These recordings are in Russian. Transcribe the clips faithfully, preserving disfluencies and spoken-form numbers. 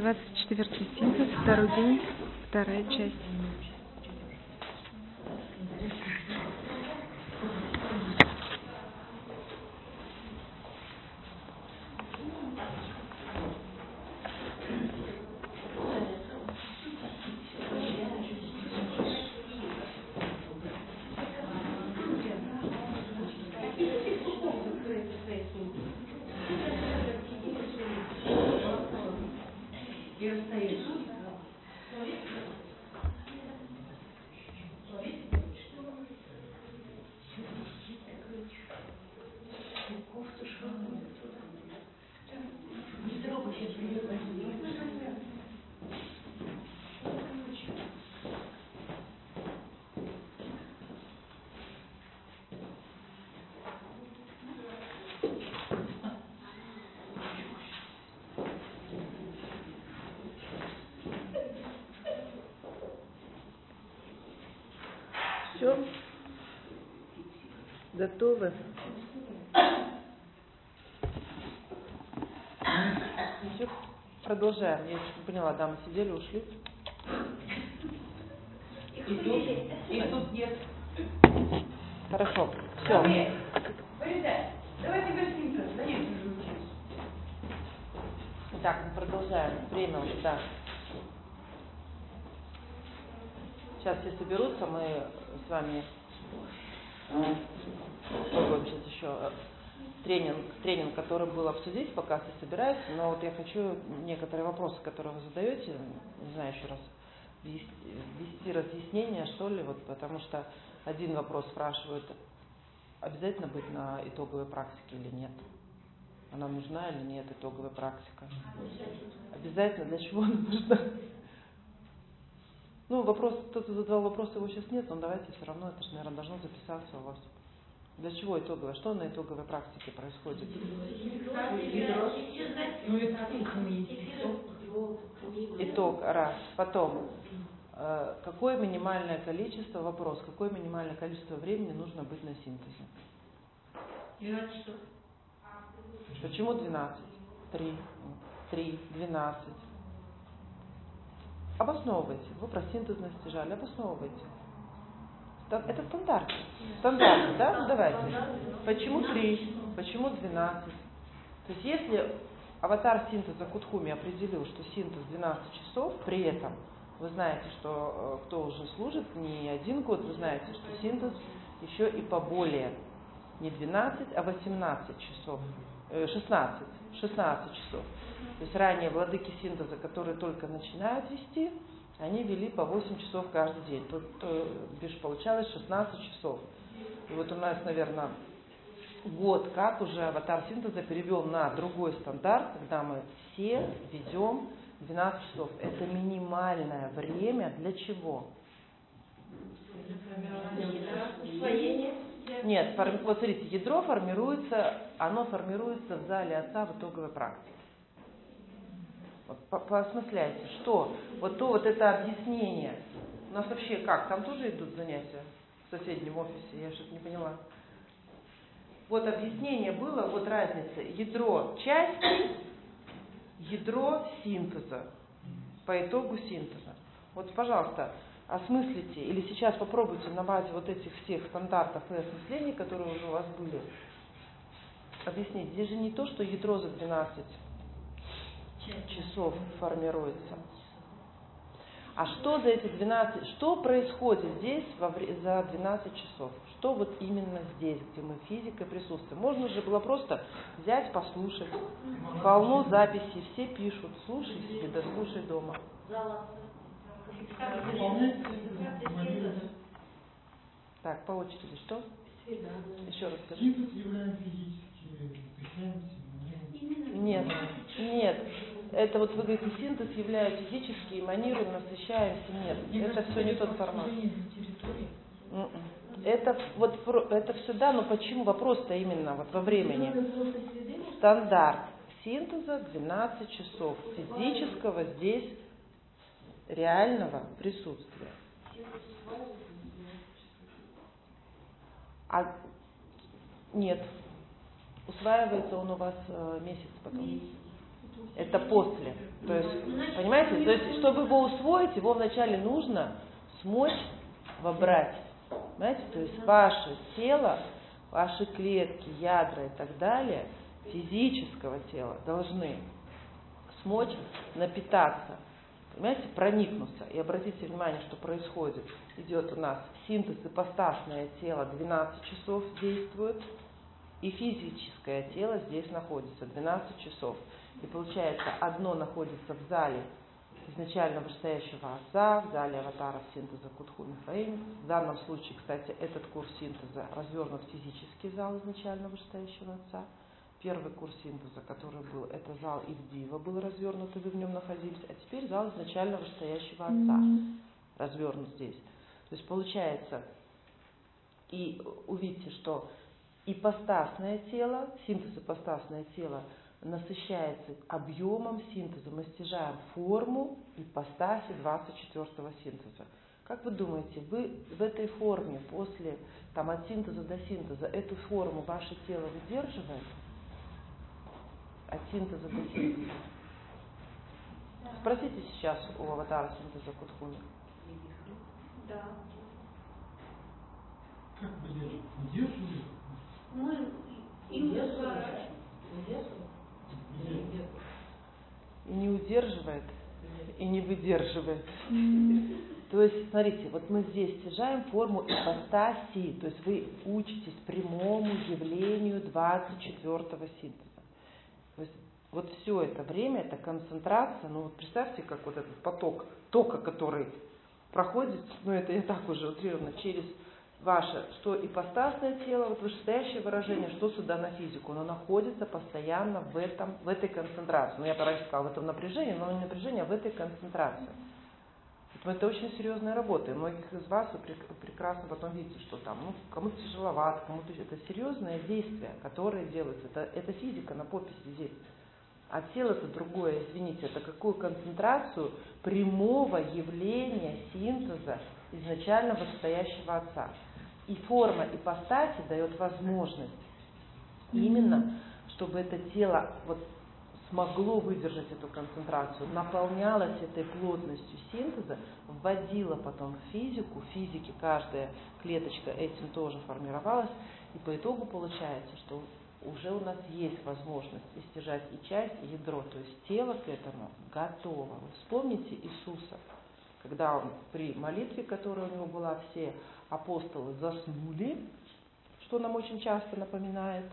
двадцать четвёртый синтез, второй день, вторая часть. Все? Готовы? Все, продолжаем. Я еще не поняла, дамы сидели, ушли. И тут, и тут нет. Хорошо, все. Давайте гостинцы, да нет, уже учились. Так, мы продолжаем. Время уже, да. Сейчас все соберутся, мы с вами попробуем сейчас еще тренинг, тренинг, который был обсудить, пока все собираются. Но вот я хочу некоторые вопросы, которые вы задаете, не знаю, еще раз ввести разъяснение, что ли, вот, потому что один вопрос спрашивают, обязательно быть на итоговой практике или нет? Она нужна или нет, итоговая практика? Обязательно, для чего она нужна? Ну, вопрос, кто-то задал вопрос, его сейчас нет, но давайте все равно, это же, наверное, должно записаться у вас. Для чего итоговая? Что на итоговой практике происходит? Итог, раз. Потом, э, какое минимальное количество, вопрос, какое минимальное количество времени нужно быть на синтезе? двенадцать штук. Почему двенадцать? три, три, двенадцать. Обосновывайте. Вы про синтез настижали, обосновывайте. Это стандарт. Стандарт, да? Ну давайте. Почему три? Почему двенадцать? То есть если аватар синтеза Кутхуми определил, что синтез двенадцать часов, при этом вы знаете, что кто уже служит не один год, вы знаете, что синтез еще и поболее. Не двенадцать, а восемнадцать часов. шестнадцать. шестнадцать часов. То есть ранее владыки синтеза, которые только начинают вести, они вели по восемь часов каждый день. Тут то, бишь, получалось шестнадцать часов. И вот у нас, наверное, год, как уже аватар синтеза перевел на другой стандарт, когда мы все ведем двенадцать часов. Это минимальное время для чего? Нет, фор... вот смотрите, ядро формируется, оно формируется в зале отца в итоговой практике. Вот, поосмысляйте, что? Вот то вот это объяснение. У нас вообще как? Там тоже идут занятия в соседнем офисе? Я что-то не поняла. Вот объяснение было, вот разница. Ядро части, ядро синтеза. По итогу синтеза. Вот, пожалуйста, осмыслите, или сейчас попробуйте на базе вот этих всех стандартов и осмыслений, которые уже у вас были, объяснить. Здесь же не то, что ядро за двенадцать часов формируется. А что за эти двенадцать, что происходит здесь во, за двенадцать часов? Что вот именно здесь, где мы физикой присутствуем? Можно же было просто взять, послушать. Полно записей, все пишут. Слушай себе, да слушай дома. Так, по очереди, что? Еще раз скажи. Нет, нет. Это вот вы говорите, синтез является физически, эманируем, насыщаемся. Нет, это все не тот формат. Это вот это все да, но почему вопрос-то именно вот во времени? Стандарт синтеза двенадцать часов физического здесь реального присутствия. А нет, усваивается он у вас э, месяц потом. Это после. То есть, понимаете, то есть, чтобы его усвоить, его вначале нужно смочь вобрать. Понимаете, то есть ваше тело, ваши клетки, ядра и так далее, физического тела должны смочь напитаться, понимаете, проникнуться. И обратите внимание, что происходит. Идет у нас синтез, ипостасное тело двенадцать часов действует, и физическое тело здесь находится двенадцать часов. И получается, одно находится в зале изначально вышестоящего Отца, в зале аватаров синтеза Кутху Мифаим. В данном случае, кстати, этот курс синтеза развернут в физический зал изначально вышестоящего Отца. Первый курс синтеза, который был, это зал Ивдива, был развернут, и вы в нем находились. А теперь зал изначально вышестоящего Отца развернут здесь. То есть получается, и увидите, что ипостасное тело, синтез ипостасное тело насыщается объемом синтеза. Мы стяжаем форму ипостаси двадцать четвёртого синтеза. Как вы думаете, вы в этой форме, после, там, от синтеза до синтеза, эту форму ваше тело выдерживает? От синтеза до синтеза. Спросите сейчас у аватара синтеза Кутхуми. Да. Как выдерживает? Мы им разворачиваем. И не удерживает, и не выдерживает. То есть, смотрите, вот мы здесь стяжаем форму ипостаси, то есть вы учитесь прямому явлению двадцать четвёртого синтеза. То есть вот все это время, это концентрация, ну вот представьте, как вот этот поток тока, который проходит, ну это я так уже утрированно, через ваше, что ипостасное тело, вот вышестоящее выражение, что сюда на физику, оно находится постоянно в, этом, в этой концентрации. Ну, я раньше сказала, в этом напряжении, но не напряжение, а в этой концентрации. Поэтому это очень серьезная работа. И многих из вас вы прекрасно потом видите, что там, ну, кому-то тяжеловато, кому-то... Это серьезное действие, которое делается. Это, это физика на подписи здесь. А тело-то другое, извините, это какую концентрацию прямого явления синтеза изначально вышестоящего Отца. И форма ипостаси дает возможность именно, чтобы это тело вот смогло выдержать эту концентрацию, наполнялось этой плотностью синтеза, вводило потом в физику, в физике каждая клеточка этим тоже формировалась, и по итогу получается, что уже у нас есть возможность истяжать и часть, и ядро, то есть тело к этому готово. Вы вспомните Иисуса, когда он при молитве, которая у него была, все апостолы заснули, что нам очень часто напоминает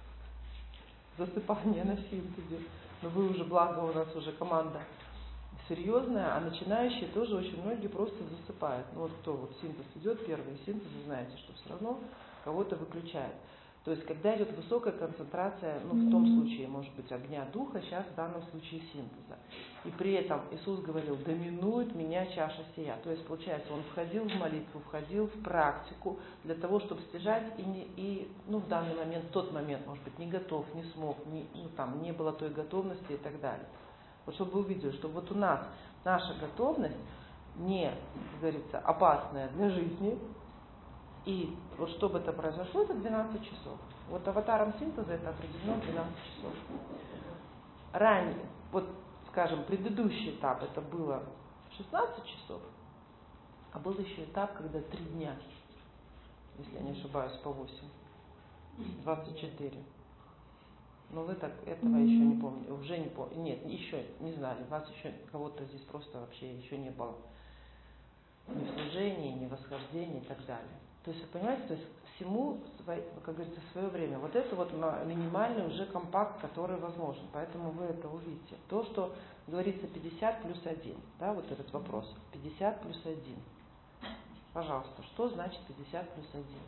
засыпание на синтезе. Но вы уже, благо, у нас уже команда серьезная, а начинающие тоже очень многие просто засыпают. Ну вот кто вот синтез идет, первый синтез, вы знаете, что все равно кого-то выключает. То есть, когда идет высокая концентрация, ну, в том случае, может быть, огня духа, сейчас в данном случае синтеза. И при этом Иисус говорил, доминует меня чаша сия. То есть, получается, он входил в молитву, входил в практику для того, чтобы стяжать и, не, и ну, в данный момент, в тот момент, может быть, не готов, не смог, не, ну, там, не было той готовности и так далее. Вот чтобы вы увидели, что вот у нас наша готовность не, как говорится, опасная для жизни. И вот чтобы это произошло, это двенадцать часов. Вот аватаром синтеза это определено двенадцать часов. Ранее, вот скажем, предыдущий этап это было шестнадцать часов, а был еще этап, когда три дня, если я не ошибаюсь, по восемь, двадцать четыре. Но вы так этого еще не помните, уже не помните, нет, еще не знали, вас еще кого-то здесь просто вообще еще не было. Ни в служении, ни в восхождении и так далее. То есть, вы понимаете, то есть всему, как говорится, свое время. Вот это вот минимальный уже компакт, который возможен. Поэтому вы это увидите. То, что говорится пятьдесят плюс один, да, вот этот вопрос. пятьдесят плюс один. Пожалуйста, что значит пятьдесят плюс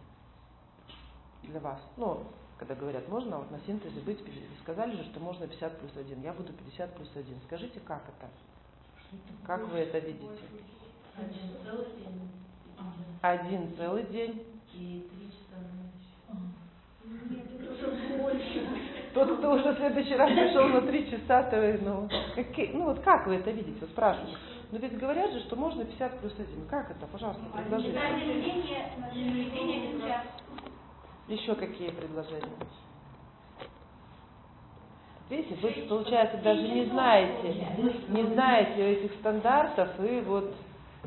один для вас? Ну, когда говорят, можно вот на синтезе быть, вы сказали же, что можно пятьдесят плюс один. Я буду пятьдесят плюс один. Скажите, как это? Как вы это видите? Один целый день. Один целый день. И три часа ночи. Нет, это уже больше. Тот, кто уже в следующий раз пришел на три часа, то, ну, какие, ну вот как вы это видите, спрашиваю. Но ведь говорят же, что можно пятьдесят плюс один. Как это, пожалуйста, предложите. Один день, один день, один час. Еще какие предложения? Видите, вы, получается, даже не знаете, не знаете этих стандартов, и вот...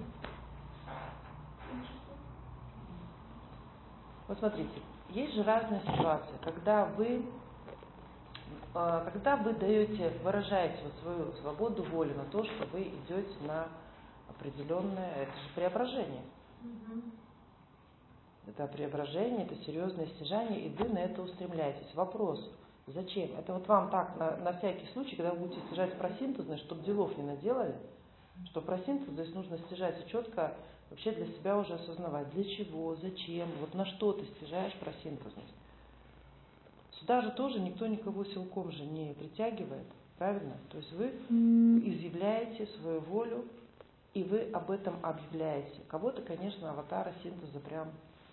Вот смотрите, есть же разные ситуации, когда вы, когда вы даете, выражаете вот свою свободу воли на то, что вы идете на определенное, это же преображение. Это преображение, это серьезное стяжание, и вы на это устремляетесь. Вопрос, зачем? Это вот вам так, на, на всякий случай, когда вы будете стяжать просинтезность, чтобы делов не наделали, что просинтез здесь нужно стяжать и четко вообще для себя уже осознавать, для чего, зачем, вот на что ты стяжаешь просинтезность. Сюда же тоже никто никого силком же не притягивает, правильно? То есть вы изъявляете свою волю, и вы об этом объявляете. Кого-то, конечно, аватары синтеза прям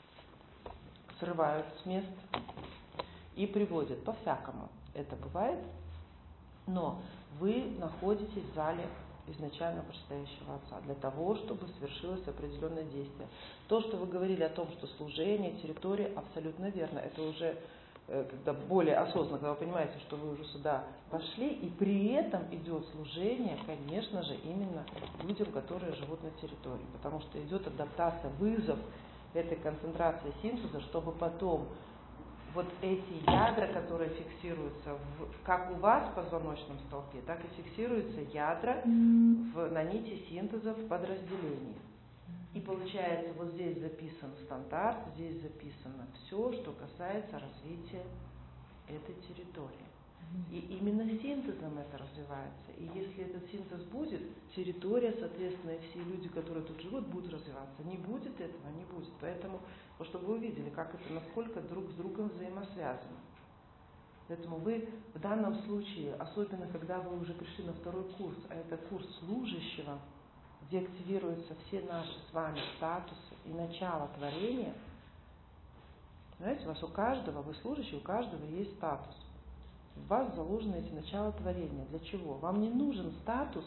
срывают с мест и приводят. По-всякому это бывает, но вы находитесь в зале изначально предстоящего Отца для того, чтобы свершилось определенное действие. То, что вы говорили о том, что служение, территория, абсолютно верно. Это уже когда более осознанно, когда вы понимаете, что вы уже сюда пошли, и при этом идет служение, конечно же, именно людям, которые живут на территории, потому что идет адаптация, вызов этой концентрации синтеза, чтобы потом вот эти ядра, которые фиксируются в, как у вас в позвоночном столпе, так и фиксируются ядра в, на нити синтеза в подразделении. И получается, вот здесь записан стандарт, здесь записано все, что касается развития этой территории. И именно синтезом это развивается. И если этот синтез будет, территория, соответственно, и все люди, которые тут живут, будут развиваться. Не будет этого, не будет. Поэтому, вот чтобы вы увидели, как это, насколько друг с другом взаимосвязано. Поэтому вы в данном случае, особенно когда вы уже пришли на второй курс, а это курс служащего, где активируются все наши с вами статусы и начало творения, знаете, у вас у каждого, вы служащий, у каждого есть статус. В вас заложены эти начала творения. Для чего? Вам не нужен статус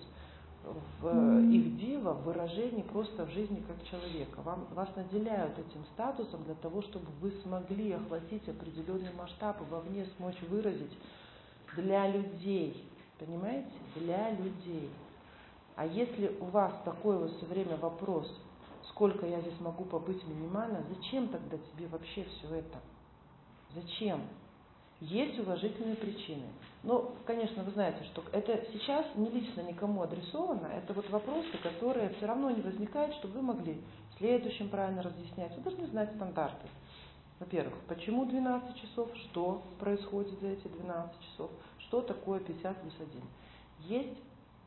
в их дива, в выражении просто в жизни как человека. Вам, вас наделяют этим статусом для того, чтобы вы смогли охватить определенный масштаб и вовне смочь выразить для людей. Понимаете? Для людей. А если у вас такой вот все время вопрос, сколько я здесь могу побыть минимально, зачем тогда тебе вообще все это? Зачем? Есть уважительные причины. Но, конечно, вы знаете, что это сейчас не лично никому адресовано, это вот вопросы, которые все равно не возникают, чтобы вы могли следующим правильно разъяснять. Вы должны знать стандарты. Во-первых, почему двенадцать часов, что происходит за эти двенадцать часов, что такое пятьдесят плюс один. Есть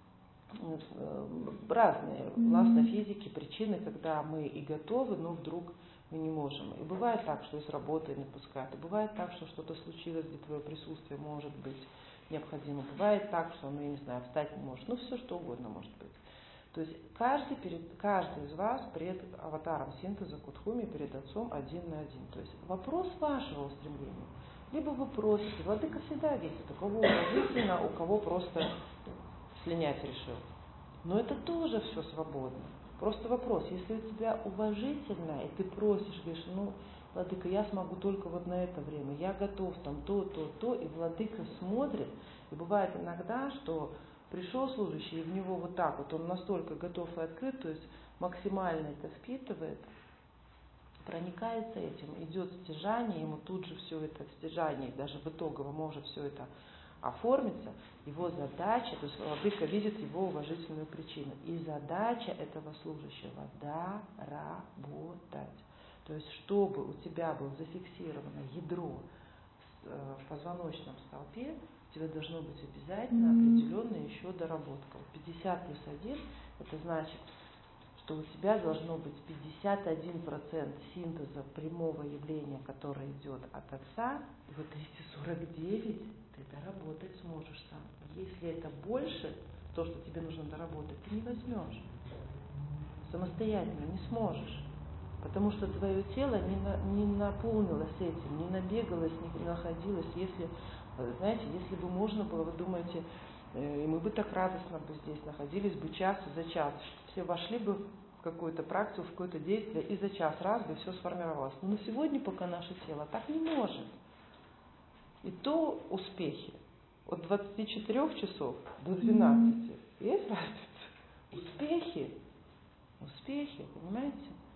разные, властно физики, причины, когда мы и готовы, но вдруг мы не можем. И бывает так, что из работы не пускают, и бывает так, что что-то случилось, где твое присутствие может быть необходимо. Бывает так, что, ну, я не знаю, встать не может. Ну, все что угодно может быть. То есть каждый, перед, каждый из вас перед аватаром синтеза Кудхуми, перед Отцом один на один. То есть вопрос вашего устремления. Либо вы просите, Владыка всегда видит, у кого уважительно, у кого просто слинять решил. Но это тоже все свободно. Просто вопрос, если у тебя уважительно, и ты просишь, говоришь, ну, Владыка, я смогу только вот на это время, я готов там то, то, то, и Владыка смотрит, и бывает иногда, что пришел служащий, и в него вот так вот, он настолько готов и открыт, то есть максимально это впитывает, проникается этим, идет стяжание, ему тут же все это в стяжании, даже в итоговом может все это оформиться, его задача, то есть Владыка видит его уважительную причину, и задача этого служащего доработать. То есть, чтобы у тебя было зафиксировано ядро в позвоночном столпе, у тебя должно быть обязательно определенная еще доработка. пятьдесят плюс один, это значит, что у тебя должно быть пятьдесят один процент синтеза прямого явления, которое идет от Отца, и вот триста сорок девять ты доработать сможешь сам. Если это больше, то, что тебе нужно доработать, ты не возьмешь. Самостоятельно не сможешь. Потому что твое тело не, на, не наполнилось этим, не набегалось, не находилось. Если, знаете, если бы можно было, вы думаете, и мы бы так радостно бы здесь находились бы час за час, все вошли бы в какую-то практику, в какое-то действие, и за час раз бы все сформировалось. Но на сегодня пока наше тело так не может. И то успехи. от двадцати четырёх часов до двенадцати. Есть разница? Успехи. Успехи, понимаете?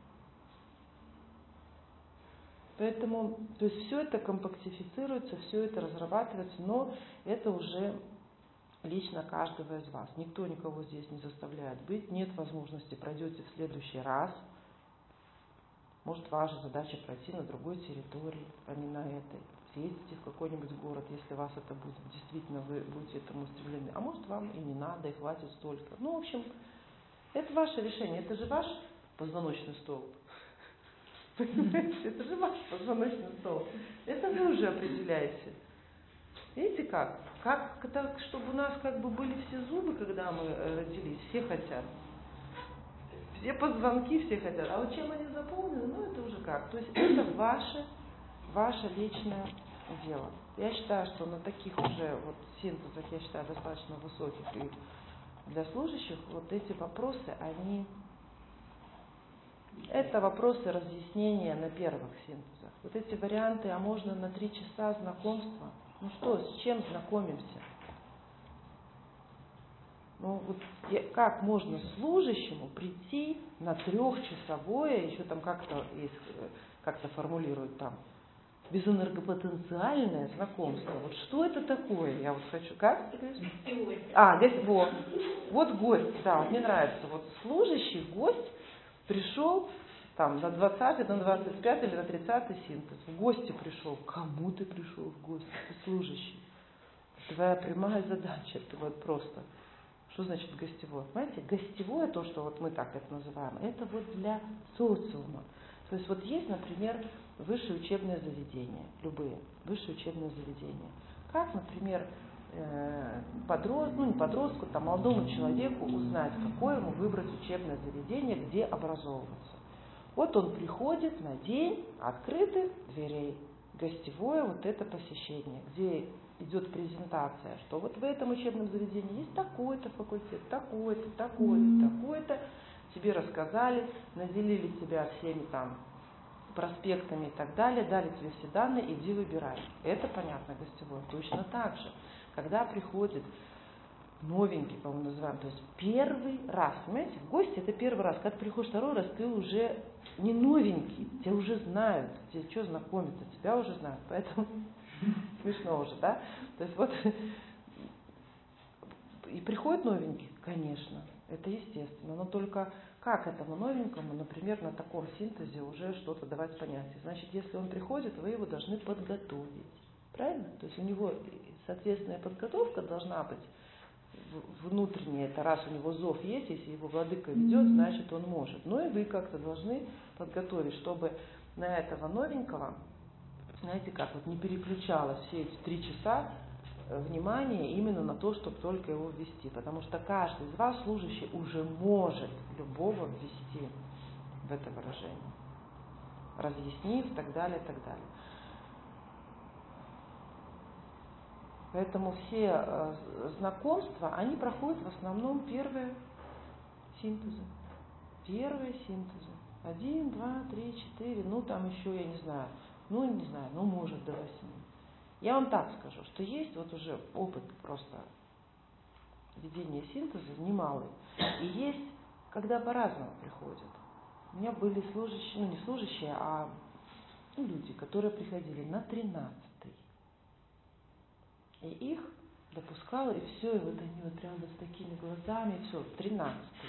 Поэтому, то есть все это компактифицируется, все это разрабатывается, но это уже лично каждого из вас. Никто никого здесь не заставляет быть, нет возможности, пройдете в следующий раз. Может, ваша задача пройти на другой территории, а не на этой. Съездите в какой-нибудь город, если вас это будет, действительно вы будете этому устремлены. А может, вам и не надо, и хватит столько. Ну, в общем, это ваше решение, это же ваш позвоночный столб. Понимаете, это же ваш позвоночный столб. Это вы уже определяете. Видите как? Как так, чтобы у нас как бы были все зубы, когда мы родились, все хотят. Все позвонки все хотят. А вот чем они заполнены, ну это уже как. То есть это ваше, ваше личное дело. Я считаю, что на таких уже вот синтезах, я считаю, достаточно высоких и для служащих, вот эти вопросы, они... Это вопросы разъяснения на первых синтезах. Вот эти варианты, а можно на три часа знакомства. Ну что, с чем знакомимся? Ну вот как можно служащему прийти на трехчасовое, еще там как-то есть, как-то формулируют там, безэнергопотенциальное знакомство. Вот что это такое? Я вот хочу, как? А, здесь, вот, вот гость, да, мне нравится. Вот служащий, гость пришел там на двадцатый, на двадцать пятый или на тридцатый синтез. В гости пришел. Кому ты пришел в гости? Ты служащий. Твоя прямая задача, это вот просто. Что значит гостевое? Понимаете, гостевое, то, что вот мы так это называем, это вот для социума. То есть вот есть, например, высшее учебное заведение, любые высшие учебные заведения. Как, например, подростку, ну не подростку, там, молодому человеку узнать, какое ему выбрать учебное заведение, где образовываться. Вот он приходит на день открытых дверей, гостевое вот это посещение, где идет презентация, что вот в этом учебном заведении есть такой-то факультет, такой-то, такой-то, такой-то, тебе рассказали, наделили тебя всеми там проспектами и так далее, дали тебе все данные, иди выбирай. Это понятно, гостевое. Точно так же, когда приходит новенький, по-моему, называем, то есть первый раз, понимаете, в гости это первый раз, когда ты приходишь второй раз, ты уже не новенький, тебя уже знают, тебе что знакомиться, тебя уже знают, поэтому смешно уже, да? То есть вот и приходит новенький, конечно, это естественно, но только как этому новенькому, например, на таком синтезе уже что-то давать понятие. Значит, если он приходит, вы его должны подготовить, правильно? То есть у него соответственная подготовка должна быть внутренняя, это раз у него зов есть, если его владыка ведет, значит он может. Ну и вы как-то должны подготовить, чтобы на этого новенького, знаете как, вот не переключалось все эти три часа внимание именно на то, чтобы только его ввести. Потому что каждый из вас, служащий, уже может любого ввести в это выражение, разъяснив и так далее, и так далее. Поэтому все э, знакомства, они проходят в основном первые синтезы. Первые синтезы. Один, два, три, четыре, ну там еще, я не знаю, ну не знаю, ну может до восьми. Я вам так скажу, что есть вот уже опыт просто ведения синтеза немалый. И есть, когда по-разному приходят. У меня были служащие, ну не служащие, а ну, люди, которые приходили на тринадцатый. И их допускала, и все, и вот они вот прямо с такими глазами, и все, тринадцатый.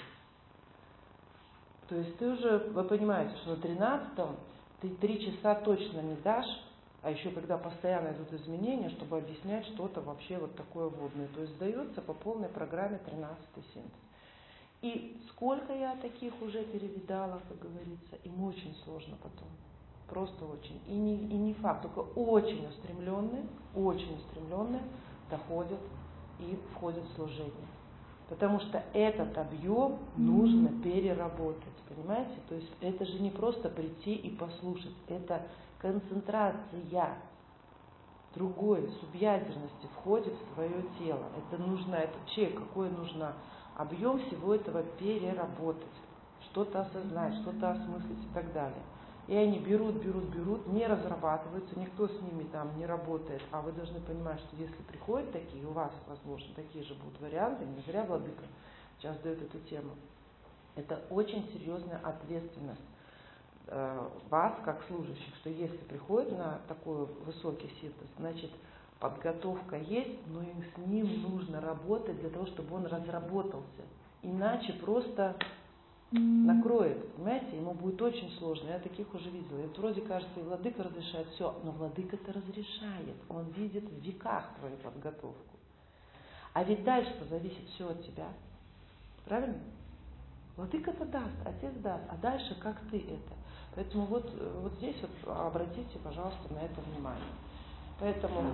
То есть ты уже, вы понимаете, что на тринадцатом ты три часа точно не дашь, а еще когда постоянно идут изменения, чтобы объяснять что-то вообще вот такое вводное. То есть сдается по полной программе тринадцатый синтез. И сколько я таких уже перевидала, как говорится, им очень сложно потом. Просто очень. И не, и не факт, только очень устремленные, очень устремленные доходят и входят в служение. Потому что этот объем нужно переработать, понимаете? То есть это же не просто прийти и послушать, это концентрация другой субъядерности входит в твое тело. Это нужно, это человек, какой нужно объем всего этого переработать, что-то осознать, что-то осмыслить и так далее. И они берут, берут, берут, не разрабатываются, никто с ними там не работает. А вы должны понимать, что если приходят такие, у вас, возможно, такие же будут варианты, не зря Владыка сейчас дает эту тему. Это очень серьезная ответственность э, вас, как служащих, что если приходит на такой высокий синтез, значит, подготовка есть, но и с ним нужно работать для того, чтобы он разработался. Иначе просто накроет, понимаете, ему будет очень сложно. Я таких уже видела. И вроде кажется, и Владыка разрешает все, но Владыка-то разрешает. Он видит в веках твою подготовку. А ведь дальше-то зависит все от тебя. Правильно? Владыка-то даст, Отец даст, а дальше как ты это. Поэтому вот, вот здесь вот обратите, пожалуйста, на это внимание. Поэтому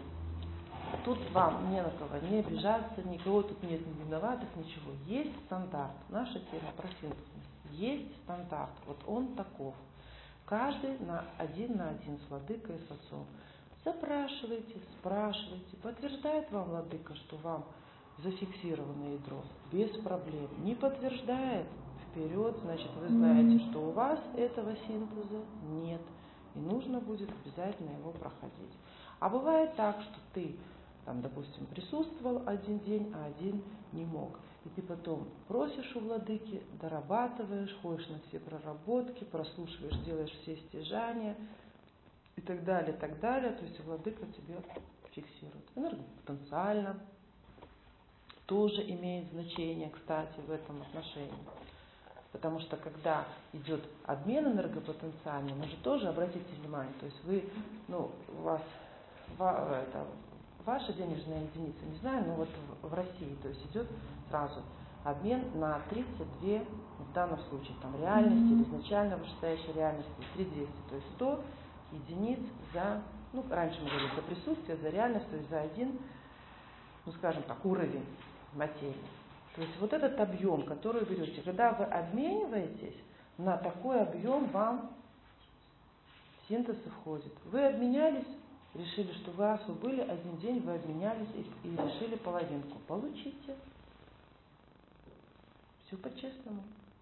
тут вам не на кого не обижаться, никого тут нет не виноватых, ничего. Есть стандарт. Наша тема про синтезность. Есть стандарт. Вот он таков. Каждый на один на один с Владыкой и с Отцом. Запрашивайте, спрашивайте. Подтверждает вам Владыка, что вам зафиксировано ядро? Без проблем. Не подтверждает? Вперед. Значит, вы знаете, что у вас этого синтеза нет. И нужно будет обязательно его проходить. А бывает так, что ты там, допустим, присутствовал один день, а один не мог. И ты потом просишь у Владыки, дорабатываешь, ходишь на все проработки, прослушиваешь, делаешь все стяжания и так далее, так далее. То есть Владыка тебе фиксирует. Энергопотенциально тоже имеет значение, кстати, в этом отношении. Потому что когда идет обмен энергопотенциальным, мы же тоже, обратите внимание, то есть вы, ну, у вас это, ваша денежная единица, не знаю, но вот в, в России, то есть идет сразу обмен на тридцать две, в данном случае там реальности, или изначально вышестоящей реальности, три тысячи двести, то есть сто единиц за, ну, раньше мы говорили за присутствие, за реальность, то есть за один, ну, скажем так, уровень материи. То есть вот этот объем, который вы берете, когда вы обмениваетесь, на такой объем вам синтез входит. Вы обменялись, решили, что вы, раз вы были один день, вы обменялись и, и решили половинку. Получите. Все по-честному.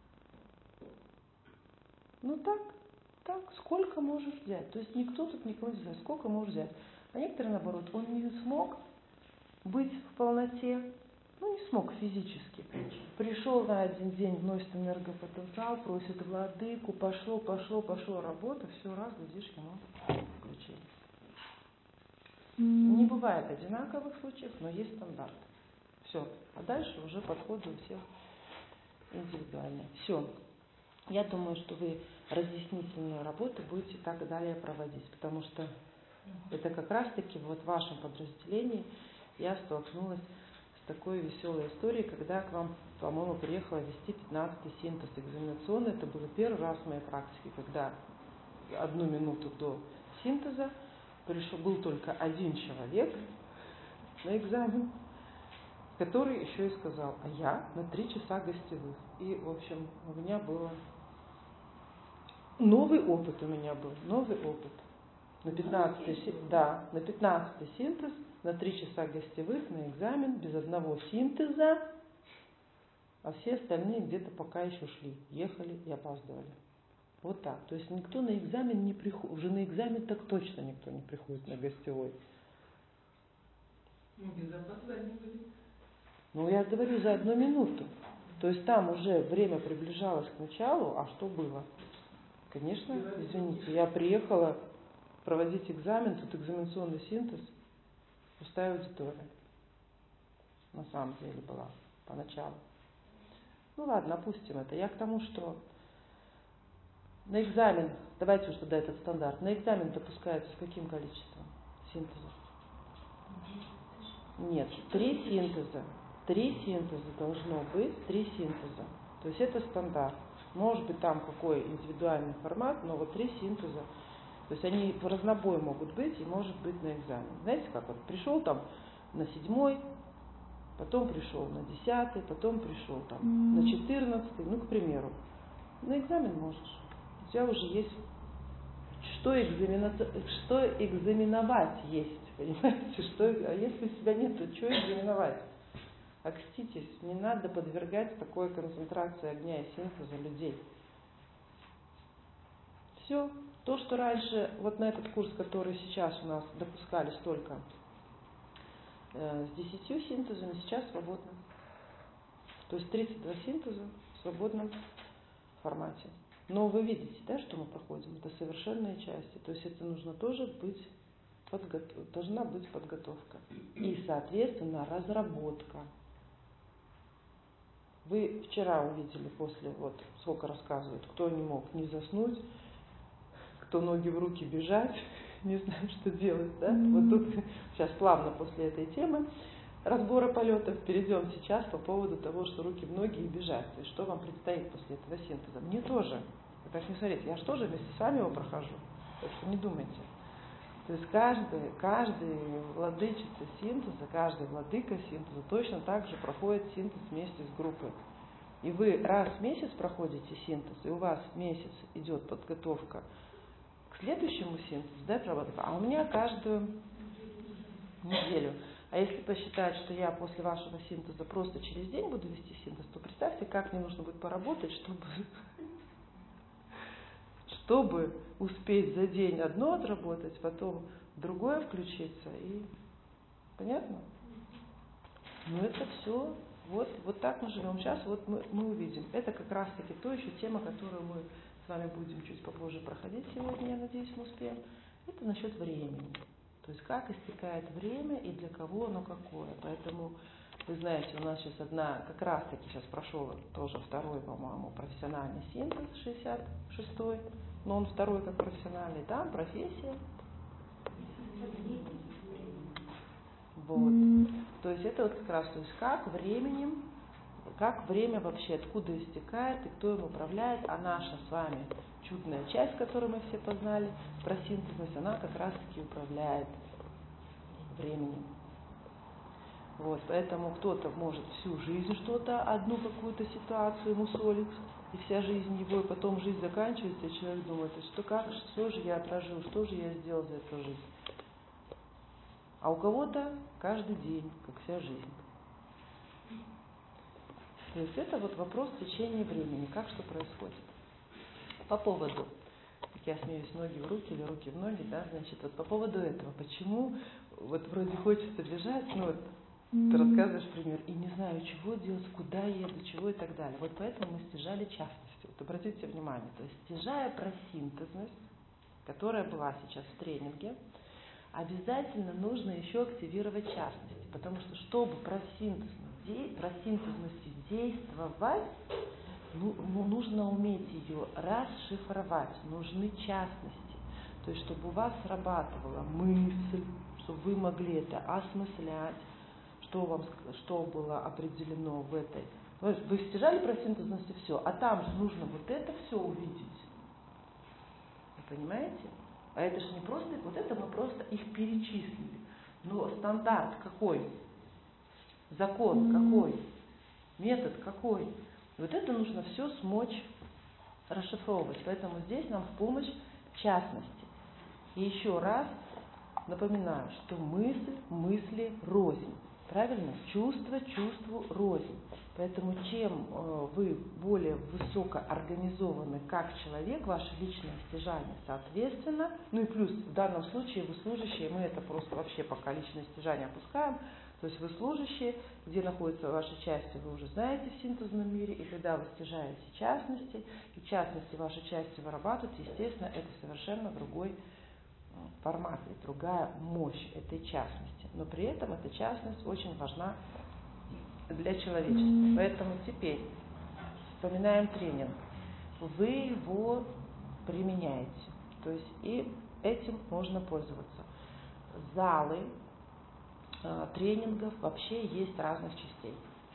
Ну так, так, сколько можешь взять. То есть никто тут никого не знает, сколько можешь взять. А некоторые, наоборот, он не смог быть в полноте, ну не смог физически. Пришел на один день, вносит энергопотенциал, просит Владыку, пошло, пошло, пошло, работа, все, раз, глядишь, ему включили. Не бывает одинаковых случаев, но есть стандарт. Все. А дальше уже подходы у всех индивидуальные. Все. Я думаю, что вы разъяснительную работу будете так далее проводить, потому что это как раз-таки вот в вашем подразделении я столкнулась с такой веселой историей, когда к вам, по-моему, приехала вести пятнадцатый синтез экзаменационный. Это было первый раз в моей практике, когда одну минуту до синтеза пришел, был только один человек на экзамен, который еще и сказал, а я на три часа гостевых. И, в общем, у меня было новый опыт, у меня был новый опыт. На пятнадцатый, да, на пятнадцатый синтез, на три часа гостевых, на экзамен, без одного синтеза, а все остальные где-то пока еще шли, ехали и опаздывали. Вот так. То есть никто на экзамен не приходит, уже на экзамен так точно никто не приходит на гостевой. Ну, без опоздания были. Ну, я говорю, за одну минуту. То есть там уже время приближалось к началу, а что было? Конечно, извините, я приехала проводить экзамен, тут экзаменационный синтез, пустая аудитория. На самом деле была поначалу. Ну ладно, опустим это. Я к тому, что на экзамен, давайте уж тогда этот стандарт, на экзамен допускается с каким количеством синтезов? Нет, три синтеза. Три синтеза должно быть, три синтеза. То есть это стандарт. Может быть там какой индивидуальный формат, но вот три синтеза. То есть они в разнобой могут быть и может быть на экзамен. Знаете, как вот пришел там на седьмой, потом пришел на десятый, потом пришел там на четырнадцатый, ну, к примеру. На экзамен можешь. У тебя уже есть что, экзамена... что экзаменовать есть, понимаете? Что... А если у тебя нет, то что экзаменовать? Окститесь, не надо подвергать такой концентрации огня и синтеза людей. Все. То, что раньше, вот на этот курс, который сейчас у нас допускались только э, с десятью синтезами, сейчас свободно. То есть тридцать два синтеза в свободном формате. Но вы видите, да, что мы проходим? Это совершенные части. То есть это нужно тоже быть, подготов... должна быть подготовка. И, соответственно, разработка. Вы вчера увидели после, вот сколько рассказывают, кто не мог не заснуть, кто ноги в руки бежать, не знаю, что делать, да? Вот тут сейчас плавно после этой темы разбора полетов перейдем сейчас по поводу того, что руки в ноги и бежать. То есть что вам предстоит после этого синтеза. Мне тоже. Вы так не смотрите, я же тоже вместе с вами его прохожу. Так что не думайте. То есть каждый, каждый владычица синтеза, каждый владыка синтеза точно так же проходит синтез вместе с группой. И вы раз в месяц проходите синтез, и у вас месяц идет подготовка к следующему синтезу, да, проработка, а у меня каждую неделю. А если посчитать, что я после вашего синтеза просто через день буду вести синтез, то представьте, как мне нужно будет поработать, чтобы, чтобы успеть за день одно отработать, потом другое включиться. И понятно? Ну это все. Вот, вот так мы живем. Сейчас вот мы, мы увидим. Это как раз таки то еще тема, которую мы с вами будем чуть попозже проходить сегодня, я надеюсь, мы успеем. Это насчет времени. То есть как истекает время и для кого оно какое. Поэтому, вы знаете, у нас сейчас одна, как раз таки сейчас прошел тоже второй, по-моему, профессиональный синтез, шестьдесят шестой, но он второй как профессиональный, там профессия. Вот. То есть это вот как раз, то есть как временем, как время вообще, откуда истекает и кто им управляет, а наша с вами чудная часть, которую мы все познали, про синтезность, она как раз-таки управляет временем. Вот, поэтому кто-то может всю жизнь что-то, одну какую-то ситуацию мусолить, и вся жизнь его, и потом жизнь заканчивается, и человек думает, что как, что же я прожил, что же я сделал за эту жизнь. А у кого-то каждый день, как вся жизнь. То есть это вот вопрос течения времени, как что происходит. По поводу, как я смеюсь, ноги в руки или руки в ноги, да, значит, вот по поводу этого, почему вот вроде хочется бежать, ну вот ты рассказываешь пример, и не знаю, чего делать, куда еду, чего и так далее. Вот поэтому мы стяжали частности. Вот обратите внимание, то есть стяжая про синтезность, которая была сейчас в тренинге, обязательно нужно еще активировать частности, потому что чтобы про синтезность, про синтезность действовать, ну, нужно уметь ее расшифровать, нужны частности, то есть чтобы у вас срабатывала мысль, чтобы вы могли это осмыслять, что вам, что было определено в этой. Вы стяжали про синтезность и все, а там же нужно вот это все увидеть. Вы понимаете? А это же не просто, вот это мы просто их перечислили. Но стандарт какой? Закон какой? Метод какой? Вот это нужно все смочь расшифровывать. Поэтому здесь нам в помощь частности. И еще раз напоминаю, что мысль мысли рознь. Правильно? Чувство чувству рознь. Поэтому чем э, вы более высокоорганизованы как человек, ваше личное стяжание, соответственно, ну и плюс в данном случае вы служащие, мы это просто вообще пока личное стяжание опускаем, то есть вы служащие, где находятся ваши части, вы уже знаете в синтезном мире, и когда вы стяжаете частности, и частности ваши части вырабатывают, естественно, это совершенно другой формат и другая мощь этой частности. Но при этом эта частность очень важна для человечества. Поэтому теперь вспоминаем тренинг. Вы его применяете. То есть и этим можно пользоваться. Залы э, тренингов вообще есть разных частей.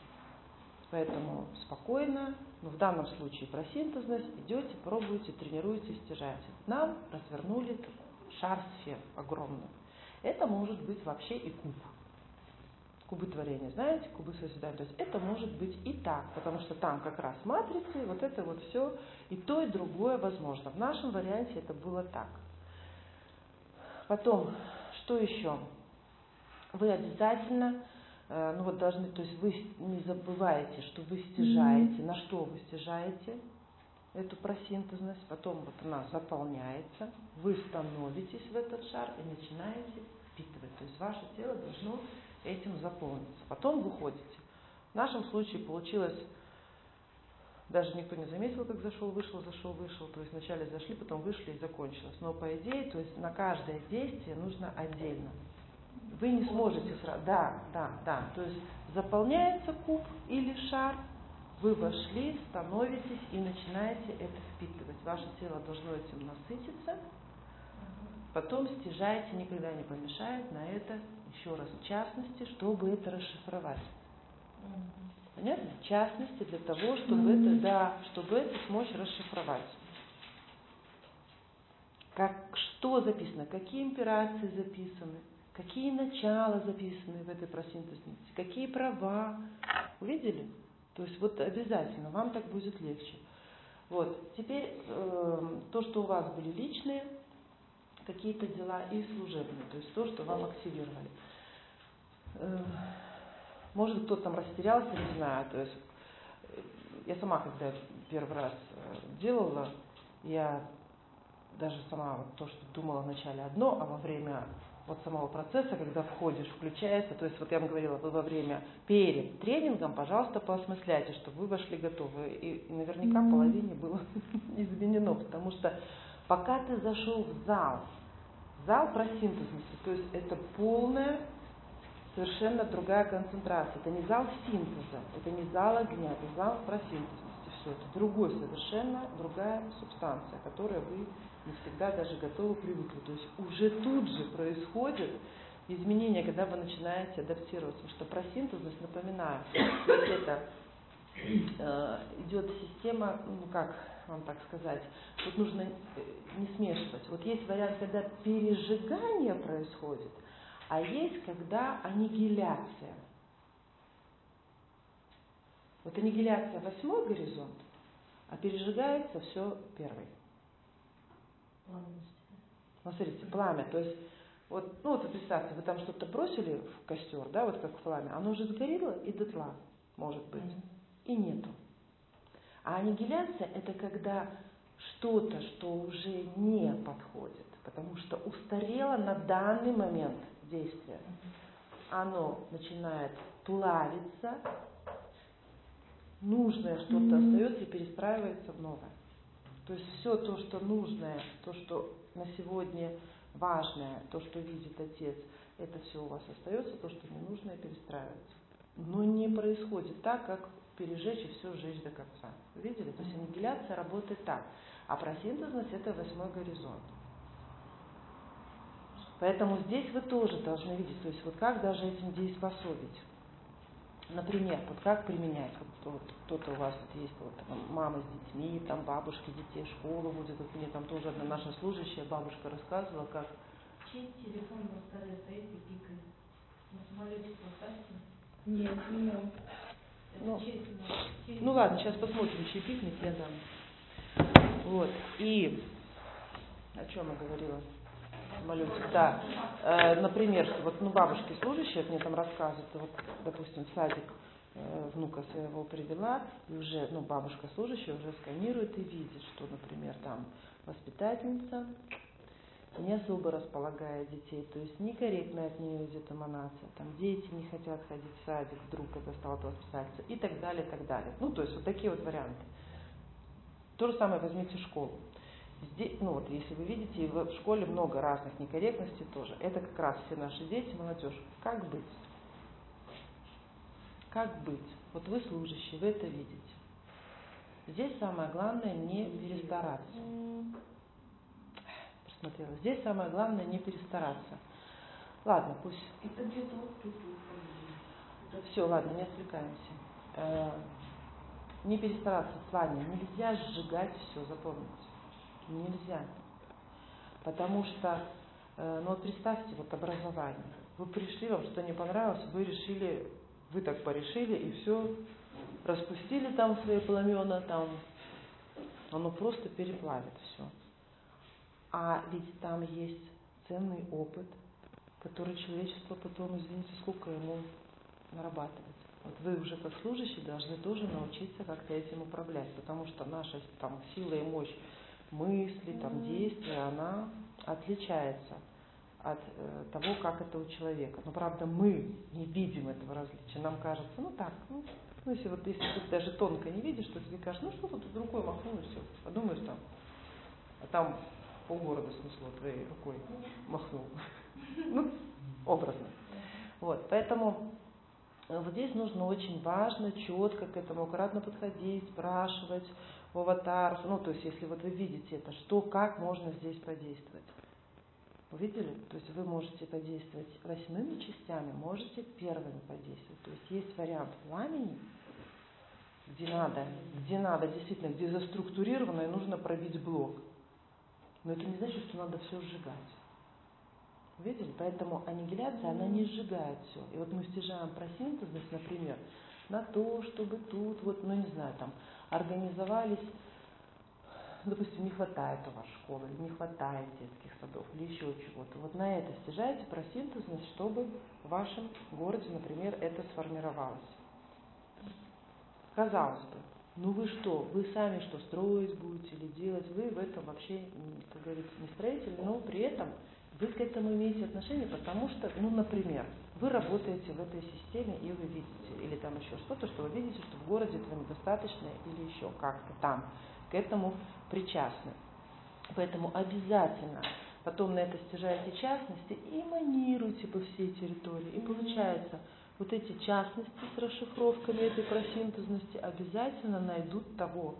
Поэтому спокойно, но в данном случае про синтезность идете, пробуете, тренируете, стяжаете. Нам развернули шар сфер огромный. Это может быть вообще и куб. Кубы творения, знаете, кубы созидания. То есть это может быть и так, потому что там как раз матрицы, вот это вот все, и то, и другое возможно. В нашем варианте это было так. Потом, что еще? Вы обязательно, ну вот должны, то есть вы не забываете, что вы стяжаете, на что вы стяжаете. эту просинтезность, потом вот она заполняется, вы становитесь в этот шар и начинаете впитывать. То есть ваше тело должно этим заполниться. Потом выходите. В нашем случае получилось, даже никто не заметил, как зашел, вышел, зашел, вышел. То есть вначале зашли, потом вышли и закончилось. Но по идее, то есть на каждое действие нужно отдельно. Вы не сможете сразу. Да, да, да. То есть заполняется куб или шар, вы вошли, становитесь и начинаете это впитывать. Ваше тело должно этим насытиться. Потом стяжаете, никогда не помешает на это, еще раз, в частности, чтобы это расшифровать. Понятно? В частности, для того, чтобы mm-hmm. это, да, чтобы это смочь расшифровать. Как, что записано, какие имперации записаны, какие начала записаны в этой просинтезности, какие права. Увидели? То есть вот обязательно, вам так будет легче. Вот, теперь э, то, что у вас были личные какие-то дела и служебные, то есть то, что вам активировали. Э, может, кто-то там растерялся, не знаю, то есть я сама, когда первый раз делала, я даже сама вот то, что думала вначале одно, а во время вот самого процесса, когда входишь, включается, то есть вот я вам говорила, вы во время, перед тренингом, пожалуйста, поосмысляйте, чтобы вы вошли готовы. И наверняка половине было изменено, потому что пока ты зашел в зал, зал просинтезности, то есть это полная, совершенно другая концентрация. Это не зал синтеза, это не зал огня, это зал просинтезности. Все это другой, совершенно другая субстанция, которой вы не всегда даже готовы, привыкли. То есть уже тут же происходит изменение, когда вы начинаете адаптироваться. Потому что просинтезность, напоминаю, это э, идет система, ну как вам так сказать, тут нужно не смешивать. Вот есть вариант, когда пережигание происходит, а есть, когда аннигиляция. Вот аннигиляция восьмой горизонт, а пережигается все первый. Вот смотрите, пламя, то есть, вот, ну вот представьте, вы там что-то бросили в костер, да, вот как пламя, оно уже сгорело и дотла, может быть, mm-hmm. и нету. А аннигиляция это когда что-то, что уже не подходит, потому что устарело на данный момент действия, оно начинает плавиться, нужное что-то mm-hmm. остается и перестраивается в новое. То есть все то, что нужное, то, что на сегодня важное, то, что видит Отец, это все у вас остается, то, что ненужное, перестраивается. Но не происходит так, как пережечь и все сжечь до конца. Видели? То есть аннигиляция работает так. А просинтезность это восьмой горизонт. Поэтому здесь вы тоже должны видеть, то есть вот как даже этим дееспособить. Например, вот как применять, вот, вот кто-то у вас вот есть, вот, там, мама с детьми, там бабушки детей, школа будет, вот мне там тоже одна наша служащая бабушка рассказывала, как... Чей телефон на столе стоит и пикает? На самолете поставьте? Нет, не мой. Ну, ну ладно, сейчас посмотрим, чей пикнет, я дам. Вот, и о чем я говорила? Самолете, да. Э, например, вот ну, бабушки служащие мне там рассказывают, вот, допустим, в садик э, внука своего привела, и уже, ну, бабушка служащая уже сканирует и видит, что, например, там воспитательница не особо располагает детей, то есть некорректно от нее идет эманация, там дети не хотят ходить в садик, вдруг это стало воспитательница, и так далее, и так далее. Ну, то есть вот такие вот варианты. То же самое возьмите школу. Здесь, ну вот, если вы видите, в школе много разных некорректностей тоже. Это как раз все наши дети, молодежь. Как быть? Как быть? Вот вы служащие, вы это видите. Здесь самое главное не перестараться. Посмотрела. Здесь самое главное не перестараться. Ладно, пусть. Это где-то вот тут. Все, ладно, не отвлекаемся. Э, не перестараться с вами. Нельзя сжигать все, запомните. Нельзя. Потому что, э, ну вот представьте, вот образование. Вы пришли, вам что-то не понравилось, вы решили, вы так порешили, и все, распустили там свои пламена, там, оно просто переплавит все. А ведь там есть ценный опыт, который человечество потом, извините, сколько ему нарабатывать. Вот вы уже как служащие должны тоже научиться как-то этим управлять, потому что наша там сила и мощь мысли, там, действия, она отличается от э, того, как это у человека. Но правда мы не видим этого различия. Нам кажется, ну так, ну, ну если вот если ты даже тонко не видишь, то тебе кажется, ну что тут рукой махнул и все. Подумаешь там, а там полгорода снесло твоей рукой махнул. Ну, образно. Вот, поэтому вот здесь нужно очень важно, четко к этому аккуратно подходить, спрашивать у аватаров. Ну, то есть, если вот вы видите это, что, как можно здесь подействовать. Увидели? То есть вы можете подействовать восьмыми частями, можете первыми подействовать. То есть есть вариант пламени, где надо, где надо, действительно, где заструктурировано и нужно пробить блок. Но это не значит, что надо все сжигать. Видели? Поэтому аннигиляция, она не сжигает все. И вот мы стяжаем про синтезность, например, на то, чтобы тут, вот, ну не знаю, там, организовались, допустим, не хватает у вас школы, или не хватает детских садов, или еще чего-то. Вот на это стяжайте про синтезность, чтобы в вашем городе, например, это сформировалось. Казалось бы, ну вы что, вы сами что, строить будете или делать, вы в этом вообще, как говорится, не строитель, но при этом вы к этому имеете отношение, потому что, ну, например, вы работаете в этой системе и вы видите, или там еще что-то, что вы видите, что в городе этого недостаточно, или еще как-то там, к этому причастны. Поэтому обязательно потом на это стяжаете частности и эманируйте по всей территории. И получается, вот эти частности с расшифровками этой просинтезности обязательно найдут того,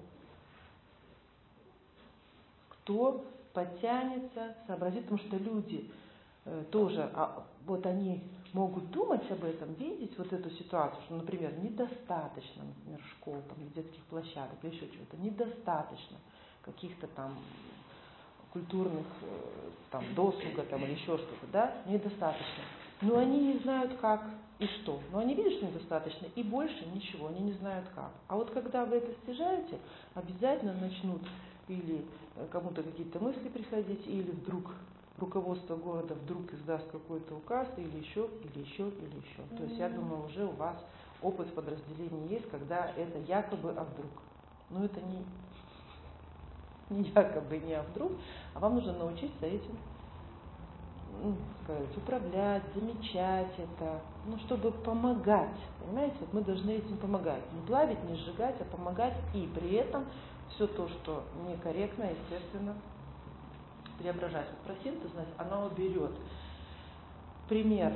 кто подтянется, сообразит, потому что люди э, тоже, а, вот они могут думать об этом, видеть вот эту ситуацию, что, например, недостаточно, например, школ, там, детских площадок или еще чего-то, недостаточно каких-то там культурных э, там, досуга там, или еще что-то, да, недостаточно. Но они не знают как и что. Но они видят, что недостаточно, и больше ничего, они не знают как. А вот когда вы это стяжаете, обязательно начнут или кому-то какие-то мысли приходить, или вдруг руководство города вдруг издаст какой-то указ, или еще, или еще, или еще. Mm-hmm. То есть я думаю, уже у вас опыт подразделения есть, когда это якобы а вдруг. Но это не, не якобы не а вдруг, а вам нужно научиться этим, ну, сказать, управлять, замечать это, ну, чтобы помогать. Понимаете, вот мы должны этим помогать. Не плавить, не сжигать, а помогать, и при этом все то, что некорректно, естественно, преображать. Вот про синтезность она уберет. Пример.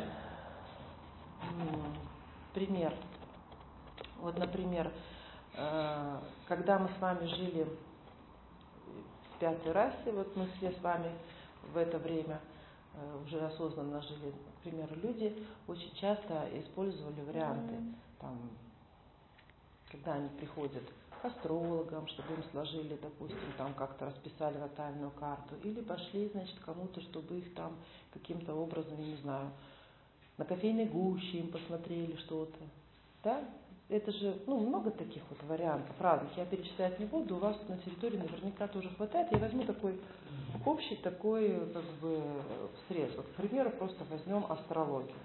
Пример. Вот, например, когда мы с вами жили в пятой расе, вот мы все с вами в это время уже осознанно жили, например, люди очень часто использовали варианты, там, когда они приходят к астрологам, чтобы им сложили, допустим, там как-то расписали натальную карту, или пошли, значит, кому-то, чтобы их там каким-то образом, я не знаю, на кофейной гуще им посмотрели что-то, да? Это же, ну, много таких вот вариантов разных, я перечислять не буду, у вас на территории наверняка тоже хватает, я возьму такой общий такой, как бы, срез. Вот, к примеру, просто возьмем астрологию.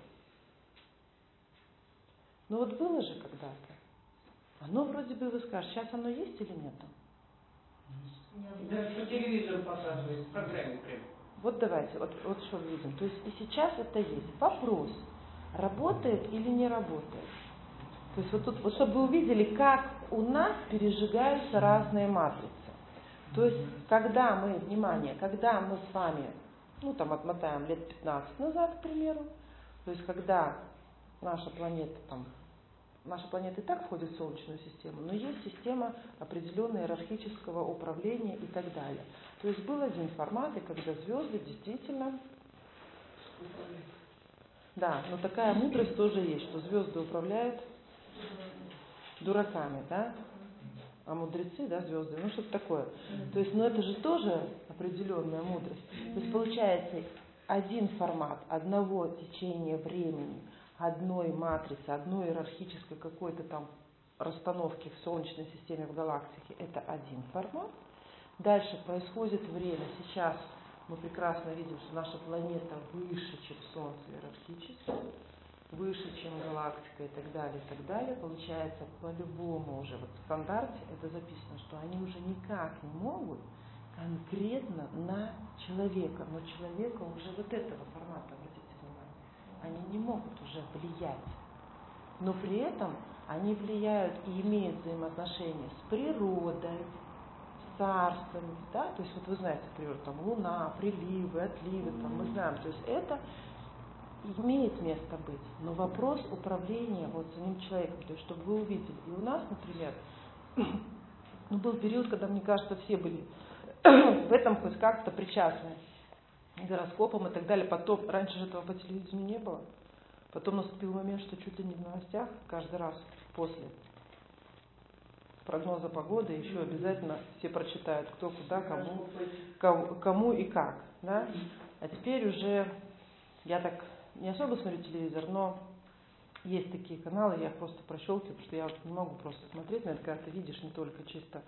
Ну вот было же когда-то. Оно вроде бы, вы скажете, сейчас оно есть или нет? Да, по телевизору показывают, в программе прям. Вот давайте, вот, вот что видим. То есть и сейчас это есть. Вопрос, работает или не работает. То есть вот тут, вот чтобы вы увидели, как у нас пережигаются разные матрицы. То есть, когда мы, внимание, когда мы с вами, ну там отмотаем лет пятнадцать назад, к примеру, то есть когда наша планета там, наша планета и так входит в Солнечную систему, но есть система определенного иерархического управления и так далее. То есть был один формат, и когда звезды действительно... Да, но такая мудрость тоже есть, что звезды управляют дураками, да? А мудрецы, да, звезды, ну что-то такое. То есть, ну это же тоже определенная мудрость. То есть получается один формат одного течения времени, одной матрицы, одной иерархической какой-то там расстановки в Солнечной системе, в галактике, это один формат. Дальше происходит время. Сейчас мы прекрасно видим, что наша планета выше, чем Солнце иерархически. выше, чем галактика и так далее, и так далее, получается, по-любому уже вот в стандарте это записано, что они уже никак не могут конкретно на человека, но человека уже вот этого формата, обратите внимание, они не могут уже влиять, но при этом они влияют и имеют взаимоотношения с природой, с царствами, да, то есть вот вы знаете природу, там луна, приливы, отливы, там мы знаем, то есть это имеет место быть, но вопрос управления вот самим человеком, то есть чтобы вы увидели. И у нас, например, ну, был период, когда, мне кажется, все были в этом хоть как-то причастны к гороскопам и так далее. Потом, раньше же этого по телевидению не было. Потом наступил момент, что чуть ли не в новостях каждый раз после прогноза погоды еще обязательно все прочитают, кто куда, кому, кому, кому и как. Да? А теперь уже я так не особо смотрю телевизор, но есть такие каналы, я их просто прощелкиваю, потому что я не могу просто смотреть на это, когда ты видишь не только чисто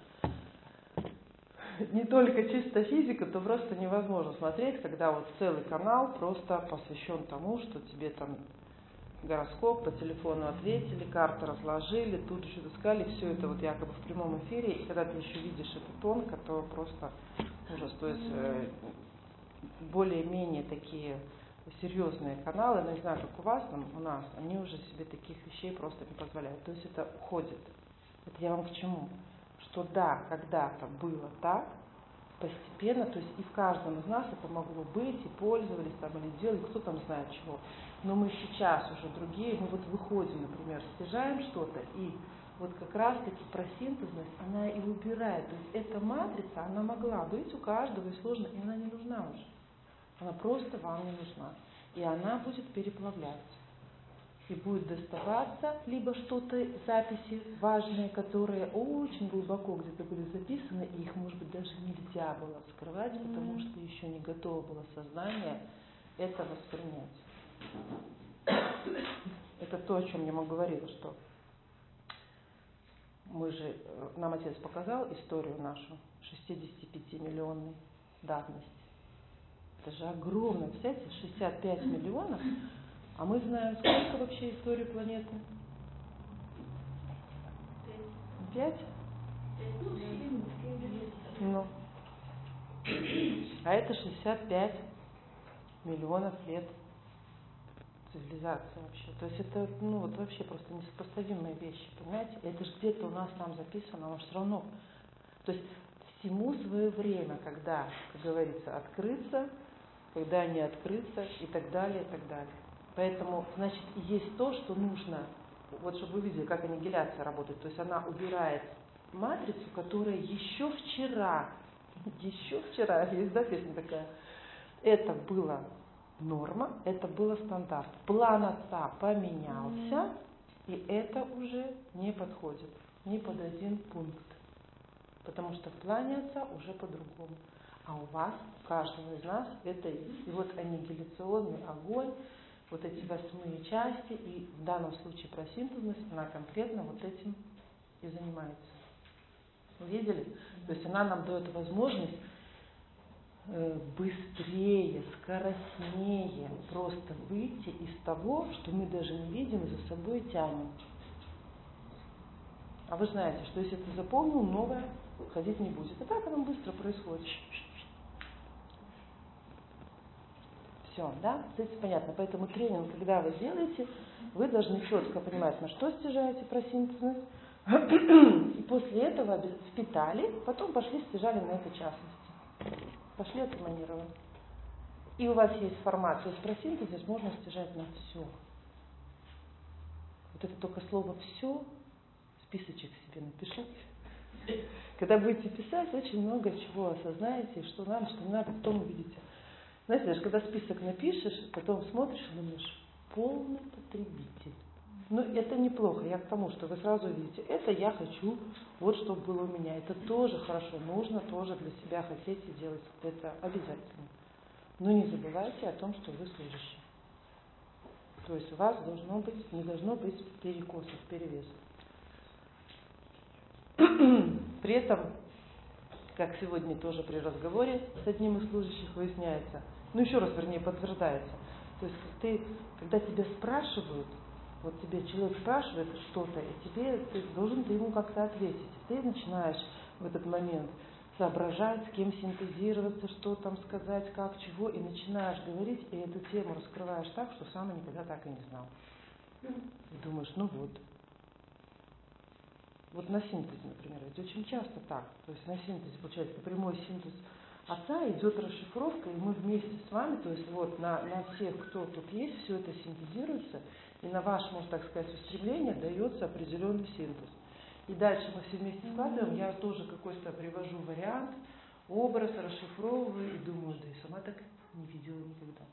не только чисто физика, то просто невозможно смотреть, когда вот целый канал просто посвящен тому, что тебе там гороскоп по телефону ответили, карты разложили, тут еще искали, все это вот якобы в прямом эфире, и когда ты еще видишь это тонко, то просто ужас. То есть э, более-менее такие серьезные каналы, но не знаю, как у вас, там, у нас, они уже себе таких вещей просто не позволяют. То есть это уходит. Это я вам к чему? Что да, когда-то было так, постепенно, то есть и в каждом из нас это могло быть, и пользовались там, или делали, кто там знает чего. Но мы сейчас уже другие, мы вот выходим, например, стяжаем что-то, и вот как раз-таки просинтезность, она и убирает. То есть эта матрица, она могла быть у каждого и сложно, и она не нужна уже. Она просто вам не нужна. И она будет переплавляться. И будет доставаться либо что-то, записи важные, которые очень глубоко где-то были записаны, и их, может быть, даже нельзя было скрывать, mm-hmm. потому что еще не готово было сознание это воспринять. Это то, о чем я вам говорила, что мы же, нам отец показал историю нашу шестидесятипятимиллионной давности. Это же огромно, представляете, шестьдесят пять миллионов, а мы знаем, сколько вообще истории планеты? Пять? Ну. А это шестьдесят пять миллионов лет цивилизации вообще. То есть это, ну, вот вообще просто несопоставимые вещи, понимаете? Это же где-то у нас там записано, но все равно. То есть всему свое время, когда, как говорится, открыться, когда не открыться и так далее, и так далее. Поэтому, значит, есть то, что нужно, вот чтобы вы видели, как аннигиляция работает. То есть она убирает матрицу, которая еще вчера, еще вчера, есть, да, песня такая, это было норма, это было стандарт. План отца поменялся, и это уже не подходит ни под один пункт. Потому что в плане отца уже по-другому. А у вас, у каждого из нас, это есть. И вот аннигиляционный огонь, вот эти восьмые части, и в данном случае просинтезность, она конкретно вот этим и занимается. Вы видели? То есть она нам дает возможность быстрее, скоростнее просто выйти из того, что мы даже не видим и за собой тянем. А вы знаете, что если ты запомнил, новое ходить не будет. И так оно быстро происходит. Все, да? То есть понятно. Поэтому тренинг, когда вы делаете, вы должны четко понимать, на что стяжаете просинтезность. И после этого впитали, потом пошли стяжали на этой частности. Пошли отремонировать. И у вас есть формат, то есть просинтезис можно стяжать на все. Вот это только слово «все», списочек себе напишите. Когда будете писать, очень много чего осознаете, что надо, что не надо, потом увидите. Знаете, даже когда список напишешь, потом смотришь и думаешь, полный потребитель. Ну, это неплохо, я к тому, что вы сразу видите, это я хочу, вот что было у меня. Это тоже хорошо, нужно тоже для себя хотеть и делать. Это обязательно. Но не забывайте о том, что вы служащий. То есть у вас должно быть, не должно быть перекосов, перевесов. При этом, как сегодня тоже при разговоре с одним из служащих выясняется, ну еще раз, вернее, подтверждается, То есть ты, когда тебя спрашивают, вот тебе человек спрашивает что-то, и тебе, ты должен ты ему как-то ответить. Ты начинаешь в этот момент соображать, с кем синтезироваться, что там сказать, как, чего, и начинаешь говорить, и эту тему раскрываешь так, что сам никогда так и не знал. И думаешь, ну вот. Вот на синтезе, например, ведь очень часто так. То есть на синтезе, получается, прямой синтез отца, идет расшифровка, и мы вместе с вами, то есть вот на, на всех, кто тут есть, все это синтезируется, и на ваш, можно так сказать, устремление дается определенный синтез. И дальше мы все вместе складываем, я тоже какой-то привожу вариант, образ, расшифровываю, и думаю, да и сама так не видела никогда.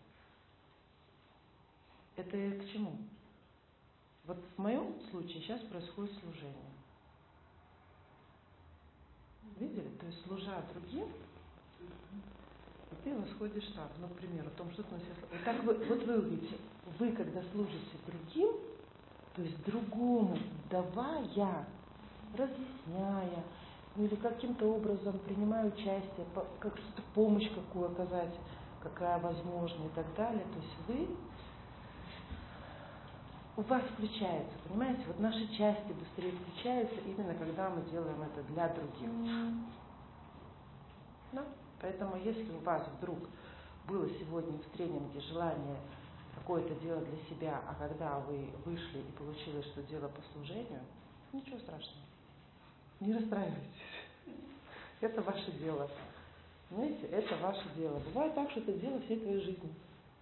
Это к чему? Вот в моем случае сейчас происходит служение. Видели? То есть служа другим, и ты восходишь так, ну, к примеру, о том, что ты на себя... Вот так вы, вот вы увидите, вы, когда служите другим, то есть другому давая, разъясняя, ну, или каким-то образом принимая участие, как что-то помощь какую оказать, какая возможна и так далее, то есть вы, у вас включается, понимаете, вот наши части быстрее включаются именно когда мы делаем это для других. Да? Поэтому если у вас вдруг было сегодня в тренинге желание какое-то дело для себя, а когда вы вышли и получилось, что дело по служению, ничего страшного. Не расстраивайтесь. Это ваше дело. Понимаете, это ваше дело. Бывает так, что это дело всей твоей жизни.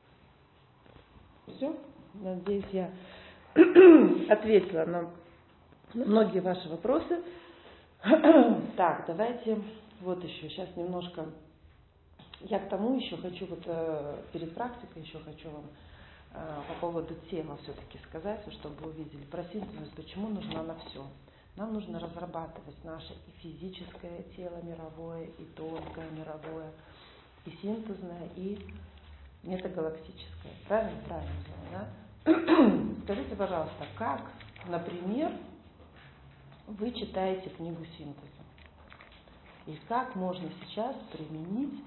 Все? Надеюсь, я ответила на многие ваши вопросы. Так, давайте вот еще, сейчас немножко, я к тому еще хочу, вот э, перед практикой еще хочу вам э, по поводу темы все-таки сказать, чтобы вы увидели про синтез, почему нужна на все. Нам нужно разрабатывать наше и физическое тело мировое, и тонкое мировое, и синтезное, и метагалактическое. Правильно? Правильно, да? Скажите, пожалуйста, как, например, вы читаете книгу синтеза? И как можно сейчас применить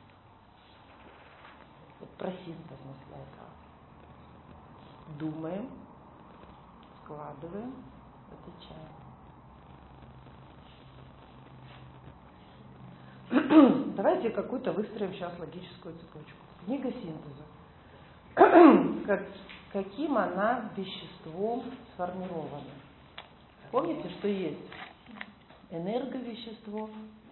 вот про синтезность для этого? Думаем, складываем, отвечаем. Давайте какую-то выстроим сейчас логическую цепочку. Книга синтеза. Как, каким она веществом сформирована? Помните, что есть энерговещество,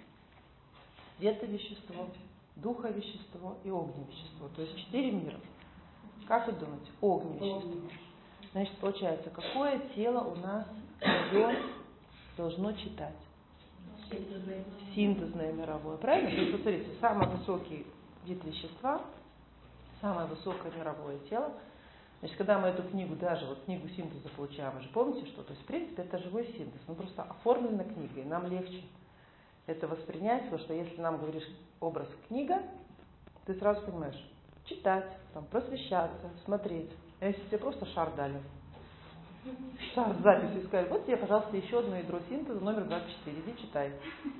световещество, духовещество и огневещество. То есть четыре мира. Как вы думаете? Огневещество. Значит, получается, какое тело у нас ее должно читать? Синтезное. Синтезное мировое. Правильно? То есть, посмотрите, самый высокий вид вещества, самое высокое мировое тело. Значит, когда мы эту книгу, даже вот книгу синтеза получаем, вы же помните, что? То есть, в принципе, это живой синтез. Ну, просто оформлена книга, и нам легче это воспринять, потому что если нам говоришь образ книга, ты сразу понимаешь, читать, там, просвещаться, смотреть. А если тебе просто шар дали, шар с записью, сказали, вот тебе, пожалуйста, еще одно ядро синтеза, номер двадцать четыре, иди читай.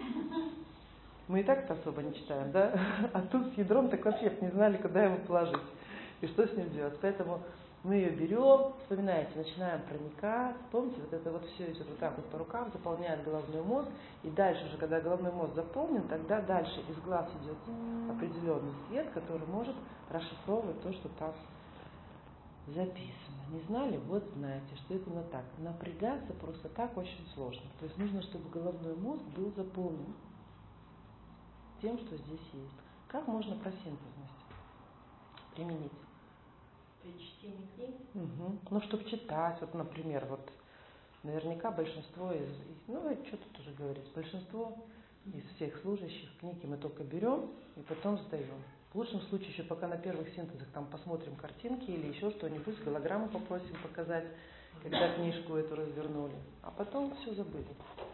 Мы и так-то особо не читаем, да? А тут с ядром так вообще не знали, куда его положить и что с ним делать. Поэтому мы ее берем, вспоминаете, начинаем проникать. Помните, вот это вот все идет вот так вот по рукам, заполняет головной мозг. И дальше уже, когда головной мозг заполнен, тогда дальше из глаз идет определенный свет, который может расшифровывать то, что там записано. Не знали? Вот знаете, что это именно так. Напрягаться просто так очень сложно. То есть нужно, чтобы головной мозг был заполнен тем, что здесь есть. Как можно про синтезность применить? При чтении книг? Угу. Ну, чтобы читать, вот, например, вот наверняка большинство из, ну, что тут уже говорить, большинство из всех служащих книги мы только берем и потом сдаем. В лучшем случае еще пока на первых синтезах там посмотрим картинки или еще что-нибудь, голограмму попросим показать, когда книжку эту развернули, а потом все забыли.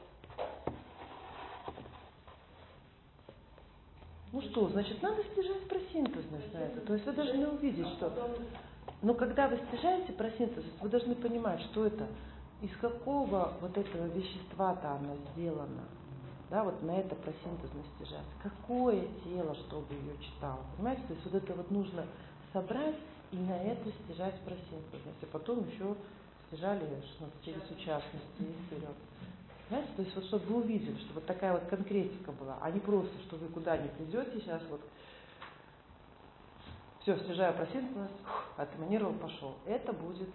Ну что, значит, надо стяжать про синтезность на это. То есть вы должны увидеть, что... Но когда вы стяжаете про синтезность, вы должны понимать, что это, из какого вот этого вещества-то оно сделано. Да, вот на это про синтезность стяжать. Какое тело, чтобы ее читало. Понимаете, то есть вот это вот нужно собрать И на это стяжать просинтезность. А потом еще стяжали шестнадцатилетию и вперед. Знаете, то есть вот чтобы вы увидели, что вот такая вот конкретика была, а не просто, что вы куда не придете сейчас вот все, стяжаю просинтезность, отманировал, пошел. Это будет,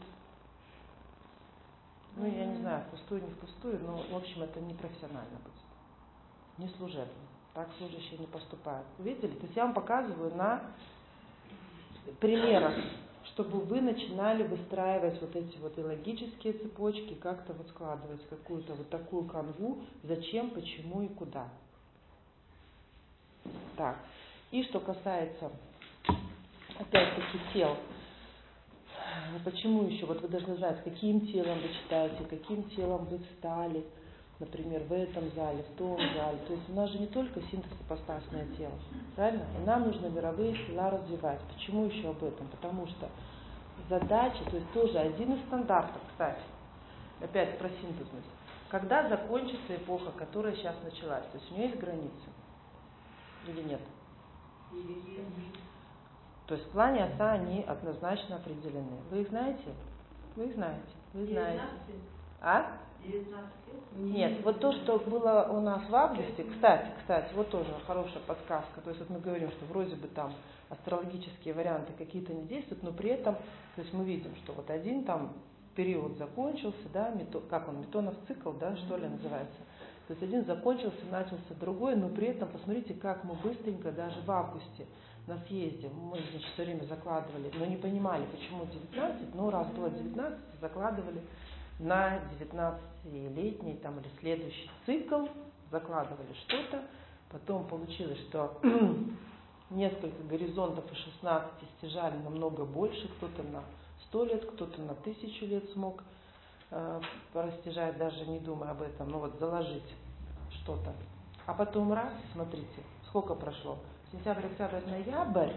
ну я не знаю, впустую, не впустую, но в общем это не профессионально будет, не служебно. Так служащие не поступают. Видели? То есть я вам показываю на примерах, чтобы вы начинали выстраивать вот эти вот и логические цепочки, как-то вот складывать какую-то вот такую канву, зачем, почему и куда. Так. И что касается, опять-таки, тел. Почему еще? Вот вы должны знать, каким телом вы читаете, каким телом вы встали, например, в этом зале, в том зале. То есть у нас же не только синтез-ипостасное тело, правильно? И нам нужно мировые тела развивать. Почему еще об этом? Потому что задача, то есть тоже один из стандартов, кстати, опять про синтезность. Когда закончится эпоха, которая сейчас началась? То есть у нее есть границы или нет? То есть в плане отца они однозначно определены. Вы их знаете? Вы их знаете? Вы знаете. А? Нет, вот то, что было у нас в августе, кстати, кстати, вот тоже хорошая подсказка. То есть вот мы говорим, что вроде бы там астрологические варианты какие-то не действуют, но при этом, то есть мы видим, что вот один там период закончился, да, мето, как он, метонов цикл, да, что ли называется. То есть один закончился, начался другой, но при этом посмотрите, как мы быстренько даже в августе на съезде, мы, значит, все время закладывали, но не понимали, почему девятнадцать, но раз было девятнадцать, закладывали на девятнадцатилетний там, или следующий цикл, закладывали что-то, потом получилось, что несколько горизонтов из шестнадцати стяжали намного больше, кто-то на сто лет, кто-то на тысячу лет смог э, порастяжать, даже не думая об этом, ну вот заложить что-то. А потом раз, смотрите, сколько прошло? Сентябрь, октябрь, ноябрь,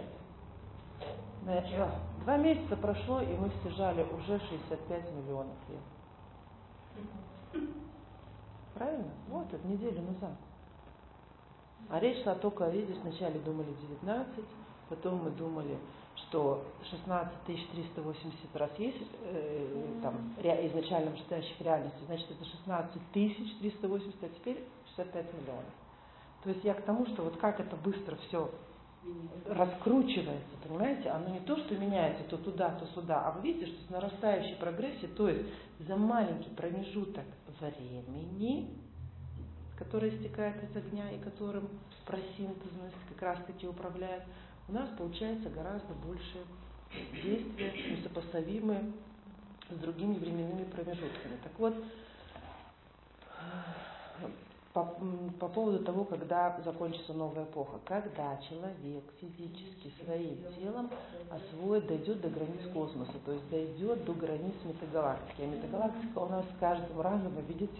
два месяца прошло, и мы стяжали уже шестьдесят пять миллионов лет. Правильно? Вот, это неделю назад. А речь шла только, видите, вначале думали девятнадцать, потом мы думали, что шестнадцать тысяч триста восемьдесят раз есть э, там, ре, изначально вышестоящих реальности, значит это шестнадцать тысяч триста восемьдесят, а теперь шестьдесят пять миллионов. То есть я к тому, что вот как это быстро все раскручивается, понимаете, оно не то, что меняется то туда, то сюда, а вы видите, что с нарастающей прогрессией, то есть за маленький промежуток времени, который истекает из огня и которым просинтезность как раз-таки управляет, у нас получается гораздо больше действия, несопоставимые с другими временными промежутками. Так вот, По, по поводу того, когда закончится новая эпоха. Когда человек физически своим телом освоит, дойдет до границ космоса, то есть дойдет до границ метагалактики. А метагалактика у нас с каждым разом, вы видите,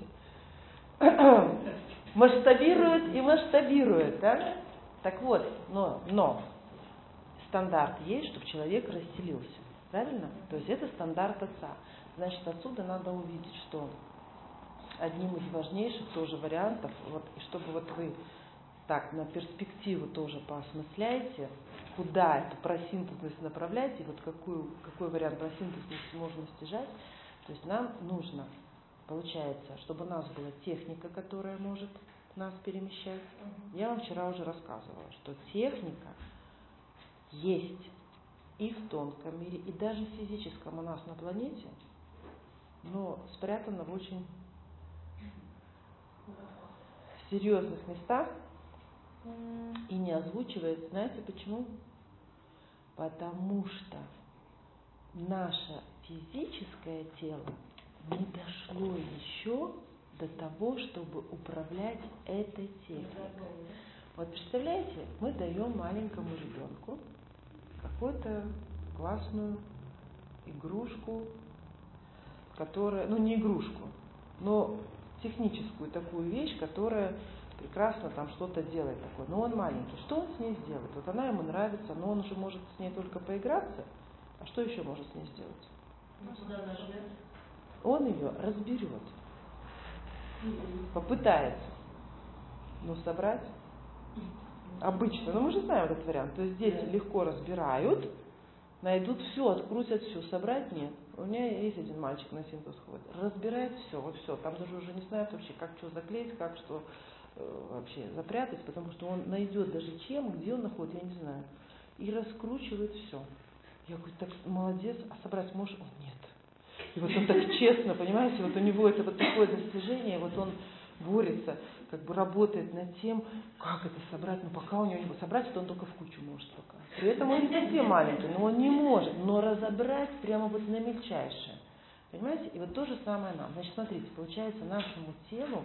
масштабирует и масштабирует. Да? Так вот, но, но стандарт есть, чтобы человек расселился. Правильно? То есть это стандарт отца. Значит, отсюда надо увидеть, что одним из важнейших тоже вариантов, вот, и чтобы вот вы так на перспективу тоже поосмысляете, куда эту просинтезность направляете, вот какую, какой вариант просинтезности можно стяжать, то есть нам нужно, получается, чтобы у нас была техника, которая может нас перемещать. Я вам вчера уже рассказывала, что техника есть и в тонком мире, и даже в физическом у нас на планете, но спрятана в очень в серьезных местах и не озвучивается. Знаете почему? Потому что наше физическое тело не дошло еще до того, чтобы управлять этой техникой. Вот представляете, мы даем маленькому ребенку какую-то классную игрушку, которая, ну не игрушку, но техническую такую вещь, которая прекрасно там что-то делает такое. Но он маленький. Что он с ней сделает? Вот она ему нравится, но он уже может с ней только поиграться. А что еще может с ней сделать? Он ее разберет. Попытается. Но собрать обычно. Но мы же знаем этот вариант. То есть дети легко разбирают, найдут все, открутят все, собрать нет. У меня есть один мальчик на синтез ходит, разбирает все, вот все, там даже уже не знает вообще, как что заклеить, как что э, вообще запрятать, потому что он найдет даже чем, где он находит, я не знаю, и раскручивает все. Я говорю, так молодец, а собрать можешь? Он нет. И вот он так честно, понимаете, вот у него это вот такое достижение, вот он борется, как бы работает над тем, как это собрать, но пока у него не собрать, это он только в кучу может пока. При этом он совсем маленький, но он не может, но разобрать прямо вот на мельчайшее. Понимаете? И вот то же самое нам. Значит, смотрите, получается, нашему телу,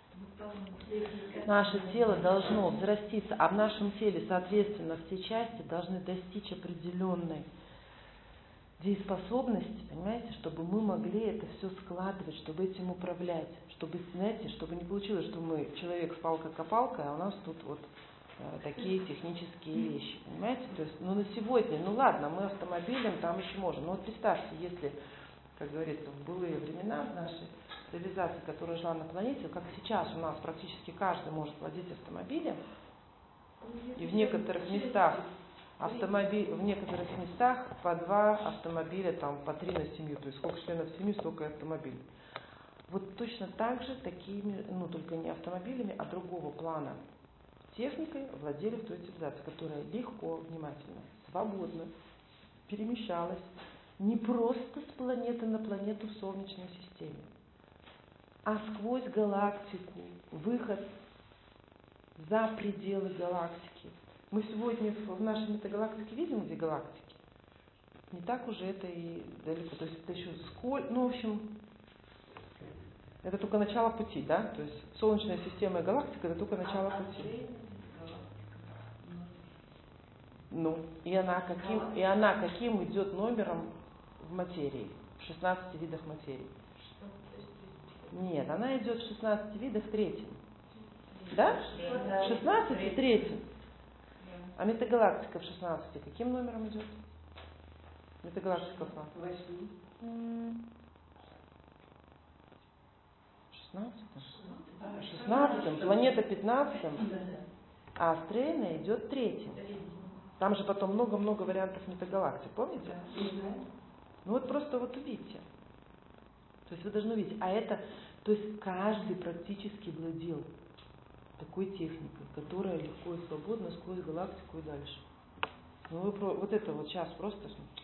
наше тело должно взраститься, а в нашем теле, соответственно, все части должны достичь определенной дееспособности, понимаете, чтобы мы могли это все складывать, чтобы этим управлять, чтобы, знаете, чтобы не получилось, что мы человек с палкой-копалкой, а у нас тут вот э, такие технические вещи, понимаете, то есть, ну на сегодня, ну ладно, мы автомобилем там еще можем, но вот представьте, если, как говорится, в былые времена в нашей цивилизации, которая жила на планете, как сейчас у нас практически каждый может владеть автомобилем, и в некоторых местах автомобиль, в некоторых местах по два автомобиля, там, по три на семью, то есть сколько членов семьи, столько и автомобилей. Вот точно так же такими, ну только не автомобилями, а другого плана техникой владели в той цивилизации, которая легко, внимательно, свободно перемещалась не просто с планеты на планету в Солнечной системе, а сквозь галактику, выход за пределы галактики. Мы сегодня в нашей метагалактике видим, где галактики. Не так уже это и далеко. То есть это еще сколь... Ну, в общем, это только начало пути, да? То есть Солнечная система и галактика — это только начало пути. Ну, и она каким, и она каким идет номером в материи? В шестнадцати видах материи. Нет, она идет в шестнадцати видах третьим. Да? В шестнадцати третьим. А метагалактика в шестнадцати каким номером идет? Метагалактика в шестнадцатом? шестнадцатом, планета пятнадцатом, а Астрейна идет третьим. Там же потом много-много вариантов метагалактик, помните? Ну вот просто вот увидите. То есть вы должны увидеть. А это, то есть каждый практически владел такой техникой, которая легко и свободно сквозь галактику и дальше. Ну вы про, вот это вот сейчас просто...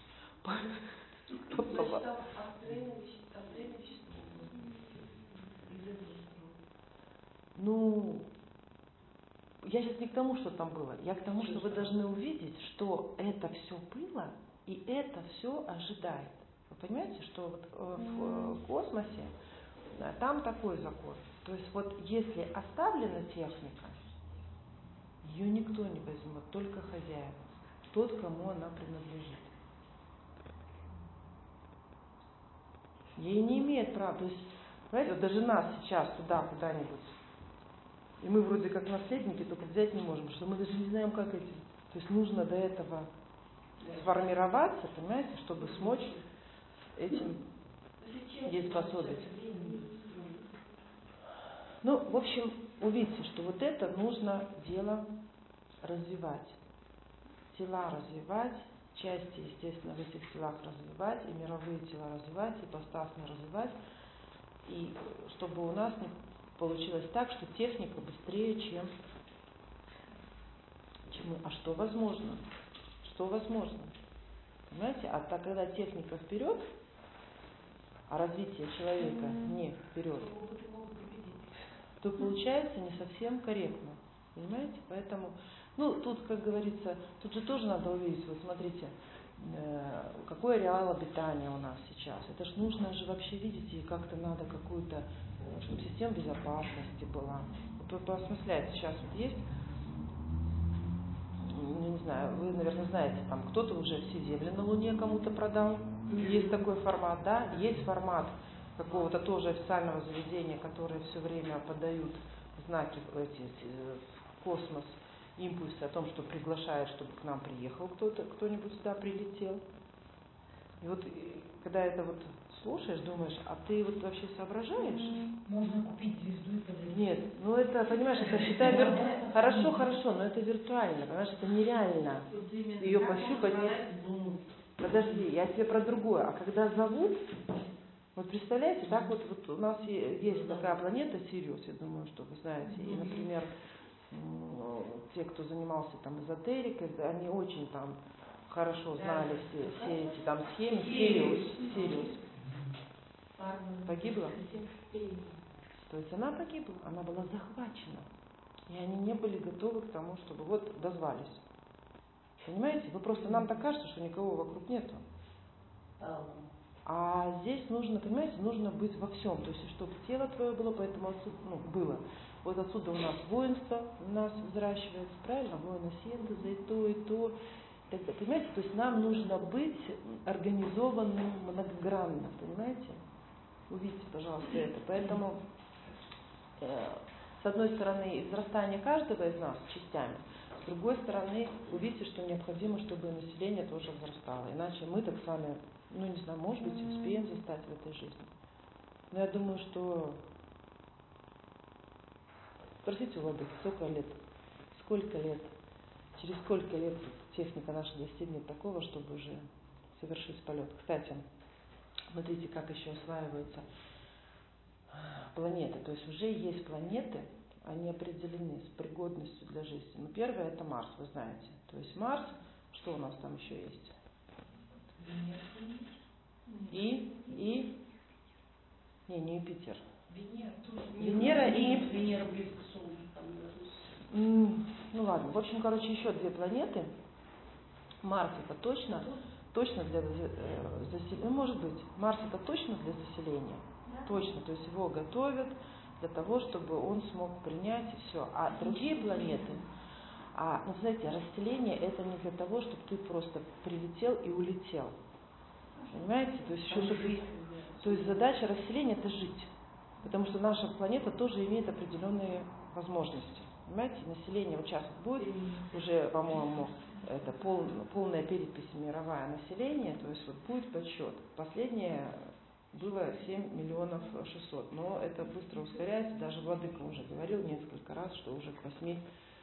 Ну, я сейчас не к тому, что там было, я к тому, что вы должны увидеть, что это все было, и это все ожидает. Вы понимаете, что вот в космосе там такой закон. То есть вот если оставлена техника, ее никто не возьмет, только хозяин, тот, кому она принадлежит. Ей не имеет права. То есть, знаете, вот даже нас сейчас туда куда-нибудь, и мы вроде как наследники, только взять не можем, что мы даже не знаем, как этим. То есть нужно до этого сформироваться, понимаете, чтобы смочь этим дееспособить. Ну, в общем, увидите, что вот это нужно дело развивать. Тела развивать, части, естественно, в этих телах развивать, и мировые тела развивать, и постасные развивать, и чтобы у нас не получилось так, что техника быстрее, чем, чем мы. А что возможно? Что возможно? Понимаете? А так, когда техника вперед, а развитие человека не вперед, то получается не совсем корректно. Понимаете? Поэтому, ну, тут, как говорится, тут же тоже надо увидеть, вот смотрите, э, какое реал обитания у нас сейчас. Это ж нужно же вообще, видите, и как-то надо какую-то, чтобы система безопасности была. Вот вы поосмысляете, сейчас вот есть, ну, не знаю, вы, наверное, знаете, там кто-то уже все земли на Луне кому-то продал. Есть такой формат, да? Есть формат какого-то тоже официального заведения, которые все время подают знаки эти, в космос, импульсы о том, что приглашают, чтобы к нам приехал кто-то, кто-нибудь сюда прилетел. И вот когда это вот слушаешь, думаешь, а ты вот вообще соображаешь? Можно купить звезду и подарить. Нет, ну это, понимаешь, это считай, вир... хорошо, хорошо, но это виртуально, понимаешь, это нереально ее пощупать. Подожди, я тебе про другое. А когда зовут, вот представляете, так вот, вот у нас есть такая планета Сириус, я думаю, что вы знаете, и, например, те, кто занимался там эзотерикой, они очень там хорошо знали все, все эти там схемы. Сириус, Сириус. Погибла? То есть она погибла, она была захвачена. И они не были готовы к тому, чтобы вот дозвались. Понимаете? Вы просто, нам так кажется, что никого вокруг нету. А здесь нужно, понимаете, нужно быть во всем. То есть, чтобы тело твое было, поэтому отсюда, ну, было. Вот отсюда у нас воинство у нас взращивается, правильно? Воина синтеза, и то, и то. Это, понимаете? То есть нам нужно быть организованным многогранно, понимаете? Увидите, пожалуйста, это. Поэтому, э, с одной стороны, возрастание каждого из нас частями, с другой стороны, увидите, что необходимо, чтобы население тоже возрастало. Иначе мы так с вами, ну не знаю, может быть, успеем застать в этой жизни. Но я думаю, что... Спросите у Владыки, сколько лет? Сколько лет? Через сколько лет техника наша достигнет такого, чтобы уже совершить полет? Кстати, смотрите, как еще осваиваются планеты. То есть уже есть планеты, они определены с пригодностью для жизни. Ну, первое это Марс, вы знаете. То есть Марс, что у нас там еще есть? И, и, не, не Юпитер. Венера, Венера и... Венера близко к Солнцу. Там, ну ладно, в общем, короче, еще две планеты. Марс это точно, точно для заселения. Ну, может быть, Марс это точно для заселения. Да. Точно, то есть его готовят для того, чтобы он смог принять и все. А другие планеты, а, ну, знаете, расселение это не для того, чтобы ты просто прилетел и улетел. Понимаете? То есть, еще, чтобы, то есть задача расселения это жить. Потому что наша планета тоже имеет определенные возможности. Понимаете, население вот сейчас будет уже, по-моему, это пол, полная перепись мировая населения, то есть вот будет подсчет. Последнее было семь миллионов шестьсот, но это быстро ускоряется, даже Владыка уже говорил несколько раз, что уже к восьми,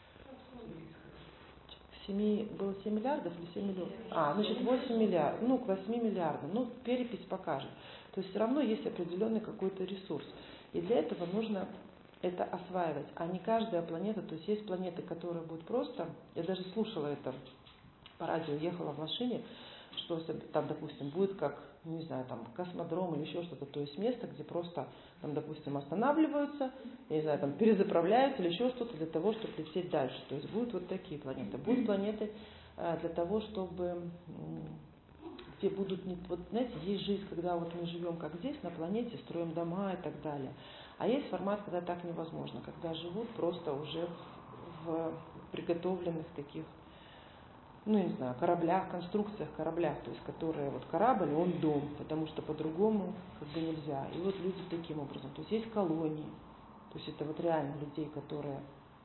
к семи, было семь миллиардов или семь миллионов? А, значит восемь миллиардов, ну к восьми миллиардам, ну перепись покажет. То есть все равно есть определенный какой-то ресурс. И для этого нужно это осваивать. А не каждая планета, то есть есть планеты, которые будут просто, я даже слушала это по радио, ехала в машине, что там, допустим, будет как, не знаю, там космодром или еще что-то, то есть место, где просто, там, допустим, останавливаются, я не знаю, там перезаправляются или еще что-то для того, чтобы лететь дальше. То есть будут вот такие планеты. Будут планеты для того, чтобы... где будут, не, вот знаете, есть жизнь, когда вот мы живем как здесь, на планете, строим дома и так далее. А есть формат, когда так невозможно, когда живут просто уже в приготовленных таких, ну, не знаю, кораблях, конструкциях кораблях, то есть которые, вот корабль, он дом, потому что по-другому как бы нельзя. И вот люди таким образом, то есть есть колонии, то есть это вот реально людей, которые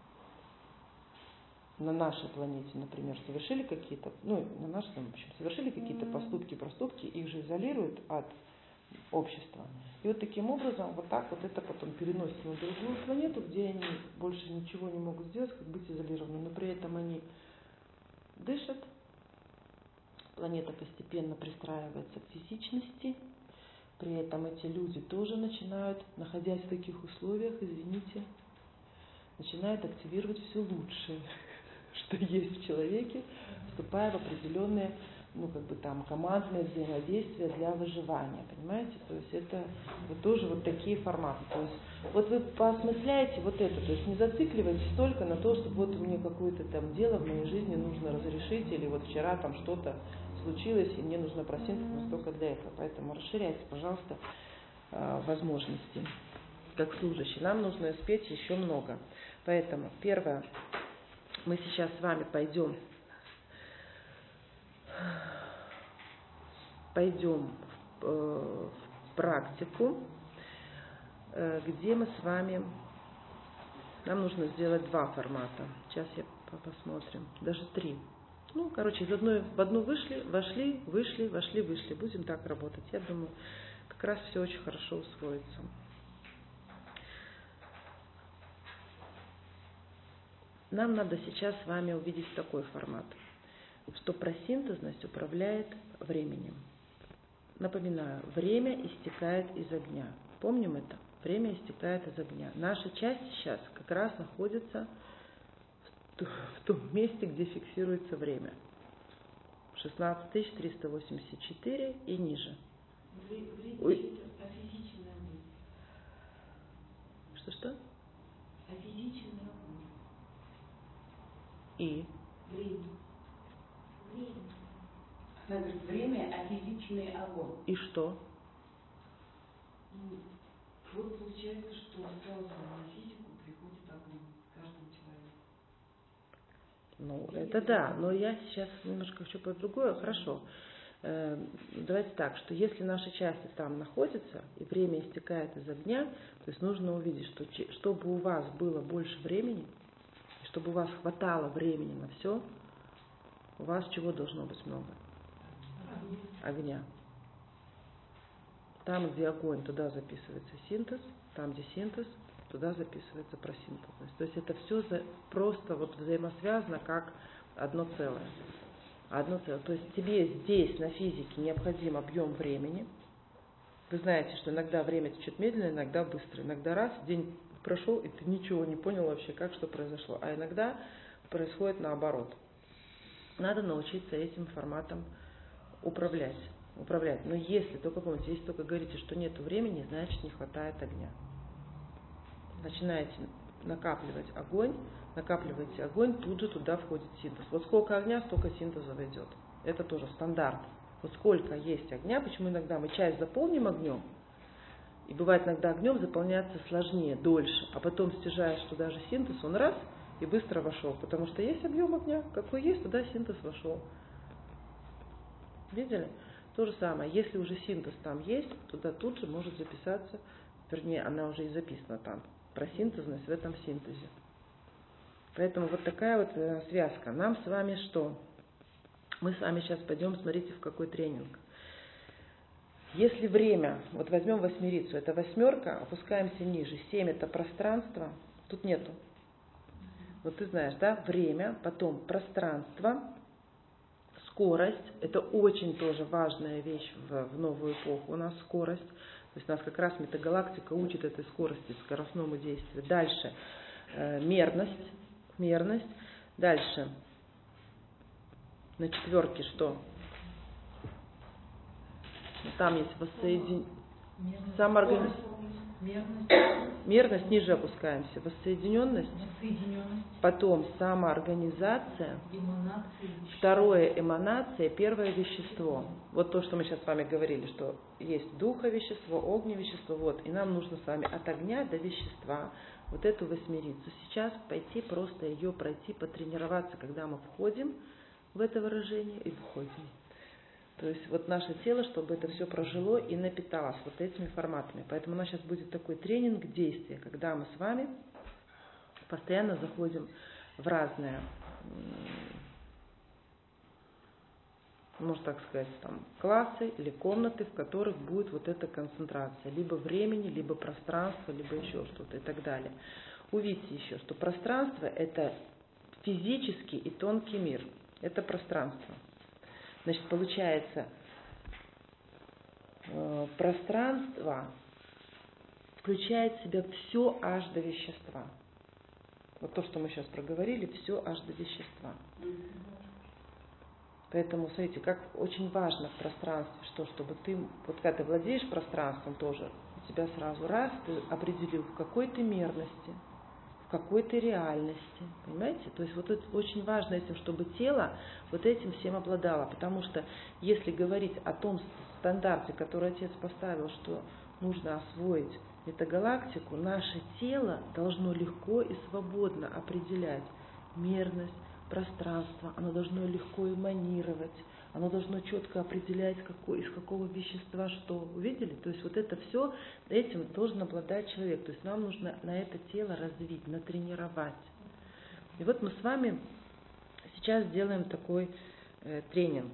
на нашей планете, например, совершили какие-то, ну, на нашей, в общем, совершили какие-то поступки, проступки, их же изолируют от общества. И вот таким образом, вот так вот это потом переносится на другую планету, где они больше ничего не могут сделать, как быть изолированными, но при этом они дышат, планета постепенно пристраивается к физичности, при этом эти люди тоже начинают, находясь в таких условиях, извините, начинают активировать все лучшее, что есть в человеке, вступая в определенные, ну, как бы там, командные взаимодействия для выживания, понимаете? То есть это вот тоже вот такие форматы. То есть вот вы поосмысляете вот это, то есть не зацикливайтесь только на то, что вот мне какое-то там дело в моей жизни нужно разрешить, или вот вчера там что-то случилось, и мне нужно просинтез настолько для этого. Поэтому расширяйте, пожалуйста, возможности как служащий. Нам нужно успеть еще много. Поэтому первое, мы сейчас с вами пойдем пойдем в, в практику, где мы с вами, нам нужно сделать два формата. Сейчас я посмотрим, даже три. Ну, короче, из одной в одну вышли, вошли, вышли, вошли, вышли. Будем так работать. Я думаю, как раз все очень хорошо усвоится. Нам надо сейчас с вами увидеть такой формат. что просинтезность управляет временем. Напоминаю, время истекает из огня. Помним это? Время истекает из огня. Наша часть сейчас как раз находится в том месте, где фиксируется время. шестнадцать тысяч триста восемьдесят четыре и ниже. Ой. Что-что? Офизичный огонь. И? Время. Время. Она говорит, время, а физичный огонь. И что? Ну, вот получается, что сразу на физику приходит огонь каждому человеку. Ну, это да, но я сейчас немножко хочу по другое. Хорошо. Э, давайте так, что если наши части там находятся, и время истекает из огня, то есть нужно увидеть, что чтобы у вас было больше времени, чтобы у вас хватало времени на все, у вас чего должно быть много? Огня. Там, где огонь, туда записывается синтез, там, где синтез, туда записывается просинтезность. То есть это все за, просто вот взаимосвязано как одно целое. Одно целое. То есть тебе здесь на физике необходим объем времени. Вы знаете, что иногда время течет медленно, иногда быстро. Иногда раз, день прошел, и ты ничего не понял вообще, как что произошло. А иногда происходит наоборот. Надо научиться этим форматом управлять. управлять. Но если, только помните, если только говорите, что нет времени, значит не хватает огня. Начинаете накапливать огонь, накапливаете огонь, тут же туда входит синтез. Вот сколько огня, столько синтеза войдет. Это тоже стандарт. Вот сколько есть огня, почему иногда мы часть заполним огнем, и бывает иногда огнем заполняться сложнее, дольше, а потом стяжаешь туда же синтез, он раз и быстро вошел, потому что есть объем огня, какой есть, туда синтез вошел. Видели? То же самое, если уже синтез там есть, туда тут же может записаться, вернее, она уже и записана там, просинтезность в этом синтезе. Поэтому вот такая вот э, связка. Нам с вами что? Мы с вами сейчас пойдем, смотрите, в какой тренинг. Если время, вот возьмем восьмерицу, это восьмерка, опускаемся ниже, семь это пространство, тут нету. Вот ты знаешь, да, время, потом пространство, скорость, это очень тоже важная вещь в, в новую эпоху, у нас скорость, то есть у нас как раз метагалактика учит этой скорости, скоростному действию. Дальше э, мерность, мерность, дальше на четверке что? Там есть воссоединение, самоорганизация, Мерность, мерность, ниже опускаемся, воссоединенность, воссоединенность, потом самоорганизация, эманации, второе эманация, первое вещество. Вот то, что мы сейчас с вами говорили, что есть духовещество, огневещество, вот, и нам нужно с вами от огня до вещества вот эту восьмерицу. Сейчас пойти просто ее пройти, потренироваться, когда мы входим в это выражение и выходим. То есть вот наше тело, чтобы это все прожило и напиталось вот этими форматами. Поэтому у нас сейчас будет такой тренинг действия, когда мы с вами постоянно заходим в разные, можно так сказать, там, классы или комнаты, в которых будет вот эта концентрация. Либо времени, либо пространства, либо еще что-то и так далее. Увидите еще, что пространство – это физический и тонкий мир. Это пространство. Значит, получается, э, пространство включает в себя все аж до вещества. Вот то, что мы сейчас проговорили, все аж до вещества. Поэтому, смотрите, как очень важно в пространстве, что, чтобы ты, вот когда ты владеешь пространством тоже, у тебя сразу раз, ты определил, в какой ты мерности, в какой ты реальности, понимаете? То есть вот это очень важно этим, чтобы тело вот этим всем обладало, потому что если говорить о том стандарте, который Отец поставил, что нужно освоить метагалактику, наше тело должно легко и свободно определять мерность, пространство, оно должно легко эманировать, оно должно четко определять, какой, из какого вещества что. Увидели? То есть вот это все, этим должен обладать человек. То есть нам нужно на это тело развить, натренировать. И вот мы с вами сейчас делаем такой э, тренинг.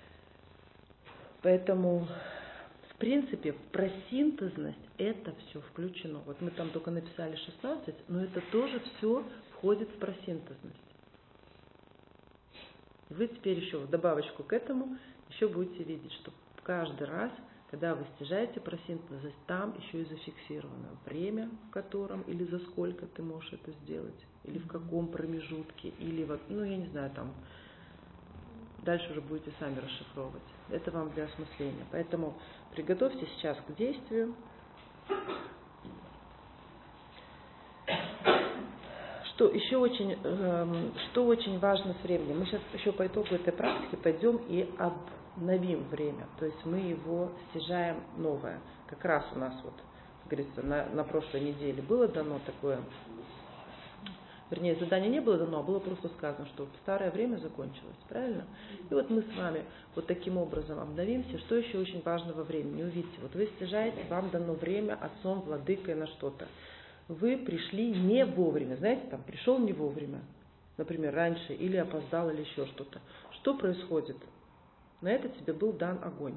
Поэтому, в принципе, просинтезность это все включено. Вот мы там только написали шестнадцать, но это тоже все входит в просинтезность. Вы теперь еще в добавочку к этому еще будете видеть, что каждый раз, когда вы стяжаете просинтеза, там еще и зафиксировано время, в котором или за сколько ты можешь это сделать, или в каком промежутке, или вот, ну я не знаю, там, дальше уже будете сами расшифровывать. Это вам для осмысления. Поэтому приготовьте сейчас к действию. Что еще очень, э, что очень важно с временем. Мы сейчас еще по итогу этой практики пойдем и обновим время. То есть мы его стяжаем новое. Как раз у нас вот, как говорится, на, на прошлой неделе было дано такое, вернее, задание не было дано, а было просто сказано, что старое время закончилось. Правильно? И вот мы с вами вот таким образом обновимся. Что еще очень важно во времени? Увидите, вот вы стяжаете, вам дано время отцом, владыкой на что-то. Вы пришли не вовремя, знаете, там, пришел не вовремя, например, раньше, или опоздал, или еще что-то. Что происходит? На это тебе был дан огонь.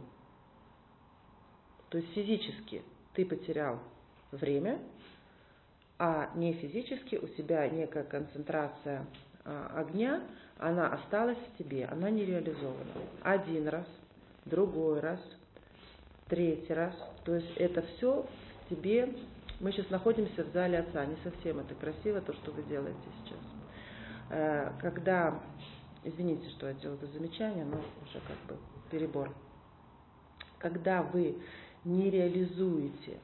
То есть физически ты потерял время, а не физически у тебя некая концентрация а, огня, она осталась в тебе, она не реализована. Один раз, другой раз, третий раз. То есть это все в тебе. Мы сейчас находимся в зале Отца, не совсем это красиво, то, что вы делаете сейчас. Когда, извините, что я делаю это замечание, но уже как бы перебор. Когда вы не реализуете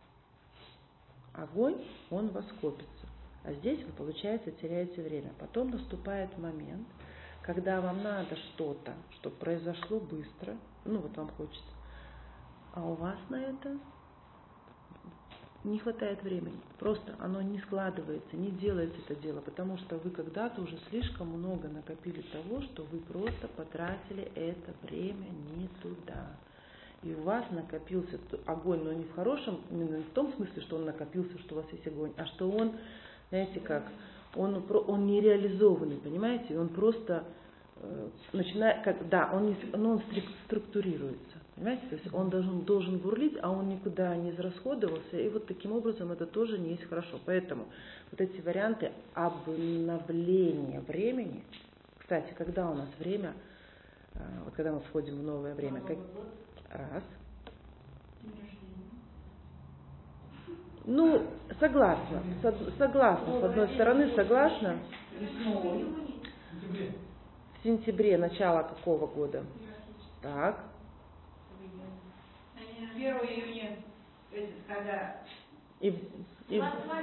огонь, он у вас копится. А здесь вы, получается, теряете время. Потом наступает момент, когда вам надо что-то, чтобы произошло быстро, ну вот вам хочется, а у вас на это не хватает времени. Просто оно не складывается, не делается это дело, потому что вы когда-то уже слишком много накопили того, что вы просто потратили это время не туда. И у вас накопился огонь, но не в хорошем, именно не в том смысле, что он накопился, что у вас есть огонь, а что он, знаете как, он, он не реализованный, понимаете, и он просто э, начинает, как, да, он, не, но он структурируется, понимаете, то есть он должен, должен бурлить, а он никуда не израсходовался, и вот таким образом это тоже не есть хорошо. Поэтому вот эти варианты обновления времени, кстати, когда у нас время, э, вот когда мы входим в новое время, как, раз. Ну, согласна, согласна, с одной стороны, согласна. В сентябре, начало какого года? Так. первого июня, когда И, и...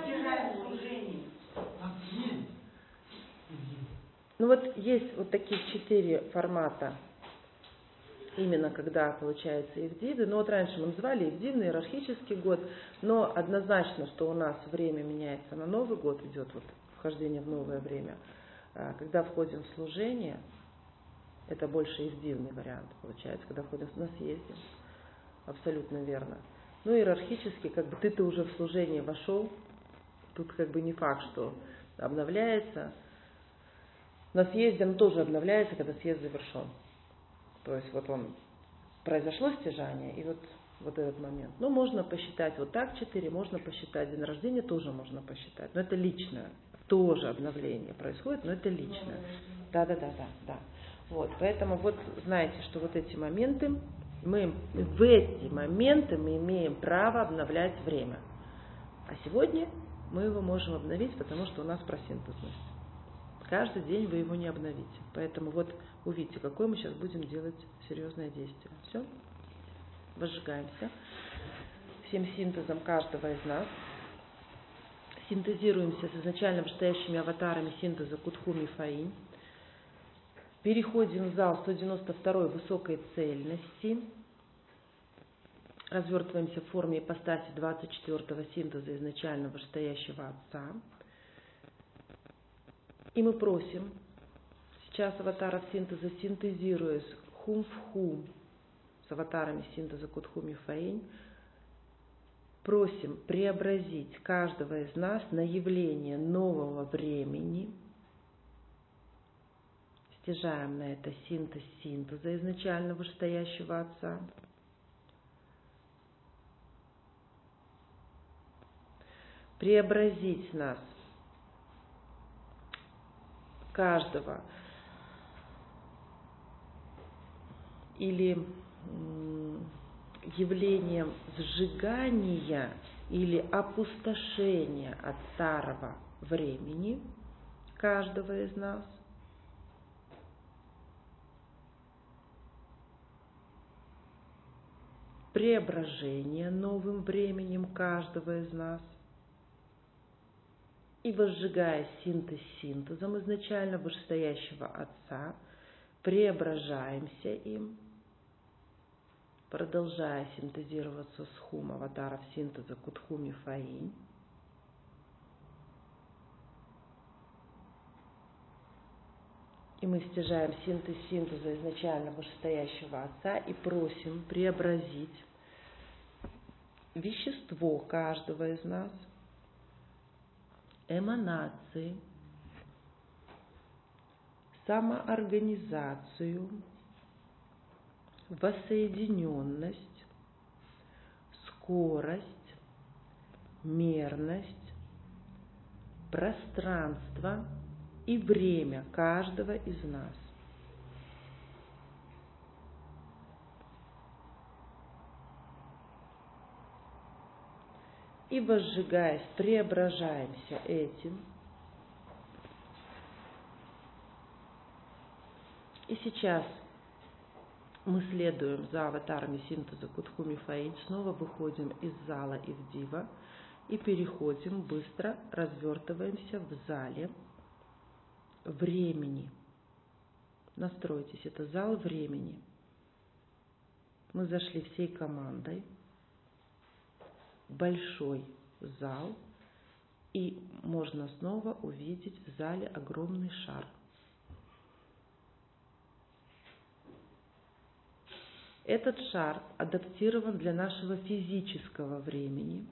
Ну вот есть вот такие четыре формата. Именно когда получается Евдивы. Но вот раньше мы называли Евдивный, иерархический год, но однозначно, что у нас время меняется на Новый год, идет вот вхождение в новое время. Когда входим в служение, это больше Евдивный вариант получается, когда входим на съезде. Абсолютно верно. Ну, иерархически, как бы ты-то уже в служение вошел, тут как бы не факт, что обновляется. На съезде он тоже обновляется, когда съезд завершен. То есть вот он, произошло стяжание, и вот, вот этот момент. Ну, можно посчитать вот так четыре, можно посчитать день рождения, тоже можно посчитать. Но это личное, тоже обновление происходит, но это личное. Да, да, да, да, да. Вот, поэтому вот знаете, что вот эти моменты, мы в эти моменты мы имеем право обновлять время. А сегодня мы его можем обновить, потому что у нас просинтезность. Каждый день вы его не обновите. Поэтому вот увидите, какое мы сейчас будем делать серьезное действие. Все? Возжигаемся. Всем синтезом каждого из нас. Синтезируемся с изначально вышестоящими аватарами синтеза Кутхуми Фаинь. Переходим в зал сто девяносто второй высокой цельности. Развертываемся в форме ипостаси двадцать четвёртого синтеза изначально вышестоящего Отца. И мы просим сейчас аватаров синтеза, синтезируясь хум в хум с аватарами синтеза Кутхуми Фаинь, просим преобразить каждого из нас на явление нового времени. Стяжаем на это синтез синтеза изначально вышестоящего Отца. Преобразить нас каждого или явлением сжигания или опустошения от старого времени каждого из нас, преображение новым временем каждого из нас, и возжигая синтез синтезом изначально вышестоящего Отца, преображаемся им, продолжая синтезироваться с хум аватаров синтеза Кутхуми Фаинь. И мы стяжаем синтез синтеза изначально вышестоящего Отца и просим преобразить вещество каждого из нас, эманации, самоорганизацию, воссоединенность, скорость, мерность, пространство и время каждого из нас. И возжигаясь, преображаемся этим. И сейчас мы следуем за аватарами синтеза Кутхуми Фаинь, снова выходим из зала и в Дива и переходим, быстро развертываемся в зале времени. Настройтесь, это зал времени. Мы зашли всей командой, большой зал, и можно снова увидеть в зале огромный шар. Этот шар адаптирован для нашего физического времени,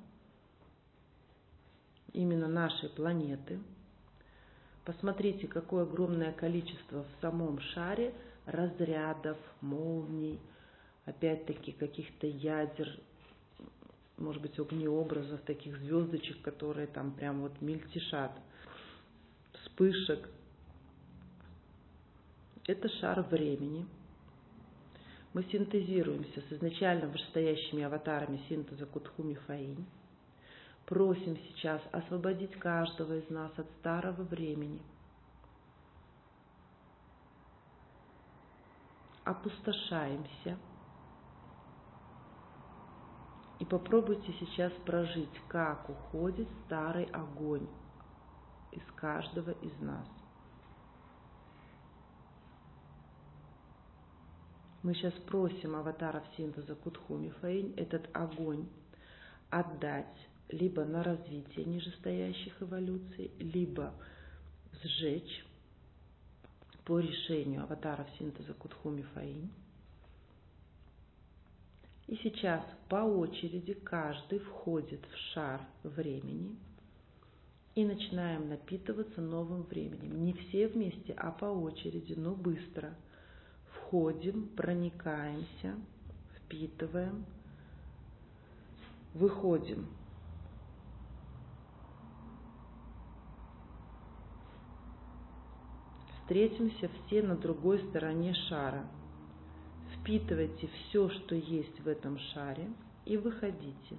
именно нашей планеты. Посмотрите, какое огромное количество в самом шаре разрядов, молний, опять-таки каких-то ядер, может быть, огнеобразов, таких звездочек, которые там прям вот мельтешат, вспышек. Это шар времени. Мы синтезируемся с изначально вышестоящими аватарами синтеза Кутхуми Фаинь. Просим сейчас освободить каждого из нас от старого времени. Опустошаемся. И попробуйте сейчас прожить, как уходит старый огонь из каждого из нас. Мы сейчас просим аватаров синтеза Кутхуми Фаинь этот огонь отдать либо на развитие нижестоящих эволюций, либо сжечь по решению аватаров синтеза Кутхуми Фаинь. И сейчас по очереди каждый входит в шар времени и начинаем напитываться новым временем. Не все вместе, а по очереди, но быстро. Входим, проникаемся, впитываем, выходим. Встретимся все на другой стороне шара. Впитывайте все, что есть в этом шаре, и выходите.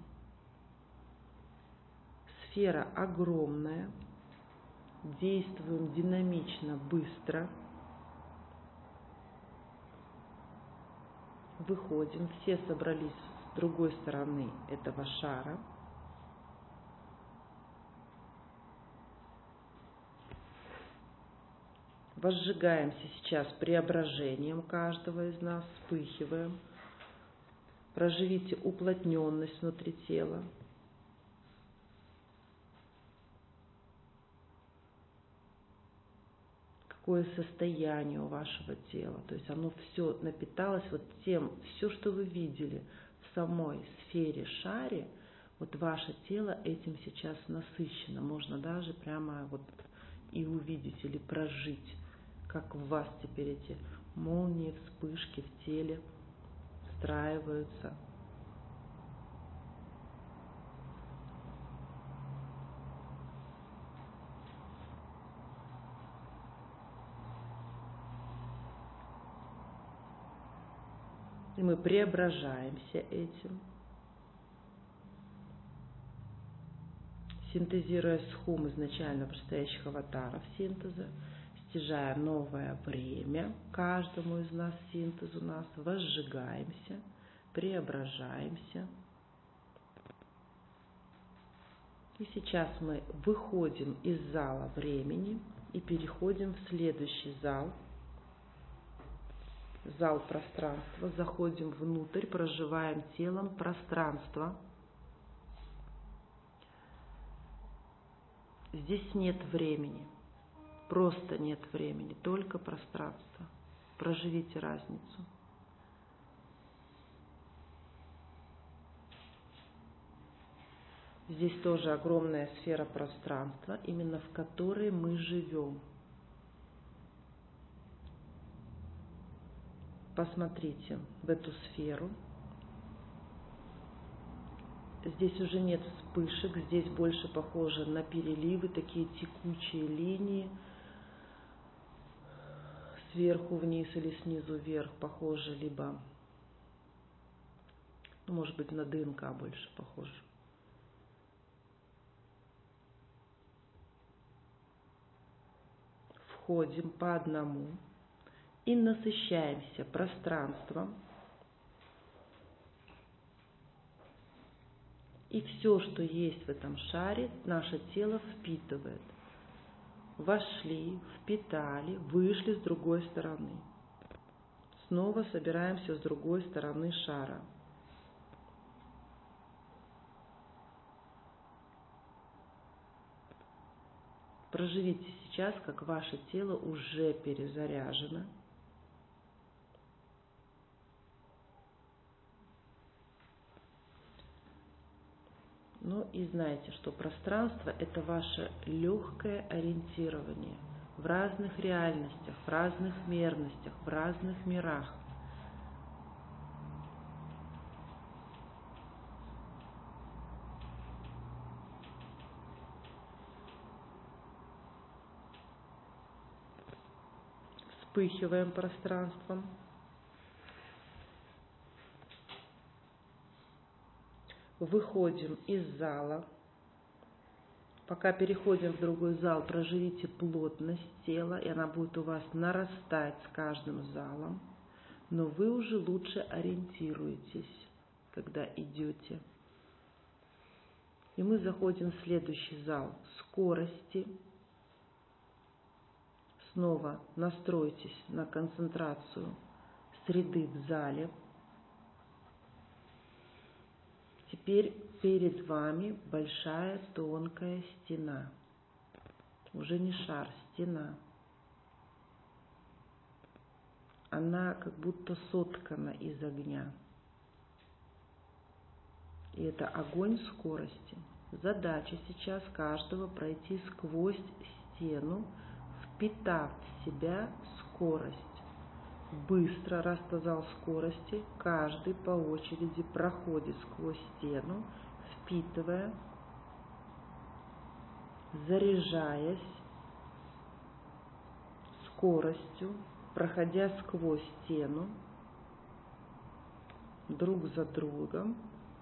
Сфера огромная. Действуем динамично, быстро. Выходим. Все собрались с другой стороны этого шара. Возжигаемся сейчас преображением каждого из нас, вспыхиваем. Проживите уплотненность внутри тела. Какое состояние у вашего тела. То есть оно все напиталось вот тем, все, что вы видели в самой сфере шаре, вот ваше тело этим сейчас насыщено. Можно даже прямо вот и увидеть или прожить, как в вас теперь эти молнии, вспышки в теле встраиваются. И мы преображаемся этим, синтезируя схум изначально предстоящих аватаров синтеза, стяжая новое время каждому из нас синтезу нас, возжигаемся, преображаемся. И сейчас мы выходим из зала времени и переходим в следующий зал, зал пространства, заходим внутрь, проживаем телом пространство. Здесь нет времени, просто нет времени, только пространство. Проживите разницу. Здесь тоже огромная сфера пространства, именно в которой мы живем. Посмотрите в эту сферу. Здесь уже нет вспышек, здесь больше похоже на переливы, такие текучие линии. Сверху вниз или снизу вверх похоже, либо, ну, может быть, на ДНК больше похоже. Входим по одному и насыщаемся пространством. И все, что есть в этом шаре, наше тело впитывает. Вошли, впитали, вышли с другой стороны. Снова собираемся с другой стороны шара. Проживите сейчас, как ваше тело уже перезаряжено. Ну и знайте, что пространство – это ваше легкое ориентирование в разных реальностях, в разных мерностях, в разных мирах. Вспыхиваем пространством. Выходим из зала. Пока переходим в другой зал, проживите плотность тела, и она будет у вас нарастать с каждым залом. Но вы уже лучше ориентируетесь, когда идете. И мы заходим в следующий зал скорости. Снова настройтесь на концентрацию среды в зале. Теперь перед вами большая тонкая стена. Уже не шар, стена. Она как будто соткана из огня. И это огонь скорости. Задача сейчас каждого пройти сквозь стену, впитав в себя скорость. Быстро растазал скорости, каждый по очереди проходит сквозь стену, впитывая, заряжаясь скоростью, проходя сквозь стену, друг за другом.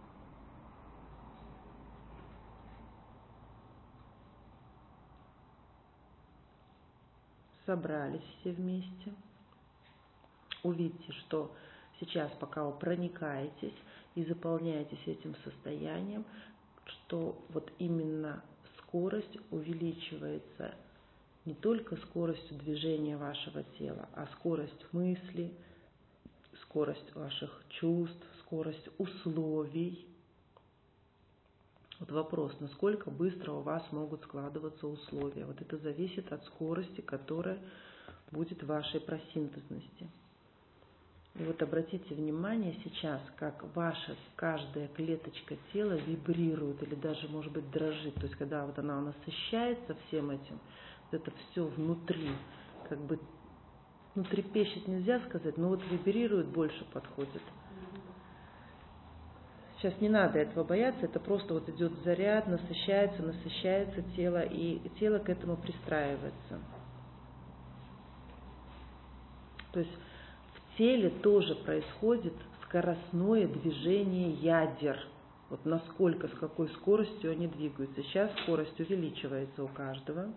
Собрались все вместе. Увидите, что сейчас, пока вы проникаетесь и заполняетесь этим состоянием, что вот именно скорость увеличивается не только скоростью движения вашего тела, а скорость мысли, скорость ваших чувств, скорость условий. Вот вопрос, насколько быстро у вас могут складываться условия. Вот это зависит от скорости, которая будет в вашей просинтезности. И вот обратите внимание сейчас, как ваша каждая клеточка тела вибрирует или даже, может быть, дрожит. То есть, когда вот она насыщается всем этим, вот это все внутри, как бы, ну, трепещет нельзя сказать, но вот вибрирует, больше подходит. Сейчас не надо этого бояться, это просто вот идет заряд, насыщается, насыщается тело, и тело к этому пристраивается. То есть в теле тоже происходит скоростное движение ядер. Вот насколько, с какой скоростью они двигаются. Сейчас скорость увеличивается у каждого.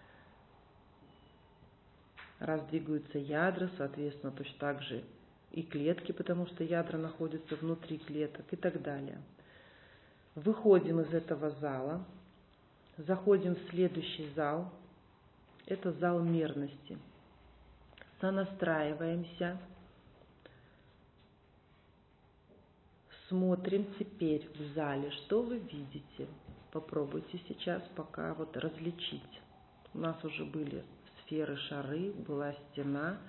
Раз двигаются ядра, соответственно, точно так же и клетки, потому что ядра находятся внутри клеток и так далее. Выходим из этого зала, заходим в следующий зал. Это зал мерности. Сонастраиваемся. Смотрим теперь в зале, что вы видите. Попробуйте сейчас пока вот различить. У нас уже были сферы, шары, была стена.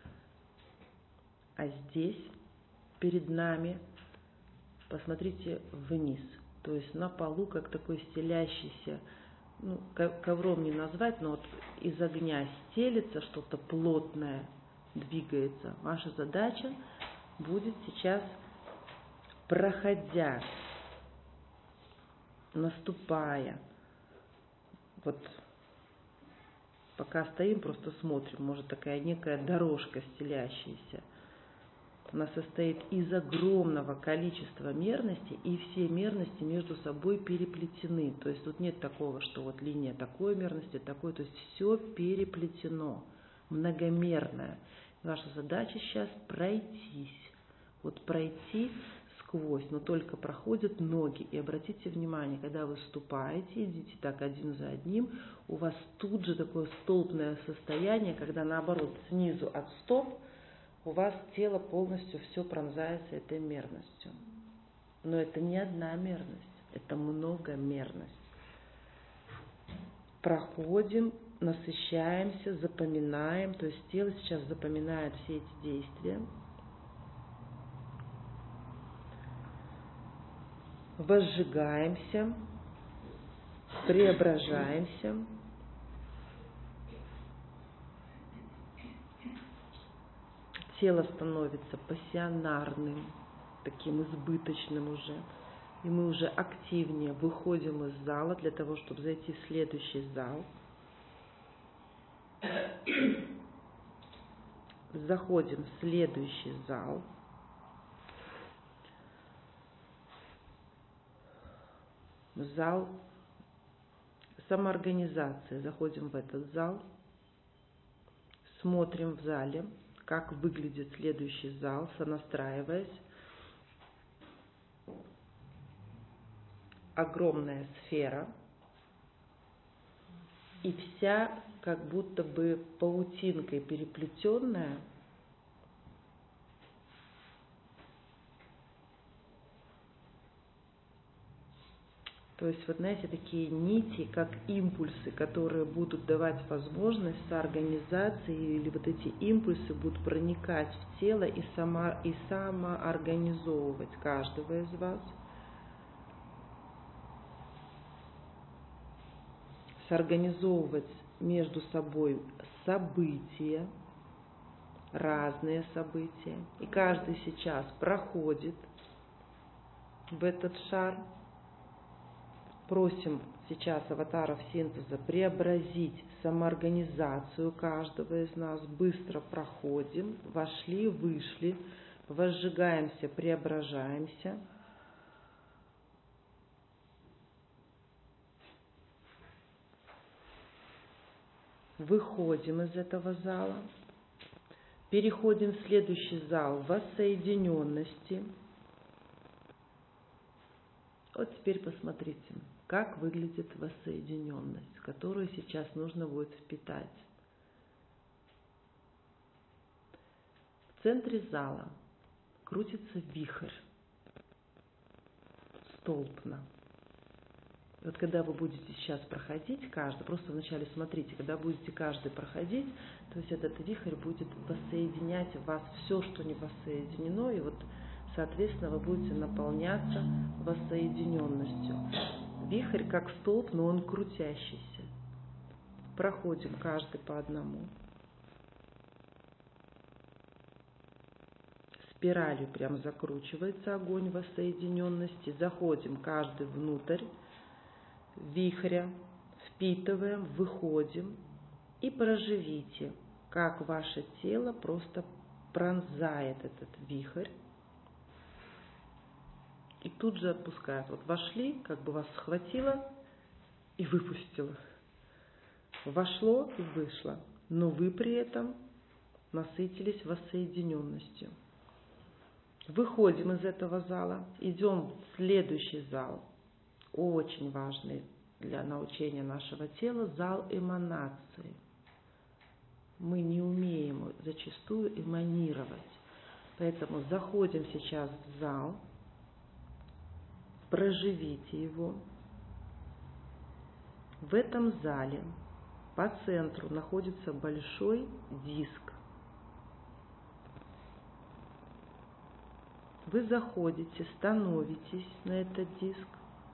А здесь, перед нами, посмотрите вниз. То есть на полу, как такой стелящийся, ну, ковром не назвать, но вот из огня стелется что-то плотное, двигается. Ваша задача будет сейчас, проходя, наступая, вот пока стоим, просто смотрим, может такая некая дорожка стелящаяся. Она состоит из огромного количества мерностей, и все мерности между собой переплетены. То есть тут нет такого, что вот линия такой мерности, такой, то есть все переплетено, многомерное. Ваша задача сейчас пройтись, вот пройти сквозь, но только проходят ноги. И обратите внимание, когда вы ступаете, идите так один за одним, у вас тут же такое столпное состояние, когда наоборот снизу от стоп у вас тело полностью все пронзается этой мерностью. Но это не одна мерность, это многомерность. Проходим, насыщаемся, запоминаем, то есть тело сейчас запоминает все эти действия. Возжигаемся, преображаемся. Тело становится пассионарным, таким избыточным уже. И мы уже активнее выходим из зала для того, чтобы зайти в следующий зал. Заходим в следующий зал. Зал самоорганизации. Заходим в этот зал. Смотрим в зале, как выглядит следующий зал, сонастраиваясь. Огромная сфера. И вся как будто бы паутинкой переплетенная. То есть, вот знаете, такие нити, как импульсы, которые будут давать возможность соорганизации, или вот эти импульсы будут проникать в тело и, само, и самоорганизовывать каждого из вас. Соорганизовывать между собой события, разные события. И каждый сейчас проходит в этот шар. Просим сейчас аватаров синтеза преобразить самоорганизацию каждого из нас. Быстро проходим, вошли, вышли, возжигаемся, преображаемся. Выходим из этого зала. Переходим в следующий зал воссоединенности. Вот теперь посмотрите, как выглядит воссоединенность, которую сейчас нужно будет впитать. В центре зала крутится вихрь, столпно. И вот когда вы будете сейчас проходить, каждый, просто вначале смотрите, когда будете каждый проходить, то есть этот вихрь будет воссоединять в вас все, что не воссоединено, и вот, соответственно, вы будете наполняться воссоединенностью. Вихрь как столб, но он крутящийся. Проходим каждый по одному. Спиралью прям закручивается огонь воссоединенности. Заходим каждый внутрь вихря, впитываем, выходим и проживите, как ваше тело просто пронзает этот вихрь. и тут же отпускает. Вот вошли, как бы вас схватило и выпустило. Вошло и вышло. Но вы при этом насытились воссоединенностью. Выходим из этого зала, идем в следующий зал, очень важный для научения нашего тела, зал эманации. Мы не умеем зачастую эманировать, поэтому заходим сейчас в зал, проживите его. В этом зале по центру находится большой диск. Вы заходите, становитесь на этот диск,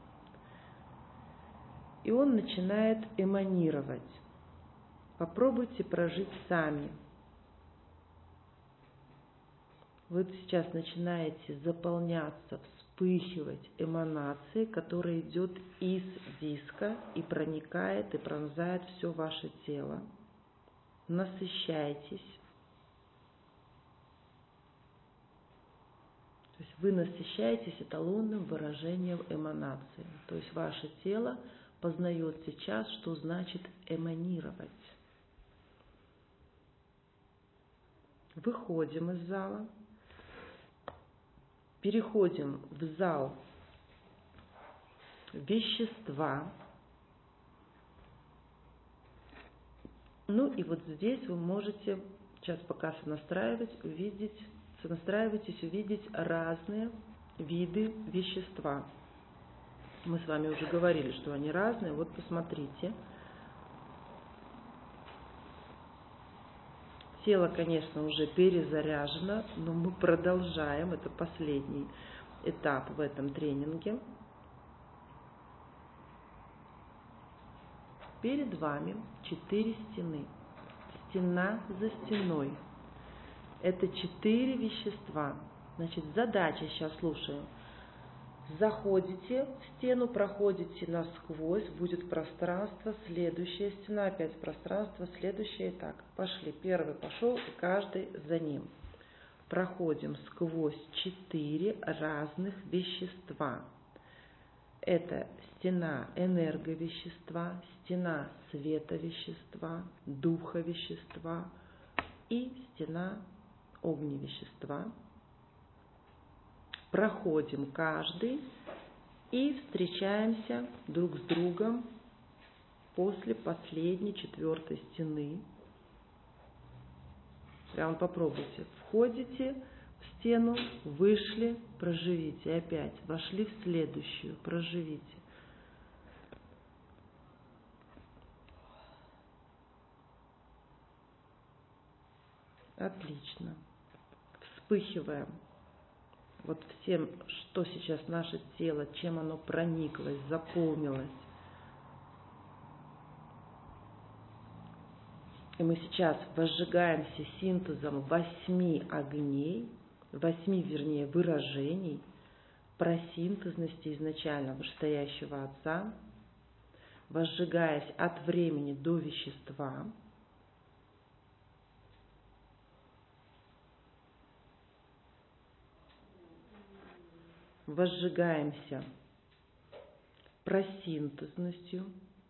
и он начинает эманировать. Попробуйте прожить сами. Вы сейчас начинаете заполняться, вспыхивать эманацией, которая идет из диска и проникает и пронзает все ваше тело. Насыщайтесь. То есть вы насыщаетесь эталонным выражением эманации. То есть ваше тело познает сейчас, что значит эманировать. Выходим из зала, переходим в зал вещества. Ну и вот здесь вы можете, сейчас пока сонастраивать, увидеть, сонастраивайтесь, увидеть разные виды вещества. Мы с вами уже говорили, что они разные. Вот посмотрите. Тело, конечно, уже перезаряжено, но мы продолжаем. Это последний этап в этом тренинге. Перед вами четыре стены. Стена за стеной. Это четыре вещества. Значит, задача, сейчас слушаем. Заходите в стену, проходите насквозь, будет пространство, следующая стена, опять пространство, следующая. Так, пошли. Первый пошел, и каждый за ним. Проходим сквозь четыре разных вещества. Это стена энерговещества, стена световещества, духовещества и стена огневещества. Проходим каждый и встречаемся друг с другом после последней четвертой стены. Прямо попробуйте. Входите в стену, вышли, проживите. Опять вошли в следующую, проживите. Отлично. Вспыхиваем. Вот всем, что сейчас наше тело, чем оно прониклось, заполнилось. И мы сейчас возжигаемся синтезом восьми огней, восьми, вернее, выражений про синтезности изначально вышестоящего Отца, возжигаясь от времени до вещества. Возжигаемся просинтезностью,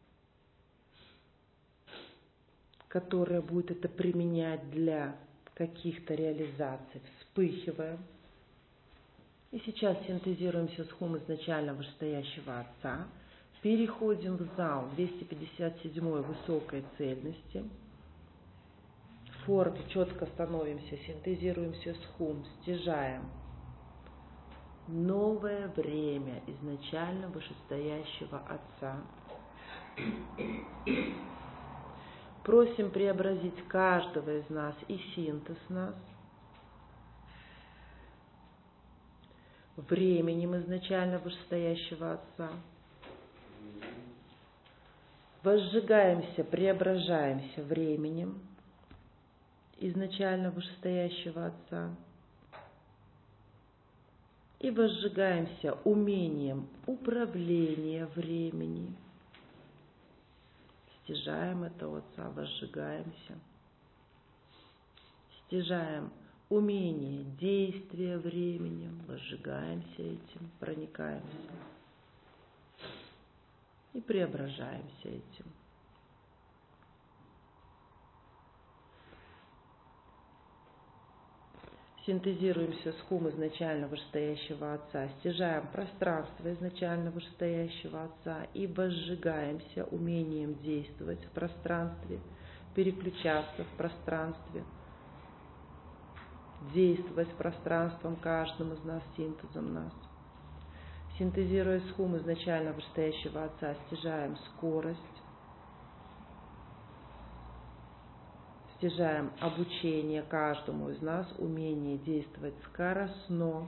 которая будет это применять для каких-то реализаций. Вспыхиваем. И сейчас синтезируемся с хум изначально вышестоящего Отца. Переходим в зал двести пятьдесят седьмой высокой цельности. В форме четко становимся, синтезируемся с хум, стяжаем новое время изначально вышестоящего Отца. Просим преобразить каждого из нас и синтез нас временем изначально вышестоящего Отца. Возжигаемся, преображаемся временем изначально вышестоящего Отца. И возжигаемся умением управления времени. Стяжаем это у Отца, возжигаемся. Стяжаем умение действия временем, возжигаемся этим, проникаемся и преображаемся этим. Синтезируемся с хум изначально вышестоящего Отца, стяжаем пространство изначально вышестоящего Отца и возжигаемся умением действовать в пространстве, переключаться в пространстве, действовать пространством каждым из нас, синтезом нас. Синтезируя с хум изначально вышестоящего Отца, стяжаем скорость, стяжаем обучение каждому из нас, умение действовать скоростно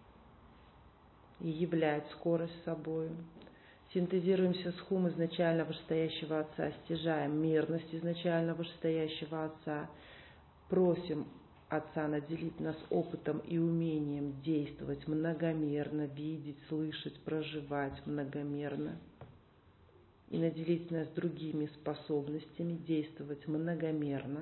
и являть скорость собой. Синтезируемся с хум изначально вышестоящего Отца, стяжаем мирность изначально вышестоящего Отца, просим Отца наделить нас опытом и умением действовать многомерно, видеть, слышать, проживать многомерно. И наделить нас другими способностями действовать многомерно.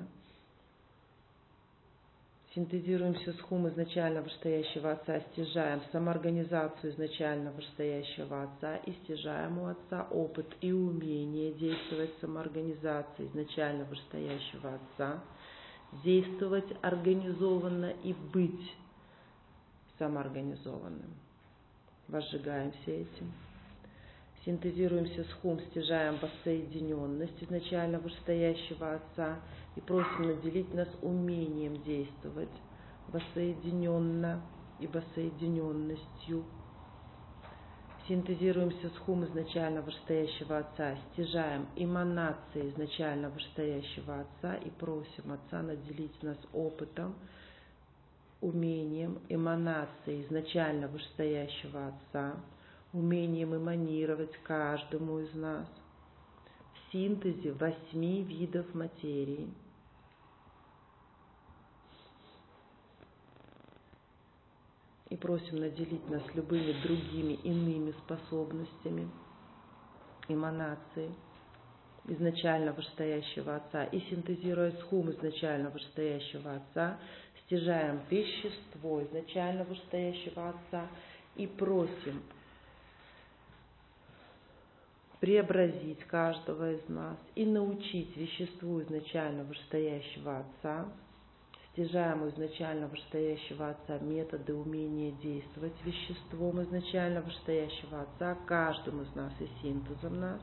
Синтезируемся с хум изначально вышестоящего Отца, стяжаем самоорганизацию изначально вышестоящего Отца и стяжаем у Отца опыт и умение действовать в самоорганизации изначально вышестоящего Отца, действовать организованно и быть самоорганизованным. Возжигаемся этим. Синтезируемся с хум, стяжаем воссоединенность изначально вышестоящего Отца и просим наделить нас умением действовать воссоединенно и воссоединенностью. Синтезируемся с хум изначально вышестоящего Отца, стяжаем эманации изначально вышестоящего Отца и просим Отца наделить нас опытом, умением эманации изначально вышестоящего Отца, умением эманировать каждому из нас в синтезе восьми видов материи. И просим наделить нас любыми другими иными способностями эманации изначально вышестоящего Отца. И синтезируя с хум изначально вышестоящего Отца, стяжаем вещество изначально вышестоящего Отца и просим преобразить каждого из нас и научить веществу изначально вышестоящего Отца, стяжаем изначально вышестоящего Отца методы умения действовать веществом изначально вышестоящего Отца, каждому из нас и синтезом нас.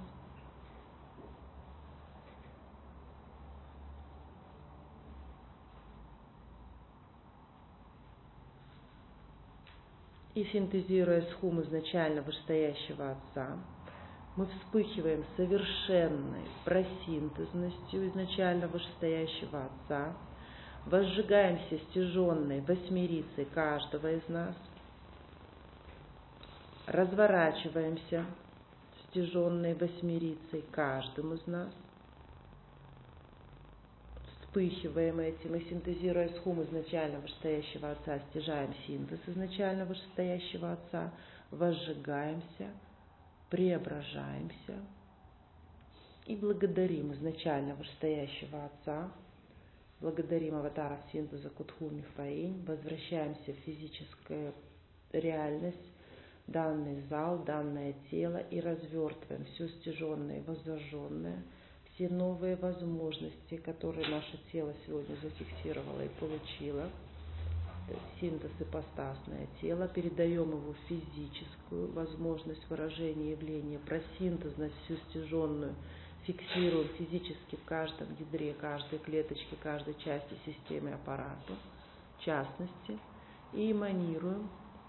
И синтезируя с хум изначально вышестоящего Отца, мы вспыхиваем совершенной просинтезностью изначально вышестоящего Отца, возжигаемся стяженной восьмерицей каждого из нас, разворачиваемся стяженной восьмерицей каждым из нас, вспыхиваем этим и синтезируя с хум изначально вышестоящего Отца, стяжаем синтез изначально вышестоящего Отца, возжигаемся, преображаемся и благодарим изначально вышестоящего Отца, благодарим аватаров синтеза Кутху Мифаинь, возвращаемся в физическую реальность, данный зал, данное тело и развертываем все стяженное и воззажженное, все новые возможности, которые наше тело сегодня зафиксировало и получило. Синтез ипостасное тело, передаем его в физическую возможность выражения явления, просинтезность всю стяженную фиксируем физически в каждом ядре, каждой клеточке, каждой части системы аппарата, в частности, и эманируем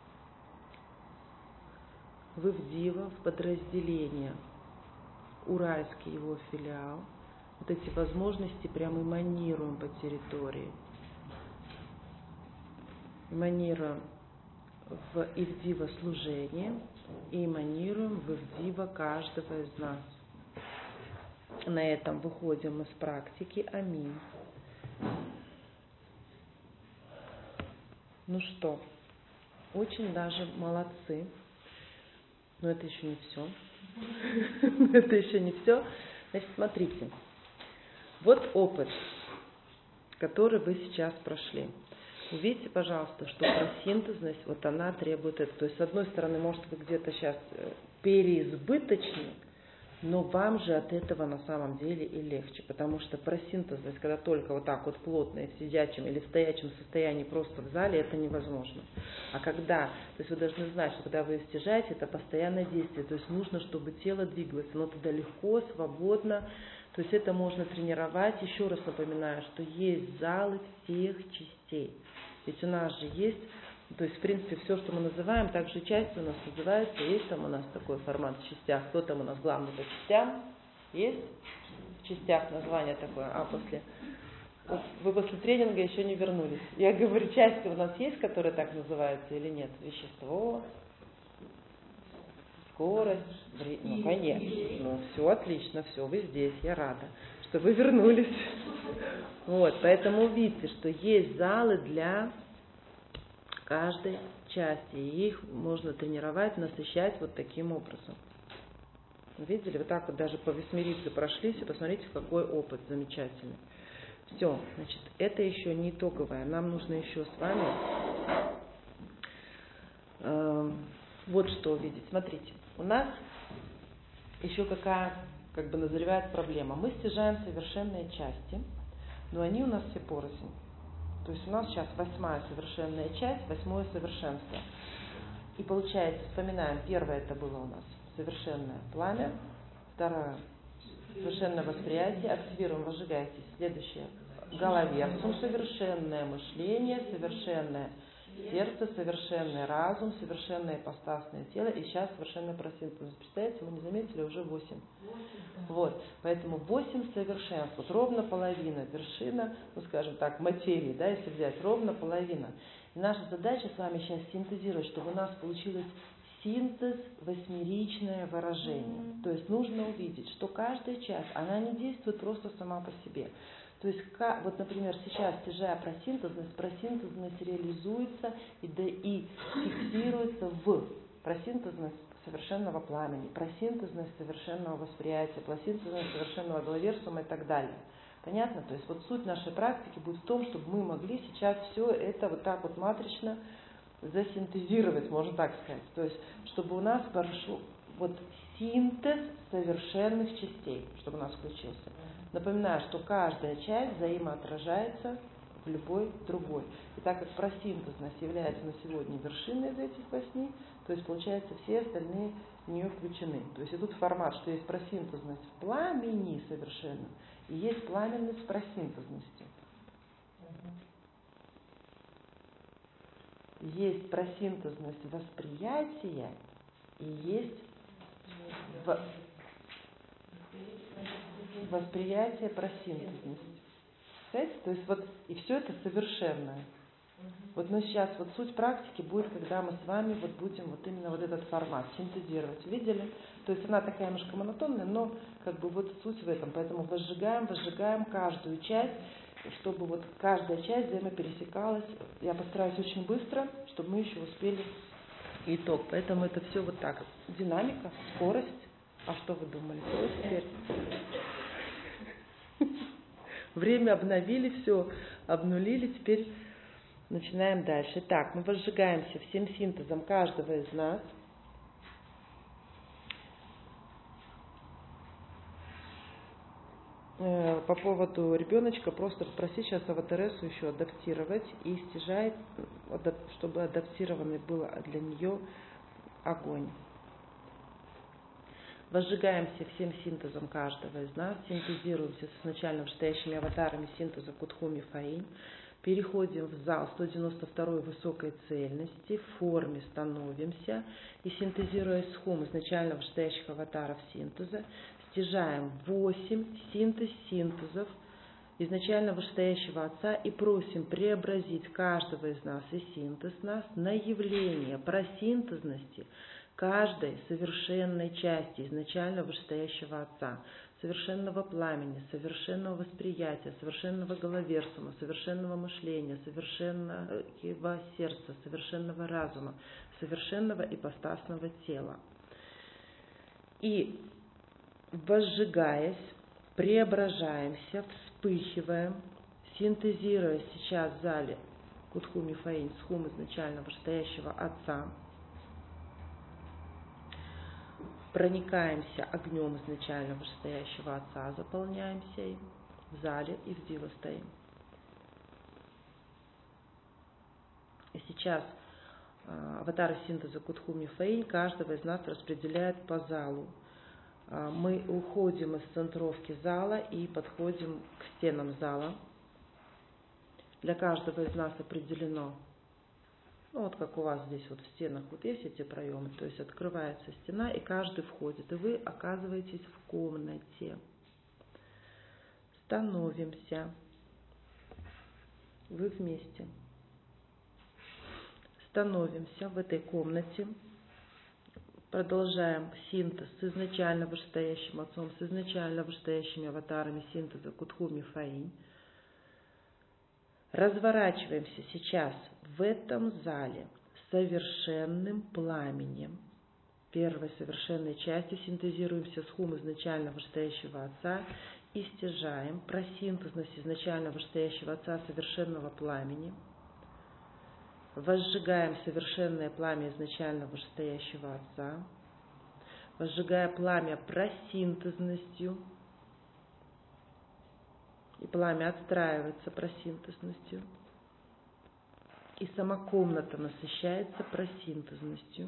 в Ивдива, в подразделение Уральский его филиал. Вот эти возможности прямо эманируем по территории. Эманируем в Ивдива служение и эманируем в Ивдива каждого из нас. На этом выходим из практики. Аминь. Ну что, очень даже молодцы. Но это еще не все. Это еще не все. Значит, смотрите. Вот опыт, который вы сейчас прошли. Увидите, пожалуйста, что просинтезность, вот она требует это. То есть, с одной стороны, может быть, где-то сейчас переизбыточный, но вам же от этого на самом деле и легче, потому что просинтезность, когда только вот так вот плотно в сидячем или в стоячем состоянии просто в зале, это невозможно. А когда, то есть вы должны знать, что когда вы стяжаете, это постоянное действие, то есть нужно, чтобы тело двигалось, оно тогда легко, свободно, то есть это можно тренировать. Еще раз напоминаю, что есть залы всех частей, ведь у нас же есть. То есть, в принципе, все, что мы называем, также части у нас называются, есть там у нас такой формат в частях, кто там у нас главный по частям, есть в частях название такое, а после, вы после тренинга еще не вернулись. Я говорю, части у нас есть, которые так называются или нет? Вещество, скорость, время, ну, конечно, ну, все отлично, все, вы здесь, я рада, что вы вернулись. Вот, поэтому видите, что есть залы для каждой части, и их можно тренировать, насыщать вот таким образом. Видели, вот так вот даже по восьмерице прошлись, и посмотрите, какой опыт замечательный. Все, значит, это еще не итоговое, нам нужно еще с вами э, вот что увидеть. Смотрите, у нас еще какая как бы назревает проблема. Мы стяжаем совершенные части, но они у нас все порознь. То есть у нас сейчас восьмая совершенная часть, восьмое совершенство. И получается, вспоминаем, первое это было у нас совершенное пламя, второе совершенное восприятие, активируем, возжигаетесь. Следующее головерсум, совершенное мышление, совершенное сердце, совершенный разум, совершенное ипостасное тело, и сейчас совершенная просинтезность. Представляете, мы не заметили, уже восемь. Вот, поэтому восемь совершенств, вот ровно половина, вершина, ну скажем так, материи, да, если взять, ровно половина. И наша задача с вами сейчас синтезировать, чтобы у нас получилось синтез, восьмеричное выражение. То есть нужно увидеть, что каждая часть, она не действует просто сама по себе. То есть, вот, например, сейчас, стяжая просинтезность, просинтезность реализуется и, да, и фиксируется в просинтезность совершенного пламени, просинтезность совершенного восприятия, просинтезность совершенного головерсума и так далее. Понятно? То есть, вот суть нашей практики будет в том, чтобы мы могли сейчас все это вот так вот матрично засинтезировать, можно так сказать. То есть, чтобы у нас прошел вот синтез совершенных частей, чтобы у нас включился. Напоминаю, что каждая часть взаимоотражается в любой другой. И так как просинтезность является на сегодня вершиной из этих восьми, то есть получается все остальные в нее включены. То есть и тут формат, что есть просинтезность в пламени совершенно, и есть пламенность в просинтезности. Есть просинтезность восприятия и есть в... восприятие просинтезности. Представляете? То есть вот и все это совершенное. Вот мы сейчас, вот суть практики будет, когда мы с вами вот будем вот именно вот этот формат синтезировать. Видели? То есть она такая немножко монотонная, но как бы вот суть в этом. Поэтому возжигаем, возжигаем каждую часть, чтобы вот каждая часть взаимопересекалась. Я постараюсь очень быстро, чтобы мы еще успели итог. Поэтому это все вот так. Динамика, скорость. А что вы думали? Что теперь? Время обновили, все обнулили, теперь начинаем дальше. Так, мы возжигаемся всем синтезом каждого из нас. По поводу ребеночка, просто попроси сейчас аватаресу еще адаптировать и стяжать, чтобы адаптированный был для нее огонь. Возжигаемся всем синтезом каждого из нас, синтезируемся с начально вышестоящими аватарами синтеза Кутхуми Фаин, переходим в зал сто девяносто второй высокой цельности, в форме становимся и, синтезируя с хум изначально вышестоящих аватаров синтеза, стяжаем восемь синтез синтезов изначально вышестоящего Отца и просим преобразить каждого из нас и синтез нас на явление просинтезности каждой совершенной части изначально вышестоящего Отца, совершенного пламени, совершенного восприятия, совершенного головерсума, совершенного мышления, совершенного сердца, совершенного разума, совершенного ипостасного тела. И, возжигаясь, преображаемся, вспыхиваем, синтезируя сейчас в зале Кутху Мифаинь, схум изначально вышестоящего Отца. Проникаемся огнем изначально вышестоящего Отца, заполняемся им в зале и в дива стоим. И сейчас аватары синтеза Кутху Мифаинь каждого из нас распределяет по залу. Мы уходим из центровки зала и подходим к стенам зала. Для каждого из нас определено, ну вот как у вас здесь вот в стенах вот есть эти проемы, то есть открывается стена и каждый входит, и вы оказываетесь в комнате. Становимся. Вы вместе. Становимся в этой комнате. Продолжаем синтез с изначально вышестоящим Отцом, с изначально вышестоящими аватарами синтеза Кутху Мифаинь. Разворачиваемся сейчас в этом зале совершенным пламенем. Первой совершенной частью синтезируемся с хум изначально вышестоящего Отца и стяжаем просинтезность изначально вышестоящего Отца совершенного пламени. Возжигаем совершенное пламя изначально вышестоящего Отца, возжигая пламя просинтезностью, и пламя отстраивается просинтезностью, и сама комната насыщается просинтезностью.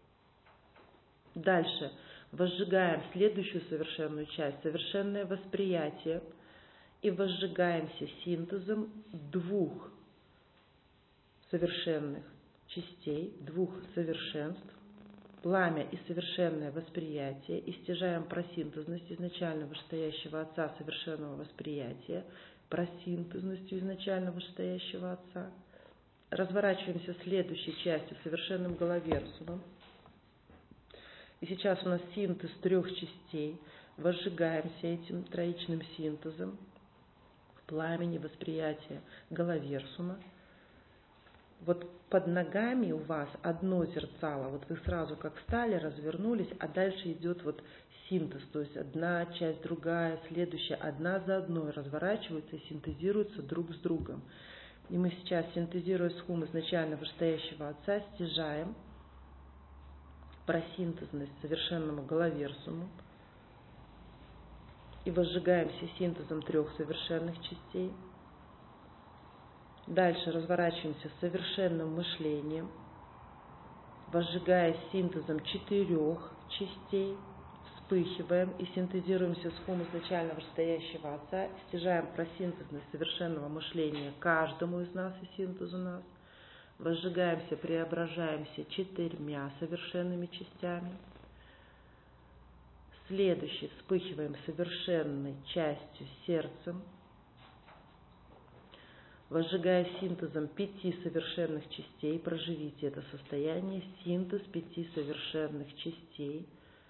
Дальше возжигаем следующую совершенную часть, совершенное восприятие, и возжигаемся синтезом двух совершенных частей, двух совершенств, пламя и совершенное восприятие, и стяжаем просинтезность изначально вышестоящего Отца совершенного восприятия, просинтезностью изначально вышестоящего Отца. Разворачиваемся следующей частью совершенным головерсумом. И сейчас у нас синтез трех частей. Возжигаемся этим троичным синтезом в пламени восприятия головерсума. Вот под ногами у вас одно зерцало, вот вы сразу как встали, развернулись, а дальше идет вот синтез, то есть одна часть, другая, следующая, одна за одной разворачиваются и синтезируются друг с другом. И мы сейчас, синтезируя с хум изначально вышестоящего Отца, стяжаем просинтезность совершенному головерсуму и возжигаемся синтезом трех совершенных частей. Дальше разворачиваемся совершенным мышлением, возжигая синтезом четырех частей, вспыхиваем и синтезируемся с хум изначально вышестоящего Отца, стяжаем просинтезность совершенного мышления каждому из нас и синтезу нас, возжигаемся, преображаемся четырьмя совершенными частями. Следующий вспыхиваем совершенной частью сердцем, возжигая синтезом пяти совершенных частей, проживите это состояние, синтез пяти совершенных частей.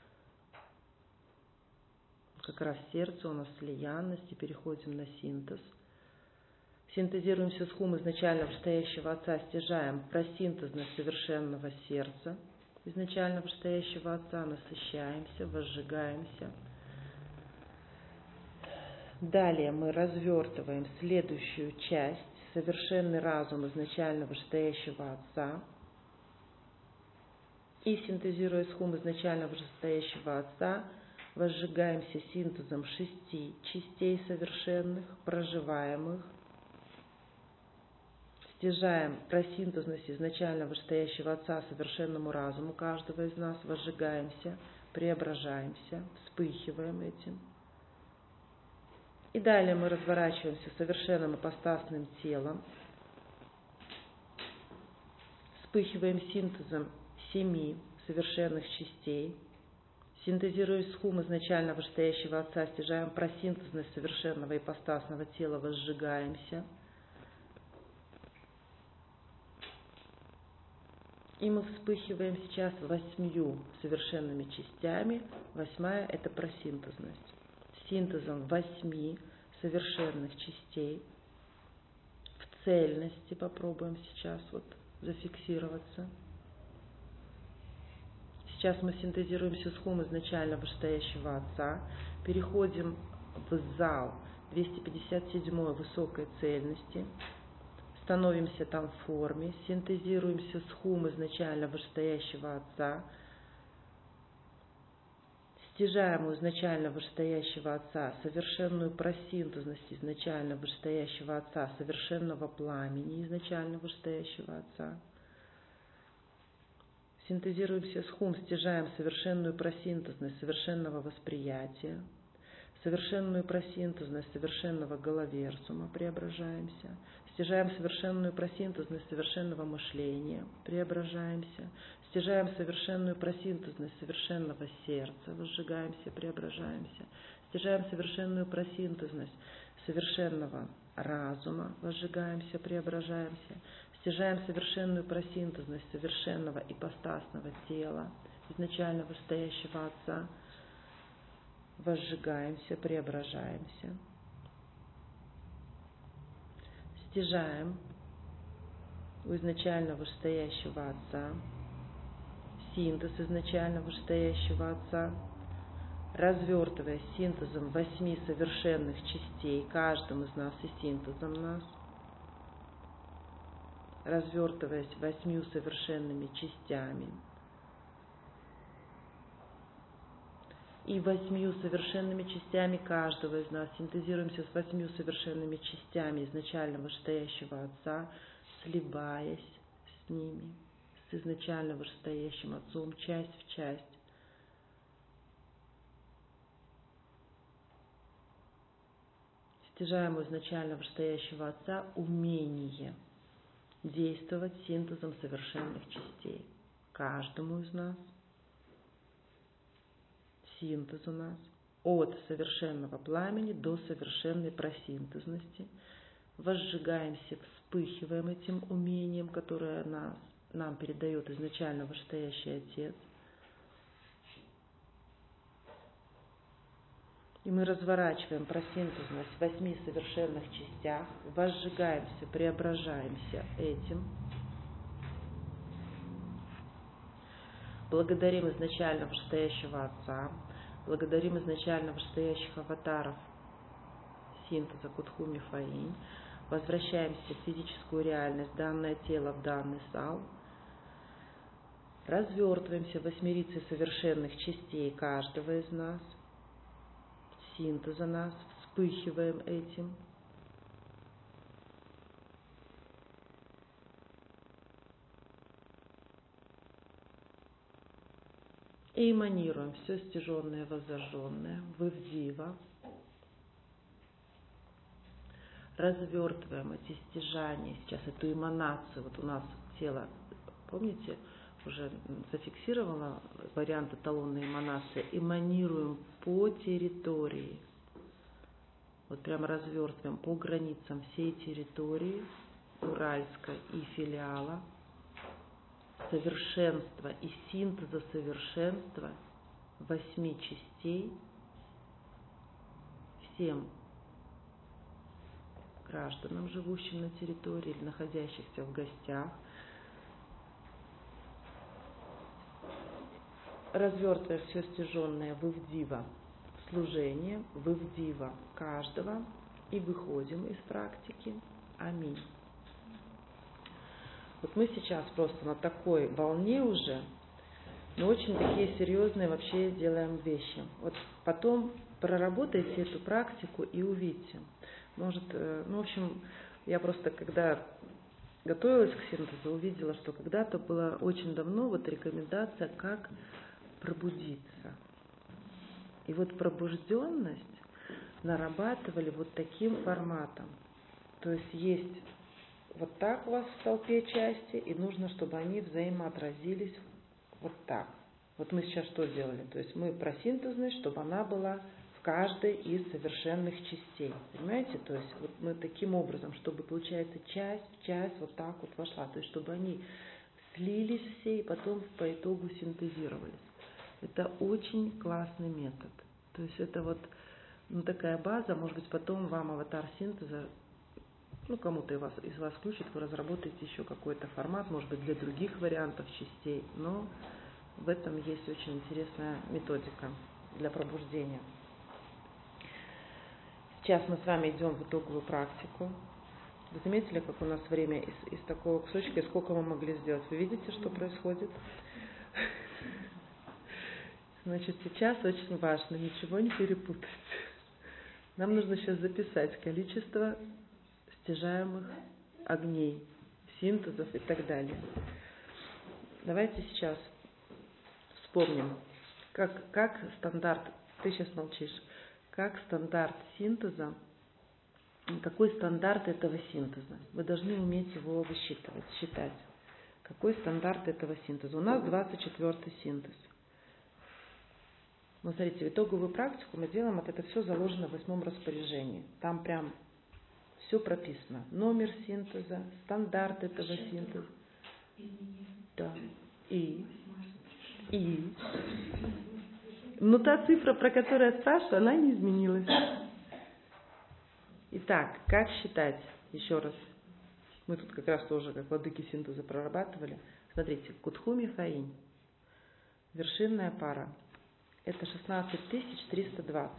Как раз сердце у нас слиянность, и переходим на синтез. Синтезируемся с хум изначально вышестоящего Отца, стяжаем просинтезность совершенного сердца, изначально вышестоящего Отца, насыщаемся, возжигаемся. Далее мы развертываем следующую часть, совершенный разум изначально вышестоящего Отца, и синтезируя с хум изначально вышестоящего Отца, возжигаемся синтезом шести частей совершенных, проживаемых, стяжаем просинтезность изначально вышестоящего Отца совершенному разуму каждого из нас, возжигаемся, преображаемся, вспыхиваем этим. И далее мы разворачиваемся совершенным апостасным телом, вспыхиваем синтезом семи совершенных частей, синтезируя с хум изначально вышестоящего Отца, стяжаем просинтезность совершенного ипостасного тела, возжигаемся. И мы вспыхиваем сейчас восьмью совершенными частями. Восьмая – это просинтезность. Синтезом восьми совершенных частей. В цельности попробуем сейчас вот зафиксироваться. Сейчас мы синтезируемся с хум изначально вышестоящего Отца, переходим в зал двести пятьдесят седьмой высокой цельности, становимся там в форме, синтезируемся с хум изначально вышестоящего Отца, стяжаем у изначально вышестоящего Отца совершенную просинтезность изначально вышестоящего Отца, совершенного пламени изначально вышестоящего Отца. Синтезируемся с хум, стяжаем совершенную просинтезность совершенного восприятия, совершенную просинтезность совершенного головерсума, преображаемся, стяжаем совершенную просинтезность совершенного мышления, преображаемся, стяжаем совершенную просинтезность совершенного сердца, возжигаемся, преображаемся, стяжаем совершенную просинтезность совершенного разума, возжигаемся, преображаемся, стяжаем совершенную просинтезность совершенного ипостасного тела, изначально вышестоящего Отца, возжигаемся, преображаемся, стяжаем у изначально вышестоящего Отца синтез изначально вышестоящего Отца, развертывая синтезом восьми совершенных частей, каждым из нас и синтезом нас, развертываясь восьмью совершенными частями и восьмью совершенными частями каждого из нас, синтезируемся с восьмью совершенными частями изначально вышестоящего Отца, сливаясь с ними, с изначально вышестоящим Отцом, часть в часть. Стяжаем у изначально вышестоящего Отца умение действовать синтезом совершенных частей. Каждому из нас синтез у нас от совершенного пламени до совершенной просинтезности. Возжигаемся, вспыхиваем этим умением, которое нас, нам передает изначально вышестоящий Отец. И мы разворачиваем просинтезность в восьми совершенных частях, возжигаемся, преображаемся этим. Благодарим изначально вышестоящего Отца, благодарим изначально вышестоящих аватаров синтеза Кутхуми Фаинь, возвращаемся в физическую реальность, в данное тело, в данный сал, развертываемся в восьмерице совершенных частей каждого из нас, синтеза нас, вспыхиваем этим. И эманируем все стяженное, воззажженное, вывдива. Развертываем эти стяжания, сейчас эту эманацию, вот у нас тело, помните, уже зафиксировала вариант эталонной эманации, эманируем по территории, вот прямо развертываем по границам всей территории Уральска и филиала, совершенства и синтеза совершенства восьми частей всем гражданам, живущим на территории или находящихся в гостях. Развертывая все стяженное в Ивдива служение, в Ивдива каждого, и выходим из практики. Аминь. Вот мы сейчас просто на такой волне уже, но очень такие серьезные вообще делаем вещи. Вот потом проработайте эту практику и увидите. Может, ну, в общем, я просто, когда готовилась к синтезу, увидела, что когда-то была очень давно вот рекомендация, как пробудиться. И вот пробужденность нарабатывали вот таким форматом. То есть есть вот так у вас в толпе части, и нужно, чтобы они взаимоотразились вот так. Вот мы сейчас что делали? То есть мы про синтезность, чтобы она была в каждой из совершенных частей. Понимаете? То есть вот мы таким образом, чтобы, получается, часть в часть вот так вот вошла. То есть чтобы они слились все и потом по итогу синтезировались. Это очень классный метод. То есть это вот ну, такая база, может быть, потом вам аватар синтеза, ну, кому-то из вас, из вас включит, вы разработаете еще какой-то формат, может быть, для других вариантов частей, но в этом есть очень интересная методика для пробуждения. Сейчас мы с вами идем в итоговую практику. Вы заметили, как у нас время из, из такого кусочка, и сколько мы могли сделать? Вы видите, что происходит? Значит, сейчас очень важно ничего не перепутать. Нам нужно сейчас записать количество стяжаемых огней, синтезов и так далее. Давайте сейчас вспомним, как, как стандарт, ты сейчас молчишь, как стандарт синтеза, какой стандарт этого синтеза. Вы должны уметь его высчитывать, считать. Какой стандарт этого синтеза? У нас двадцать четвёртый синтез. Ну, смотрите, итоговую практику мы делаем, вот это все заложено в восьмом распоряжении. Там прям все прописано. Номер синтеза, стандарт этого синтеза. Да. И. И. Но та цифра, про которую я спрашиваю, она не изменилась. Итак, как считать? Еще раз. Мы тут как раз тоже, как владыки синтеза, прорабатывали. Смотрите, Кутхуми Фаинь. Вершинная пара. Это шестнадцать тысяч триста двадцать.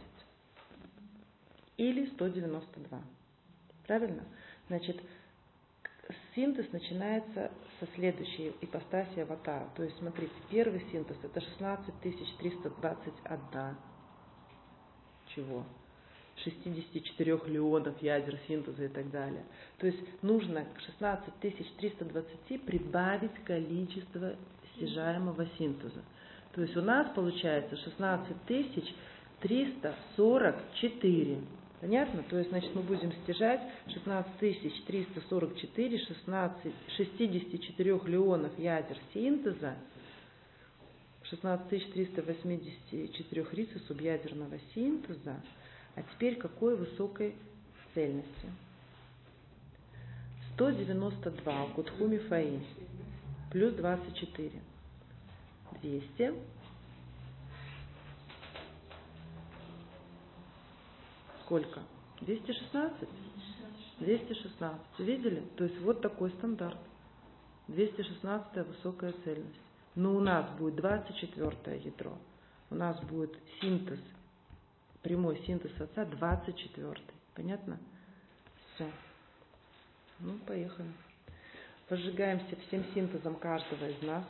Или сто девяносто два. Правильно? Значит, синтез начинается со следующей ипостаси аватара. То есть, смотрите, первый синтез это шестнадцать тысяч триста двадцать один. Чего? шестьдесят четыре леонов ядер синтеза и так далее. То есть нужно к шестнадцать тысяч триста двадцать прибавить количество стяжаемого синтеза. То есть у нас получается шестнадцать тысяч триста сорок четыре. Понятно? То есть, значит, мы будем стяжать шестнадцать тысяч триста сорок четыре, шестнадцать, шестьдесят четыре леонов ядер синтеза, шестнадцать тысяч триста восемьдесят четыре рицы субъядерного синтеза. А теперь какой высокой цельности? сто девяносто два у Кутхуми Фаинь плюс двадцать четыре. двести. Сколько? двести шестнадцать? двести шестнадцать. Видели? То есть вот такой стандарт. двести шестнадцатая высокая цельность. Но у нас будет двадцать четвёртое ядро. У нас будет синтез, прямой синтез отца двадцать четвёртый. Понятно? Все. Ну, поехали. Возжигаемся всем синтезом каждого из нас.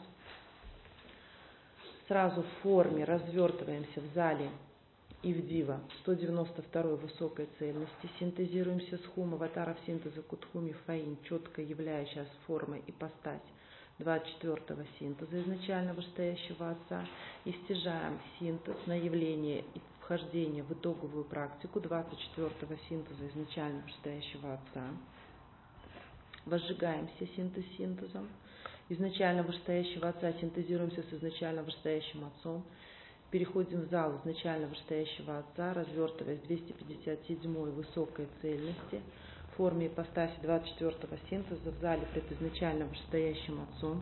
Сразу в форме развертываемся в зале и в дива сто девяносто второй высокой цельности. Синтезируемся с хум аватаров синтеза Кутхуми Фаинь, четко являющаяся формой ипостась двадцать четвёртого синтеза изначально вышестоящего отца. И стяжаем синтез на явление и вхождение в итоговую практику двадцать четвёртого синтеза изначально вышестоящего отца. Возжигаемся синтез синтезом. Изначально вышестоящего отца синтезируемся с изначально вышестоящим отцом. Переходим в зал изначально вышестоящего отца, развертываясь двести пятьдесят седьмой высокой цельности в форме ипостаси двадцать четвёртого синтеза в зале пред изначально вышестоящим отцом.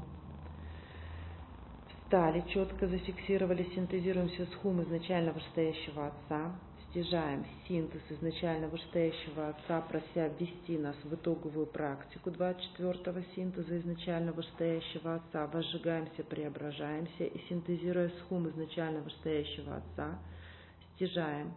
Встали, четко зафиксировали, синтезируемся с хум изначально вышестоящего отца. Стяжаем синтез изначально вышестоящего отца, прося ввести нас в итоговую практику двадцать четвёртого синтеза изначально вышестоящего отца. Возжигаемся, преображаемся и синтезируя с хум изначально вышестоящего отца, стяжаем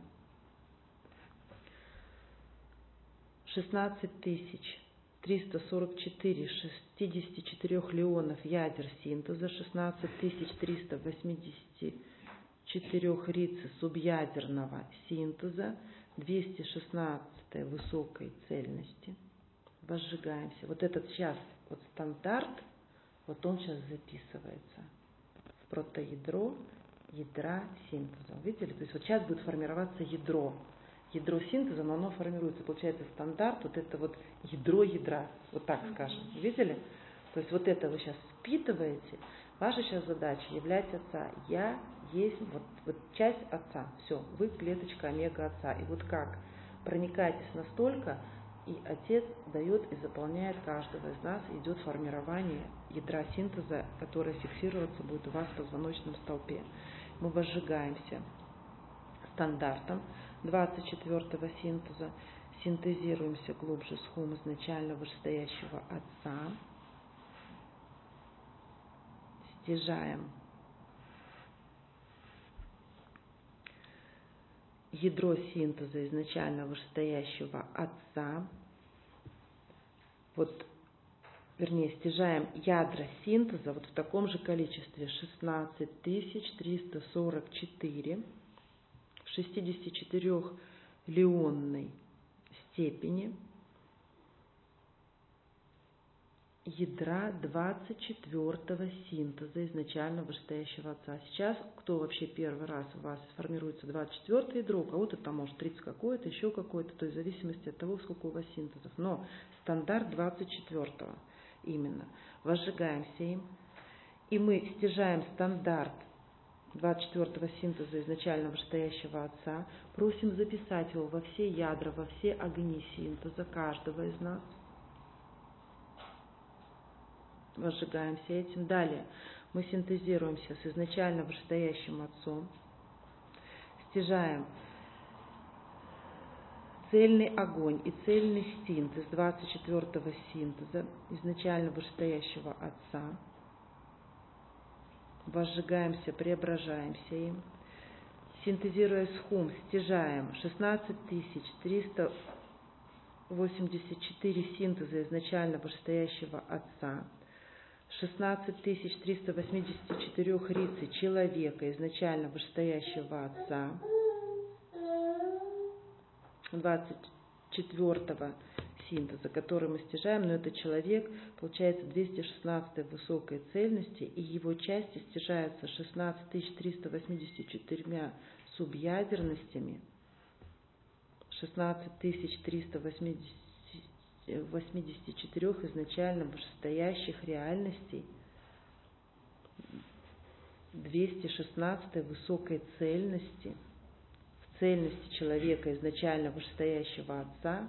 шестнадцать тысяч триста сорок четыре шестьдесят четыре леонов ядер синтеза, шестнадцать тысяч триста восемьдесят четырех рицы субъядерного синтеза, двести шестнадцатой высокой цельности. Возжигаемся. Вот этот сейчас вот стандарт, вот он сейчас записывается в протоядро ядра синтеза. Видели? То есть вот сейчас будет формироваться ядро. Ядро синтеза, но оно формируется. Получается стандарт, вот это вот ядро ядра. Вот так скажем. Видели? То есть вот это вы сейчас впитываете. Ваша сейчас задача являть отца. Я есть вот, вот часть отца. Все, вы клеточка омега отца. И вот как проникаетесь настолько, и отец дает и заполняет каждого из нас, идет формирование ядра синтеза, которое фиксироваться будет у вас в позвоночном столпе. Мы возжигаемся стандартом двадцать четвёртого синтеза, синтезируемся глубже с хум изначально вышестоящего отца. Стяжаем ядро синтеза изначально вышестоящего отца, вот, вернее, стяжаем ядра синтеза вот в таком же количестве шестнадцать тысяч триста сорок четыре в шестидесятичетырёхлеонной степени ядра двадцать четвёртого синтеза изначально вышестоящего Отца. Сейчас, кто вообще первый раз у вас формируется двадцать четвёртое ядро, у кого-то там может тридцать какое-то, еще какое-то, то есть в зависимости от того, сколько у вас синтезов. Но стандарт двадцать четвёртого именно. Возжигаемся им, и мы стяжаем стандарт двадцать четвёртого синтеза изначально вышестоящего Отца, просим записать его во все ядра, во все огни синтеза каждого из нас. Возжигаемся этим. Далее мы синтезируемся с изначально вышестоящим Отцом, стяжаем цельный огонь и цельный синтез двадцать четвёртого синтеза изначально вышестоящего Отца, возжигаемся, преображаемся им, синтезируя схум, стяжаем шестнадцать тысяч триста восемьдесят четыре синтеза изначально вышестоящего Отца, шестнадцать тысяч триста восемьдесят четыре рицы человека изначально вышестоящего Отца, двадцать четвёртого синтеза, который мы стяжаем, но это человек, получается двести шестнадцатой высокой цельности, и его части стяжаются шестнадцать тысяч триста восемьдесят четырьмя субъядерностями, шестнадцать тысяч триста восемьдесят четыре изначально вышестоящих реальностей, двести шестнадцатой высокой цельности, в цельности человека изначально вышестоящего Отца,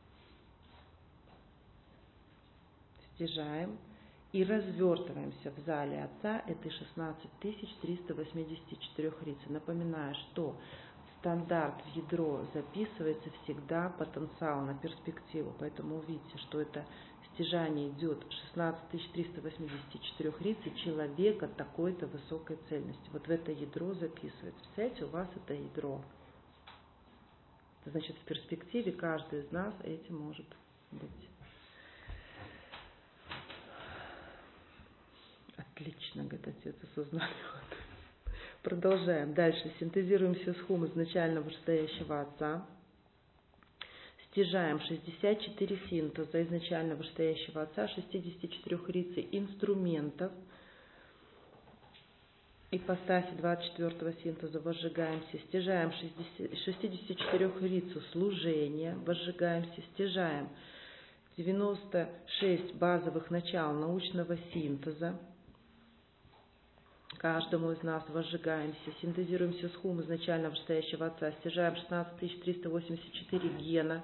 стяжаем и развертываемся в зале Отца этой шестнадцать тысяч триста восемьдесят четыре рицы. Напоминаю, что стандарт в ядро записывается всегда потенциал на перспективу, поэтому увидите, что это стяжание идет шестнадцать тысяч триста восемьдесят четыре рицы человека такой-то высокой цельности. Вот в это ядро записывается. Представляете, у вас это ядро. Значит, в перспективе каждый из нас этим может быть. Отлично, говорит отец, осознали. Продолжаем. Дальше. Синтезируемся с хум изначально вышестоящего Отца. Стяжаем шестьдесят четыре синтеза изначально вышестоящего Отца, шестьдесят четыре рицы инструментов. Ипостаси двадцать четвёртого синтеза возжигаемся, стяжаем шестьдесят четыре рицу служения, возжигаемся, стяжаем девяносто шесть базовых начал научного синтеза. Каждому из нас возжигаемся, синтезируемся с хум изначально вышестоящего Отца, стяжаем шестнадцать тысяч триста восемьдесят четыре гена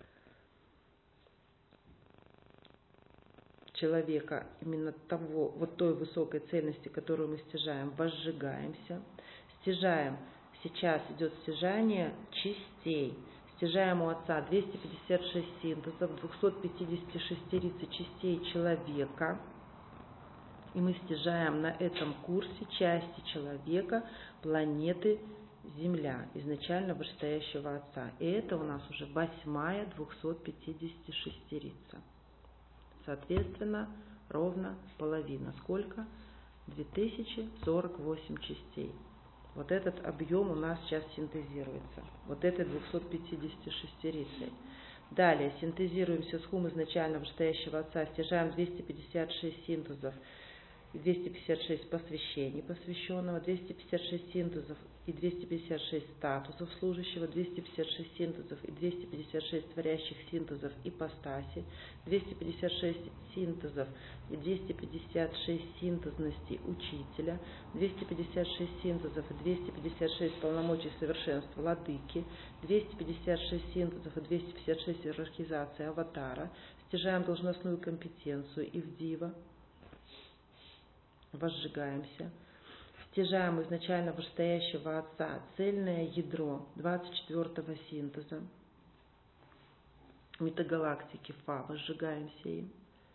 человека, именно того, вот той высокой цельности, которую мы стяжаем, возжигаемся, стяжаем, сейчас идет стяжание частей, стяжаем у Отца двести пятьдесят шесть синтезов, двести пятьдесят шесть рицы частей человека, и мы стяжаем на этом курсе части человека, планеты Земля, изначально вышестоящего Отца. И это у нас уже восьмая двести пятьдесят шесть рица. Соответственно, ровно половина. Сколько? две тысячи сорок восемь частей. Вот этот объем у нас сейчас синтезируется. Вот этой двести пятьдесят шесть рицей. Далее синтезируемся с хум изначально вышестоящего Отца, стяжаем двести пятьдесят шесть синтезов и двести пятьдесят шесть посвящений посвященного, двести пятьдесят шесть синтезов и двести пятьдесят шесть статусов служащего, двести пятьдесят шесть синтезов и двести пятьдесят шесть творящих синтезов ипостаси, двести пятьдесят шесть синтезов и двести пятьдесят шесть синтезностей учителя, двести пятьдесят шесть синтезов и двести пятьдесят шесть полномочий совершенства владыки, двести пятьдесят шесть синтезов и двести пятьдесят шесть иерархизации аватара, стяжаем должностную компетенцию Ивдива, возжигаемся, стяжаем изначально вышестоящего Отца цельное ядро двадцать четвёртого синтеза метагалактики Фа, возжигаемся им,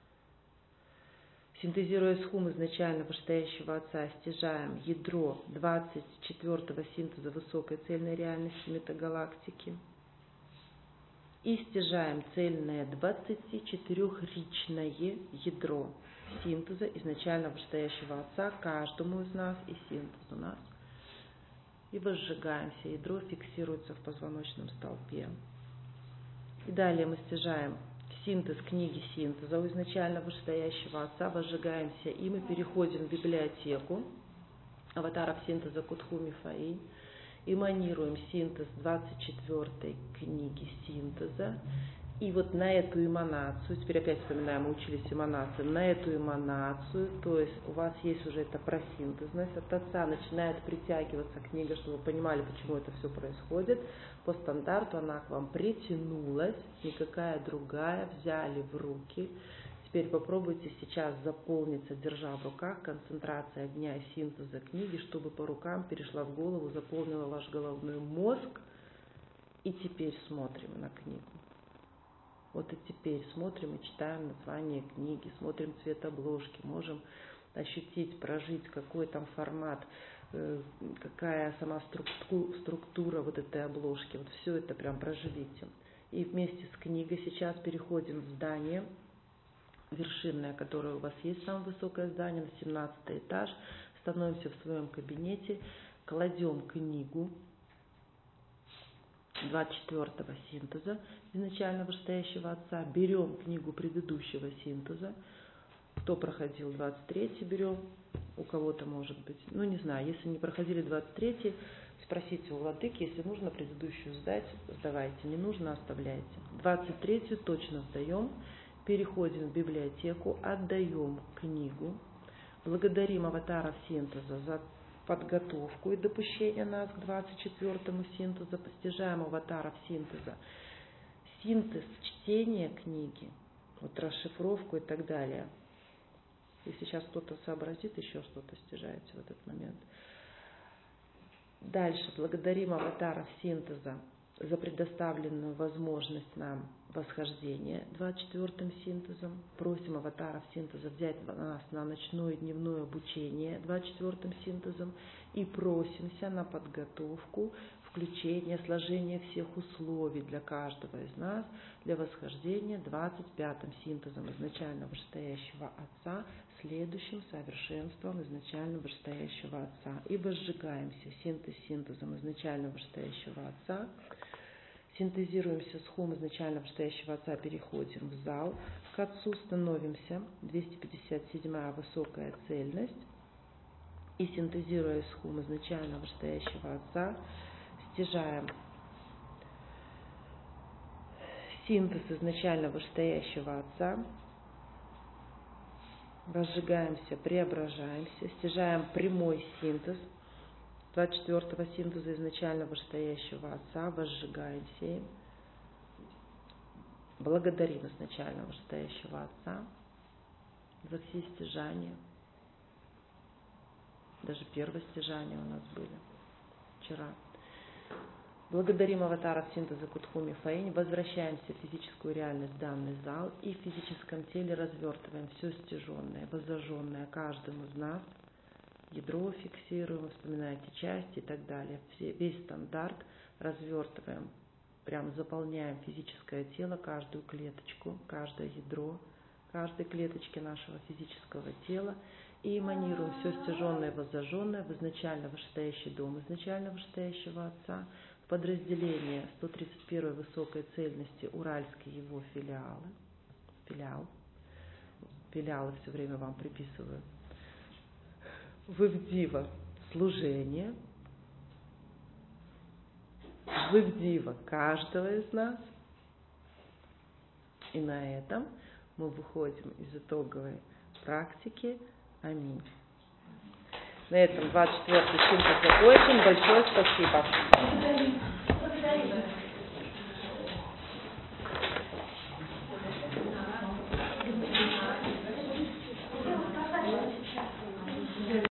синтезируя с хум изначально вышестоящего Отца, стяжаем ядро двадцать четвёртого синтеза высокой цельной реальности метагалактики, и стяжаем цельное двадцатичетырёхричное ядро синтеза изначально вышестоящего Отца каждому из нас и синтез у нас. И возжигаемся, ядро фиксируется в позвоночном столпе. И далее мы стяжаем синтез книги синтеза у изначально вышестоящего Отца, возжигаемся, и мы переходим в библиотеку аватаров синтеза Кутху Мифаи, эманируем синтез двадцать четвёртой книги синтеза. И вот на эту эманацию, теперь опять вспоминаем, мы учились эманации, на эту эманацию, то есть у вас есть уже эта просинтезность от Отца, начинает притягиваться книга, чтобы вы понимали, почему это все происходит. По стандарту она к вам притянулась, никакая другая, взяли в руки. Теперь попробуйте сейчас заполниться, держа в руках, концентрация огня и синтеза книги, чтобы по рукам перешла в голову, заполнила ваш головной мозг. И теперь смотрим на книгу. Вот и теперь смотрим и читаем название книги, смотрим цвет обложки, можем ощутить, прожить, какой там формат, какая сама структура, структура вот этой обложки. Вот все это прям проживите. И вместе с книгой сейчас переходим в здание вершинное, которое у вас есть, самое высокое здание, на семнадцатый этаж. Становимся в своем кабинете, кладем книгу двадцать четвёртого синтеза изначально вышестоящего Отца, берем книгу предыдущего синтеза, кто проходил двадцать третий, берем, у кого-то может быть, ну не знаю, если не проходили двадцать третий, спросите у владыки, если нужно предыдущую сдать, сдавайте, не нужно, оставляйте. двадцать третью точно сдаем, переходим в библиотеку, отдаем книгу, благодарим аватаров синтеза за подготовку и допущение нас к двадцать четвёртому синтезу, постижаем аватаров синтеза, синтез чтения книги, вот расшифровку и так далее. И сейчас кто-то сообразит, еще что-то стяжаете в этот момент. Дальше благодарим аватаров синтеза за предоставленную возможность нам восхождения двадцать четвёртым синтезом. Просим аватаров синтеза взять нас на ночное и дневное обучение двадцать четвёртым синтезом и просимся на подготовку, включение, сложение всех условий для каждого из нас для восхождения двадцать пятым синтезом изначально вышестоящего Отца, следующим совершенством изначально вышестоящего Отца. И возжигаемся синтез синтезом изначально вышестоящего Отца. Синтезируемся с хум изначально вышестоящего Отца, переходим в зал к Отцу, становимся, двести пятьдесят седьмая высокая цельность, и синтезируя с хум изначально вышестоящего Отца, стяжаем синтез изначально вышестоящего Отца, разжигаемся, преображаемся, стяжаем прямой синтез двадцать четвёртого синтеза изначально вышестоящего Отца, возжигаемся им, благодарим изначально вышестоящего Отца за все стяжания. Даже первые стяжания у нас были вчера. Благодарим аватаров синтеза Кутху Мифаи, возвращаемся в физическую реальность, в данный зал, и в физическом теле развертываем все стяженное, воззаженное каждому из нас. Ядро фиксируем, вспоминаете части и так далее. Все, весь стандарт развертываем, прям заполняем физическое тело, каждую клеточку, каждое ядро, каждой клеточки нашего физического тела, и эманируем все стяженное, воззаженное в изначально вышестоящий дом изначально вышестоящего Отца, в подразделение сто тридцать первой высокой цельности уральские его филиалы, филиал, филиалы все время вам приписываю, в Ивдива служение, в Ивдива каждого из нас. И на этом мы выходим из итоговой практики. Аминь. На этом двадцать четвёртый синтез закончен. Большое спасибо. Благодарим. Благодарим.